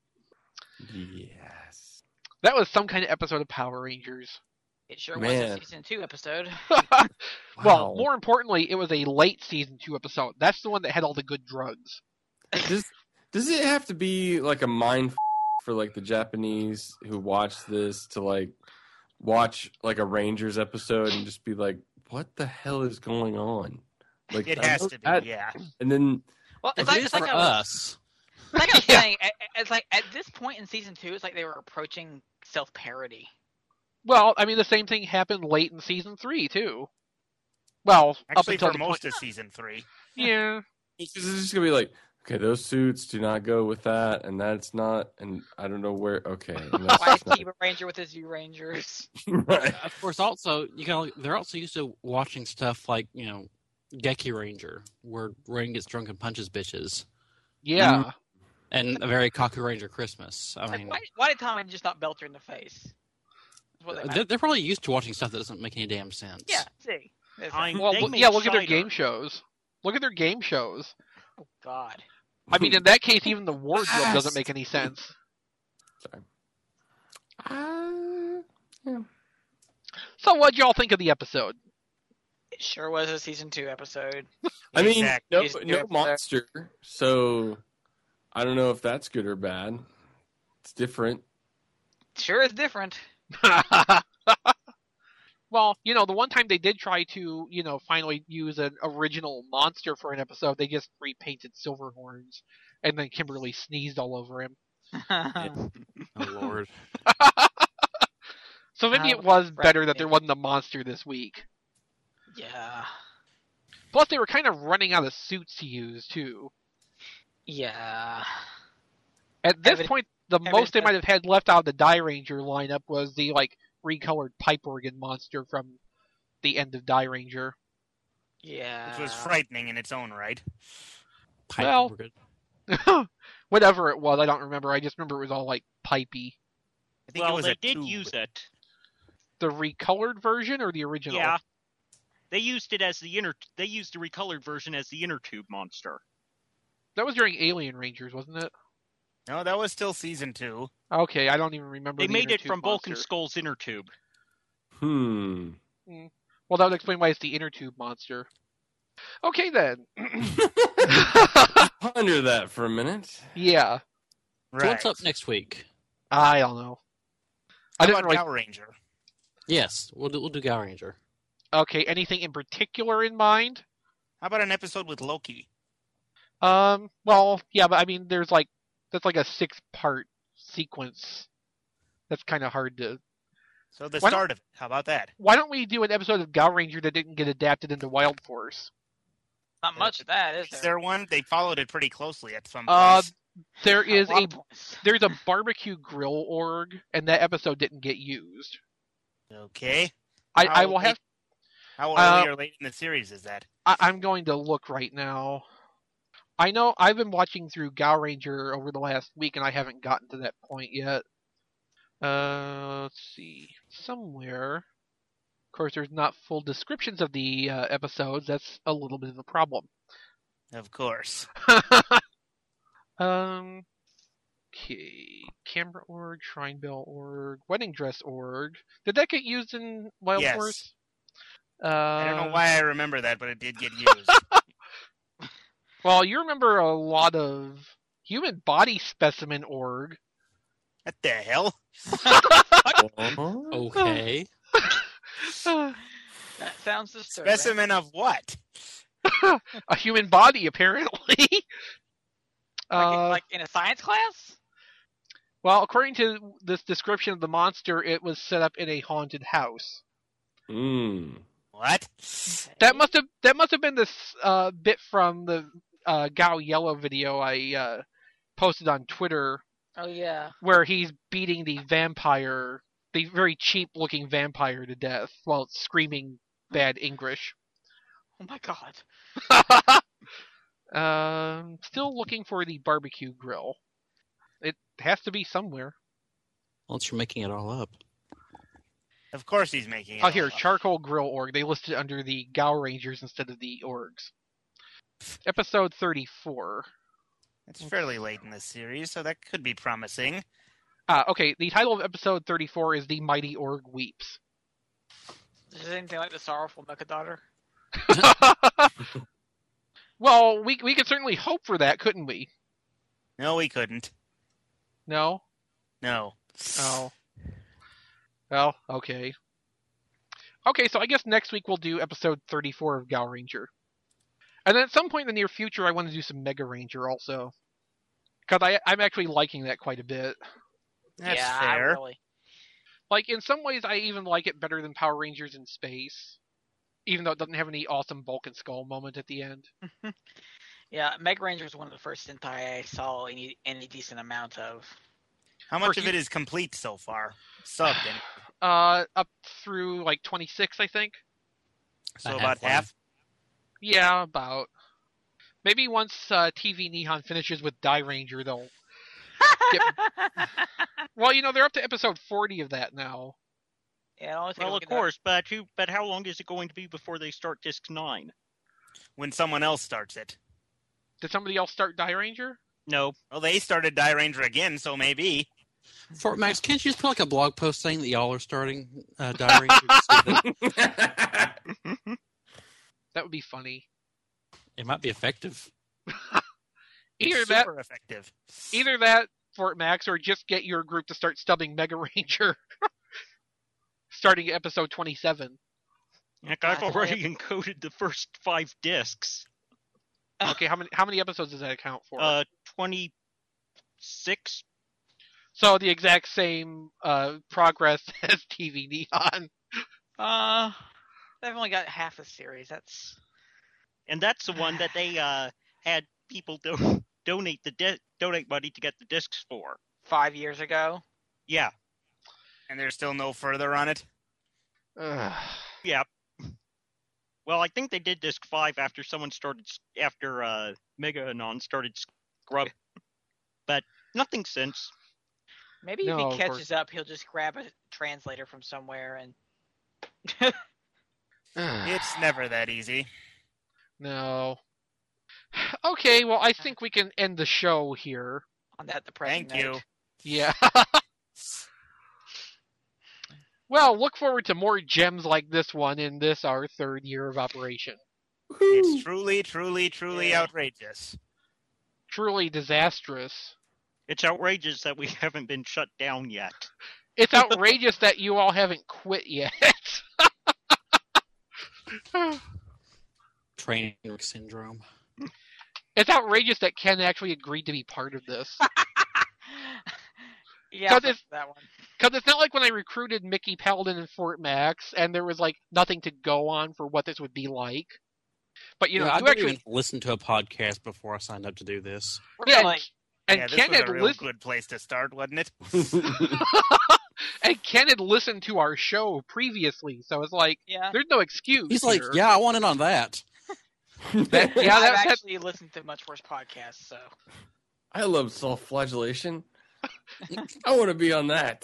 yes. That was some kind of episode of Power Rangers. It sure was Man. a season two episode. Well, Wow. more importantly, it was a late season two episode. That's the one that had all the good drugs. Does does it have to be like a mind f- for like the Japanese who watch this to like watch like a Rangers episode and just be like, what the hell is going on? Like It I has know to be, that- yeah. And then Well, it's If like, it is it's like for I was, us. like I was Yeah. saying, it- it's like at this point in season two, it's like they were approaching self-parody. Well, I mean, the same thing happened late in season three too. Well, up Actually, until for the most point. of season three. Yeah. it's just gonna be like, okay, those suits do not go with that, and that's not, and I don't know where. Okay, and that's Why is just not- Kiba Ranger with his U Rangers? right. Of course, also, you can, they're also used to watching stuff like, you know, Geki Ranger, where Rain gets drunk and punches bitches, Yeah. and a very Kaku Ranger Christmas. I Like, mean, why, why did Tommy just not belt her in the face? That's what they they're, they're probably used to watching stuff that doesn't make any damn sense. Yeah, see. That's I- like, Well, They look- made yeah. Look at their Shiner. game shows. Look at their game shows. oh God. I mean, in that case, even the wardrobe doesn't make any sense. Uh, yeah. So, what'd y'all think of the episode? It sure was a season two episode. I mean, Exactly. no, Just do no it for monster, so I don't know if that's good or bad. It's different. Sure is different. Well, you know, the one time they did try to, you know, finally use an original monster for an episode, they just repainted Silverhorns, and then Kimberly sneezed all over him. Oh, Lord. So maybe How it was better that there frightening. wasn't a monster this week. Yeah. Plus, they were kind of running out of suits to use, too. Yeah. At this Evident- point, the evident most they that- might have had left out of the Die Ranger lineup was the, like, recolored pipe organ monster from the end of Die Ranger. Yeah. Which was frightening in its own right. Pipe Well- organ. Whatever it was, I don't remember. I just remember it was all, like, pipey. I think it Well, was they a did tube. use it. The recolored version or the original? Yeah. They used it as the inner. They used the recolored version as the inner tube monster. That was during Alien Rangers, wasn't it? No, that was still season two. Okay, I don't even remember. They the made inner it tube from Bulk and monster. Skull's inner tube. Hmm. Well, that would explain why it's the inner tube monster. Okay, then. Ponder that for a minute. Yeah, So Right. what's up next week? I don't know. I How didn't about really. Power Ranger? Yes, we'll do, we'll do Gow Ranger. Okay, anything in particular in mind? How about an episode with Loki? Um. Well, yeah, but I mean, there's like that's like a six-part sequence. That's kind of hard to. So the Why start don't- of it. How about that? Why don't we do an episode of Gal Ranger that didn't get adapted into Wild Force? Not much of that, is Is there? there one? They followed it pretty closely at some point. Uh, there is lot a of points. there's a barbecue grill org, and that episode didn't get used. Okay. I, How I will late- have. How Uh, early or late in the series is that? I, I'm going to look right now. I know I've been watching through Gal Ranger over the last week, and I haven't gotten to that point yet. Uh, let's see. Somewhere. Of course, there's not full descriptions of the uh, episodes. That's a little bit of a problem. Of course. um. Okay. Canberra org, Shrine Bell org, Wedding Dress org. Did that get used in Wild Yes. Force? Uh, I don't know why I remember that, but it did get used. Well, you remember a lot of Human Body Specimen org. What the hell? Okay. That sounds disturbing. Specimen of what? A human body, apparently. Like, uh, like in a science class? well, according to this description of the monster, it was set up in a haunted house. Mm. What? That must have that must have been this uh, bit from the uh, Gao Yellow video I uh, posted on Twitter, Oh yeah. where he's beating the vampire, the very cheap-looking vampire, to death while screaming bad English. Oh my god. Um, still looking for the barbecue grill. It has to be somewhere. Unless you're making it all up. Of course he's making it. Oh, here, all up. Charcoal Grill Org. They listed under the Gal Rangers instead of the orgs. Episode thirty-four. It's fairly late in this series, so that could be promising. Ah, okay, the title of episode thirty-four is The Mighty Org Weeps. Is this anything like the Sorrowful Mecha Daughter? Well, we we could certainly hope for that, couldn't we? No, we couldn't. No? No. Oh. Well, okay. Okay, so I guess next week we'll do episode thirty-four of Gal Ranger. And then at some point in the near future, I want to do some Mega Ranger also. Because I'm actually liking that quite a bit. That's yeah, fair. really. Like, in some ways, I even like it better than Power Rangers in Space. Even though it doesn't have any awesome Bulk and Skull moment at the end. Yeah, Mega Ranger was one of the first Sentai I saw any any decent amount of. How much First of you- it is complete so far? Subbed, and Uh, up through, like, twenty-six, I think. so About about halfway. half. Yeah, about. Maybe once uh, T V Nihon finishes with Die Ranger, they'll... Get... Well, you know, they're up to episode forty of that now. Yeah, it only takes Well, like of course, but who? But how long is it going to be before they start disc nine? When someone else starts it. Did somebody else start Die Ranger? No, Well, they started Die Ranger again, so maybe. Fort Max, can't you just put like a blog post saying that y'all are starting uh, Diary? Ranger? That would be funny. It might be effective. Either that, Super effective. either that, Fort Max, or just get your group to start stubbing Mega Ranger. Starting at episode twenty-seven. heck, I've That's already encoded the first five discs. Okay, how many how many episodes does that account for? Uh, twenty-six. So the exact same uh, progress as T V Neon. Uh, they've only got half a series. That's And that's the one that they uh, had people do- donate the di- donate money to get the discs for. five years ago. Yeah, And there's still no further on it? Ugh. yeah. Well, I think they did disc five after someone started s- after uh, Mega Anon started scrub, but nothing since. Maybe No, if of he catches up, he'll just grab a translator from somewhere and. It's never that easy. No. Okay, well, I think we can end the show here. On that depressing Thank you. note. Yeah. Well, look forward to more gems like this one in this, our third year of operation. It's truly, truly, truly Yeah. outrageous. Truly disastrous. It's outrageous that we haven't been shut down yet. It's outrageous that you all haven't quit yet. Train wreck syndrome. It's outrageous that Ken actually agreed to be part of this. Yeah, it's, that one. Because it's not like when I recruited Mickey Paladin in Fort Max, and there was like nothing to go on for what this would be like. But you know, yeah, you I actually didn't even listen to a podcast before I signed up to do this. yeah, and yeah, this Ken was had a real listened. good place to start, wasn't it? And Ken had listened to our show previously, so it's like, yeah. there's no excuse. He's like, here. yeah, I want in on that. that yeah, I've that, actually listened to much worse podcasts, so. I love self-flagellation. I want to be on that.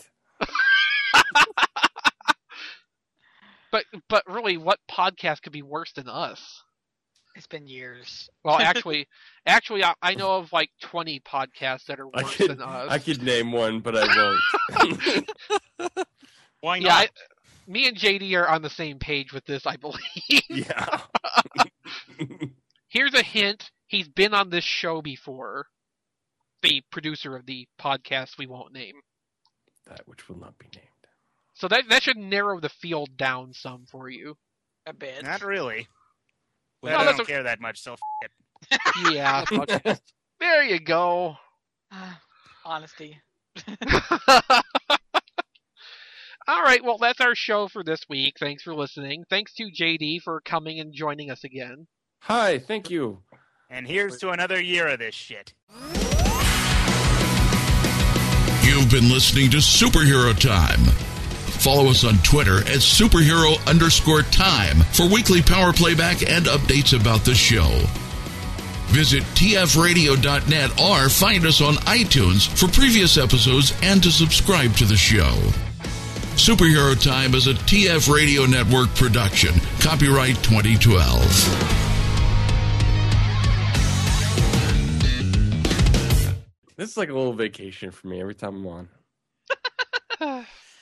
But but really, what podcast could be worse than us? It's been years. Well, actually, actually, I, I know of like twenty podcasts that are I worse could, than us. I could name one, but I won't. Why yeah, not? I, me and J D are on the same page with this, I believe. Yeah. Here's a hint. He's been on this show before. The producer of the podcast we won't name. That which will not be named. So that that should narrow the field down some for you. A bit. Not really. But No, I that's don't a- care that much, so f- it. Yeah. There you go. Honesty. All right, well, that's our show for this week. Thanks for listening. Thanks to J D for coming and joining us again. Hi, thank you. And here's to another year of this shit. You've been listening to Superhero Time. Follow us on Twitter at superhero underscore time for weekly power playback and updates about the show. Visit t f radio dot net or find us on iTunes for previous episodes and to subscribe to the show. Superhero Time is a T F Radio Network production. Copyright twenty twelve. This is like a little vacation for me every time I'm on.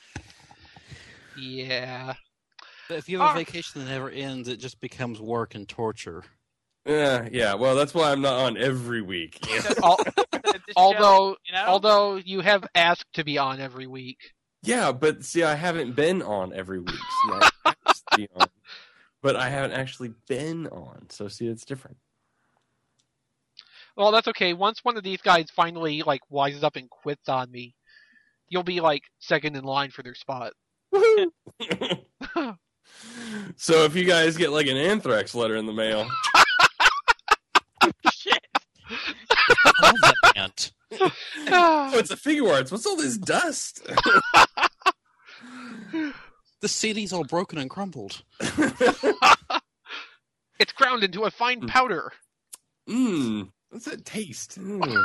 Yeah. If you have a Ah. vacation that never ends, it just becomes work and torture. Yeah, yeah. Well, that's why I'm not on every week. Al- This although, show, you know? although you have asked to be on every week. Yeah, but see, I haven't been on every week. So I asked to be on, but I haven't actually been on. So see, it's different. Well, that's okay. Once one of these guys finally like wises up and quits on me, you'll be like second in line for their spot. So if you guys get like an anthrax letter in the mail, Shit. I love that band. oh, it's a figure arts. What's all this dust? The C D's all broken and crumpled. It's ground into a fine powder. Mmm, what's that taste? Mm.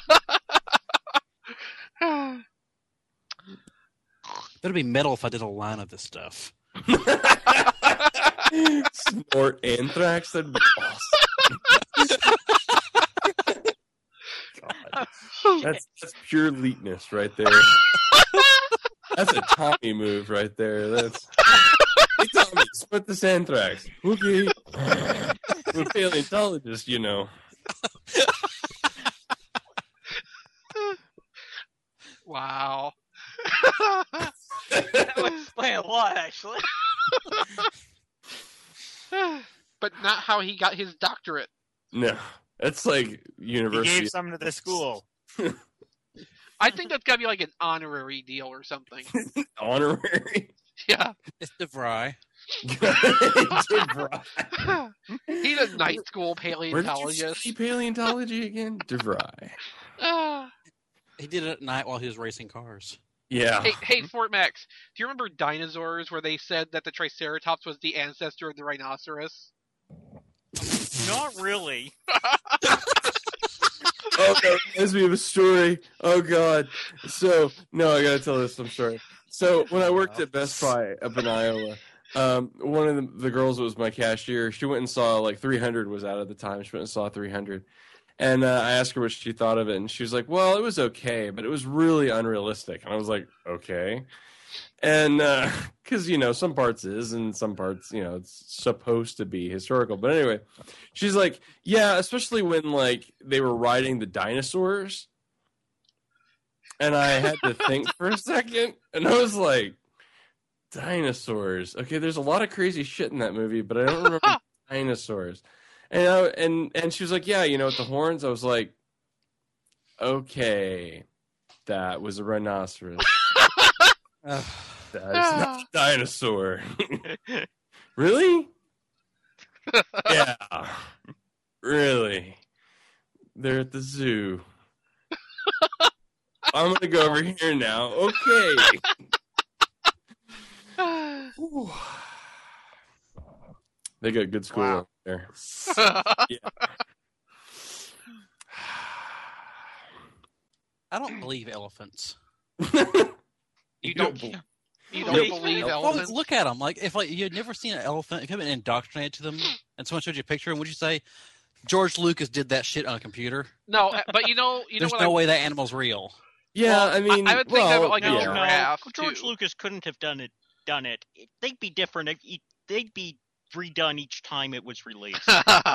It'd be metal if I did a line of this stuff. Snort anthrax? That'd be awesome. God. That's, that's pure leetness right there. That's a Tommy move right there. That's hey Tommy, split this anthrax. Okay. We're paleontologists, you know. Wow. That would explain a lot, actually. But not how he got his doctorate. No. That's like He university. gave some to the school. I think that's gotta be like an honorary deal or something. Honorary. Yeah. It's DeVry. DeVry. He's a night school Where did you paleontologist. study paleontology again? DeVry. Ah. He did it at night while he was racing cars. Yeah. Hey, hey, Fort Max, do you remember dinosaurs where they said that the Triceratops was the ancestor of the rhinoceros? Not really. Oh, that reminds me of a story. Oh, God. So, no, I got to tell this. I'm sorry. So, when I worked at Best Buy up in Iowa, um, one of the, the girls that was my cashier, she went and saw, like, three hundred was out at the time. She went and saw three hundred. And uh, I asked her what she thought of it, and she was like, well, it was okay, but it was really unrealistic. And I was like, okay. And because, uh, you know, some parts is and some parts, you know, it's supposed to be historical. But anyway, she's like, yeah, especially when, like, they were riding the dinosaurs. And I had to think for a second. And I was like, dinosaurs. Okay, there's a lot of crazy shit in that movie, but I don't remember dinosaurs. And, I, and, and she was like, yeah, you know, with the horns. I was like, okay. That was a rhinoceros. That is not a dinosaur. Really? Yeah. Really? They're at the zoo. I'm going to go over here now. Okay. They got good school Wow. up there. Yeah. I don't believe elephants. You don't. believe- You don't Wait, believe Well, elephants? look at them. Like if like you had never seen an elephant, if you had been indoctrinated to them, and someone showed you a picture, would you say George Lucas did that shit on a computer? No, but you know, you There's know what no I, way that animal's real. Yeah, Well, I mean, I- I would think well, that, like, a No, yeah. giraffe. no, George too. Lucas couldn't have done it. Done it. They'd be different. It- They'd be redone each time it was released.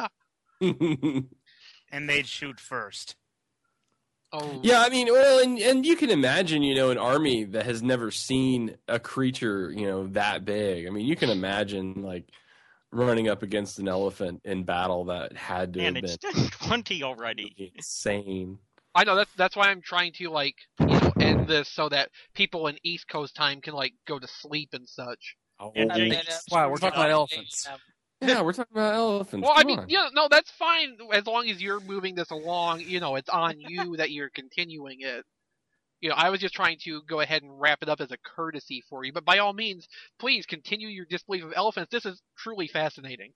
And they'd shoot first. oh, Yeah, I mean, well, and and you can imagine, you know, an army that has never seen a creature, you know, that big. I mean, you can imagine like running up against an elephant in battle that had to And have it's been done twenty already. insane. I know that's that's why I'm trying to like you know end this so that people in East Coast time can like go to sleep and such. Oh, And Jake- And, uh, Wow, we're talking about uh, elephants. um, yeah, we're talking about elephants. Well, I Come mean, on. yeah, no, that's fine as long as you're moving this along. You know, it's on you that you're continuing it. You know, I was just trying to go ahead and wrap it up as a courtesy for you, but by all means, please continue your disbelief of elephants. This is truly fascinating.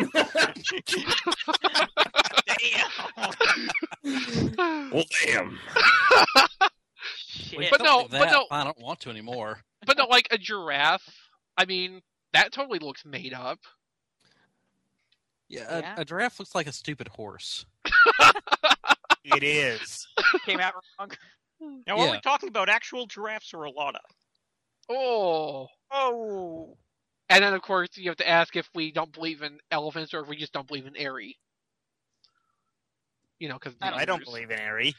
Well, damn. shit. Well, But don't no, do but that. no. I don't want to anymore. But no, like a giraffe. I mean, that totally looks made up. Yeah, a, Yeah. a giraffe looks like a stupid horse. It is. Came out wrong. Now, are Yeah. we talking about actual giraffes or a lot of? Oh. Oh. And then, of course, you have to ask if we don't believe in elephants or if we just don't believe in Airy. You know, because I don't believe in Airy.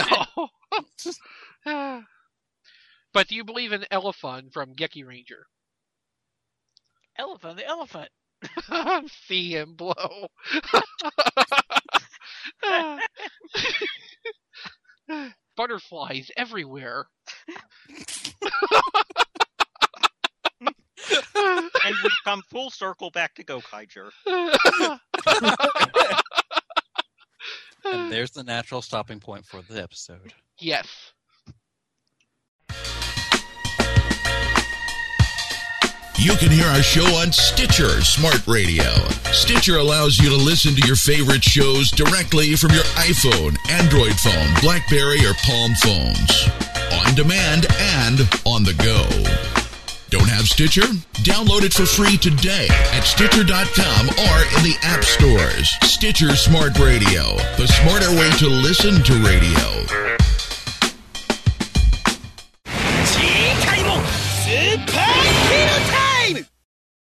No. But do you believe in Elephant from Geki Ranger? Elephant, the elephant. See him blow. Butterflies everywhere. And we come full circle back to Gokaiger. And there's the natural stopping point for the episode. Yes. You can hear our show on Stitcher Smart Radio. Stitcher allows you to listen to your favorite shows directly from your iPhone, Android phone, BlackBerry, or Palm phones. On demand and on the go. Don't have Stitcher? Download it for free today at Stitcher dot com or in the app stores. Stitcher Smart Radio, the smarter way to listen to radio.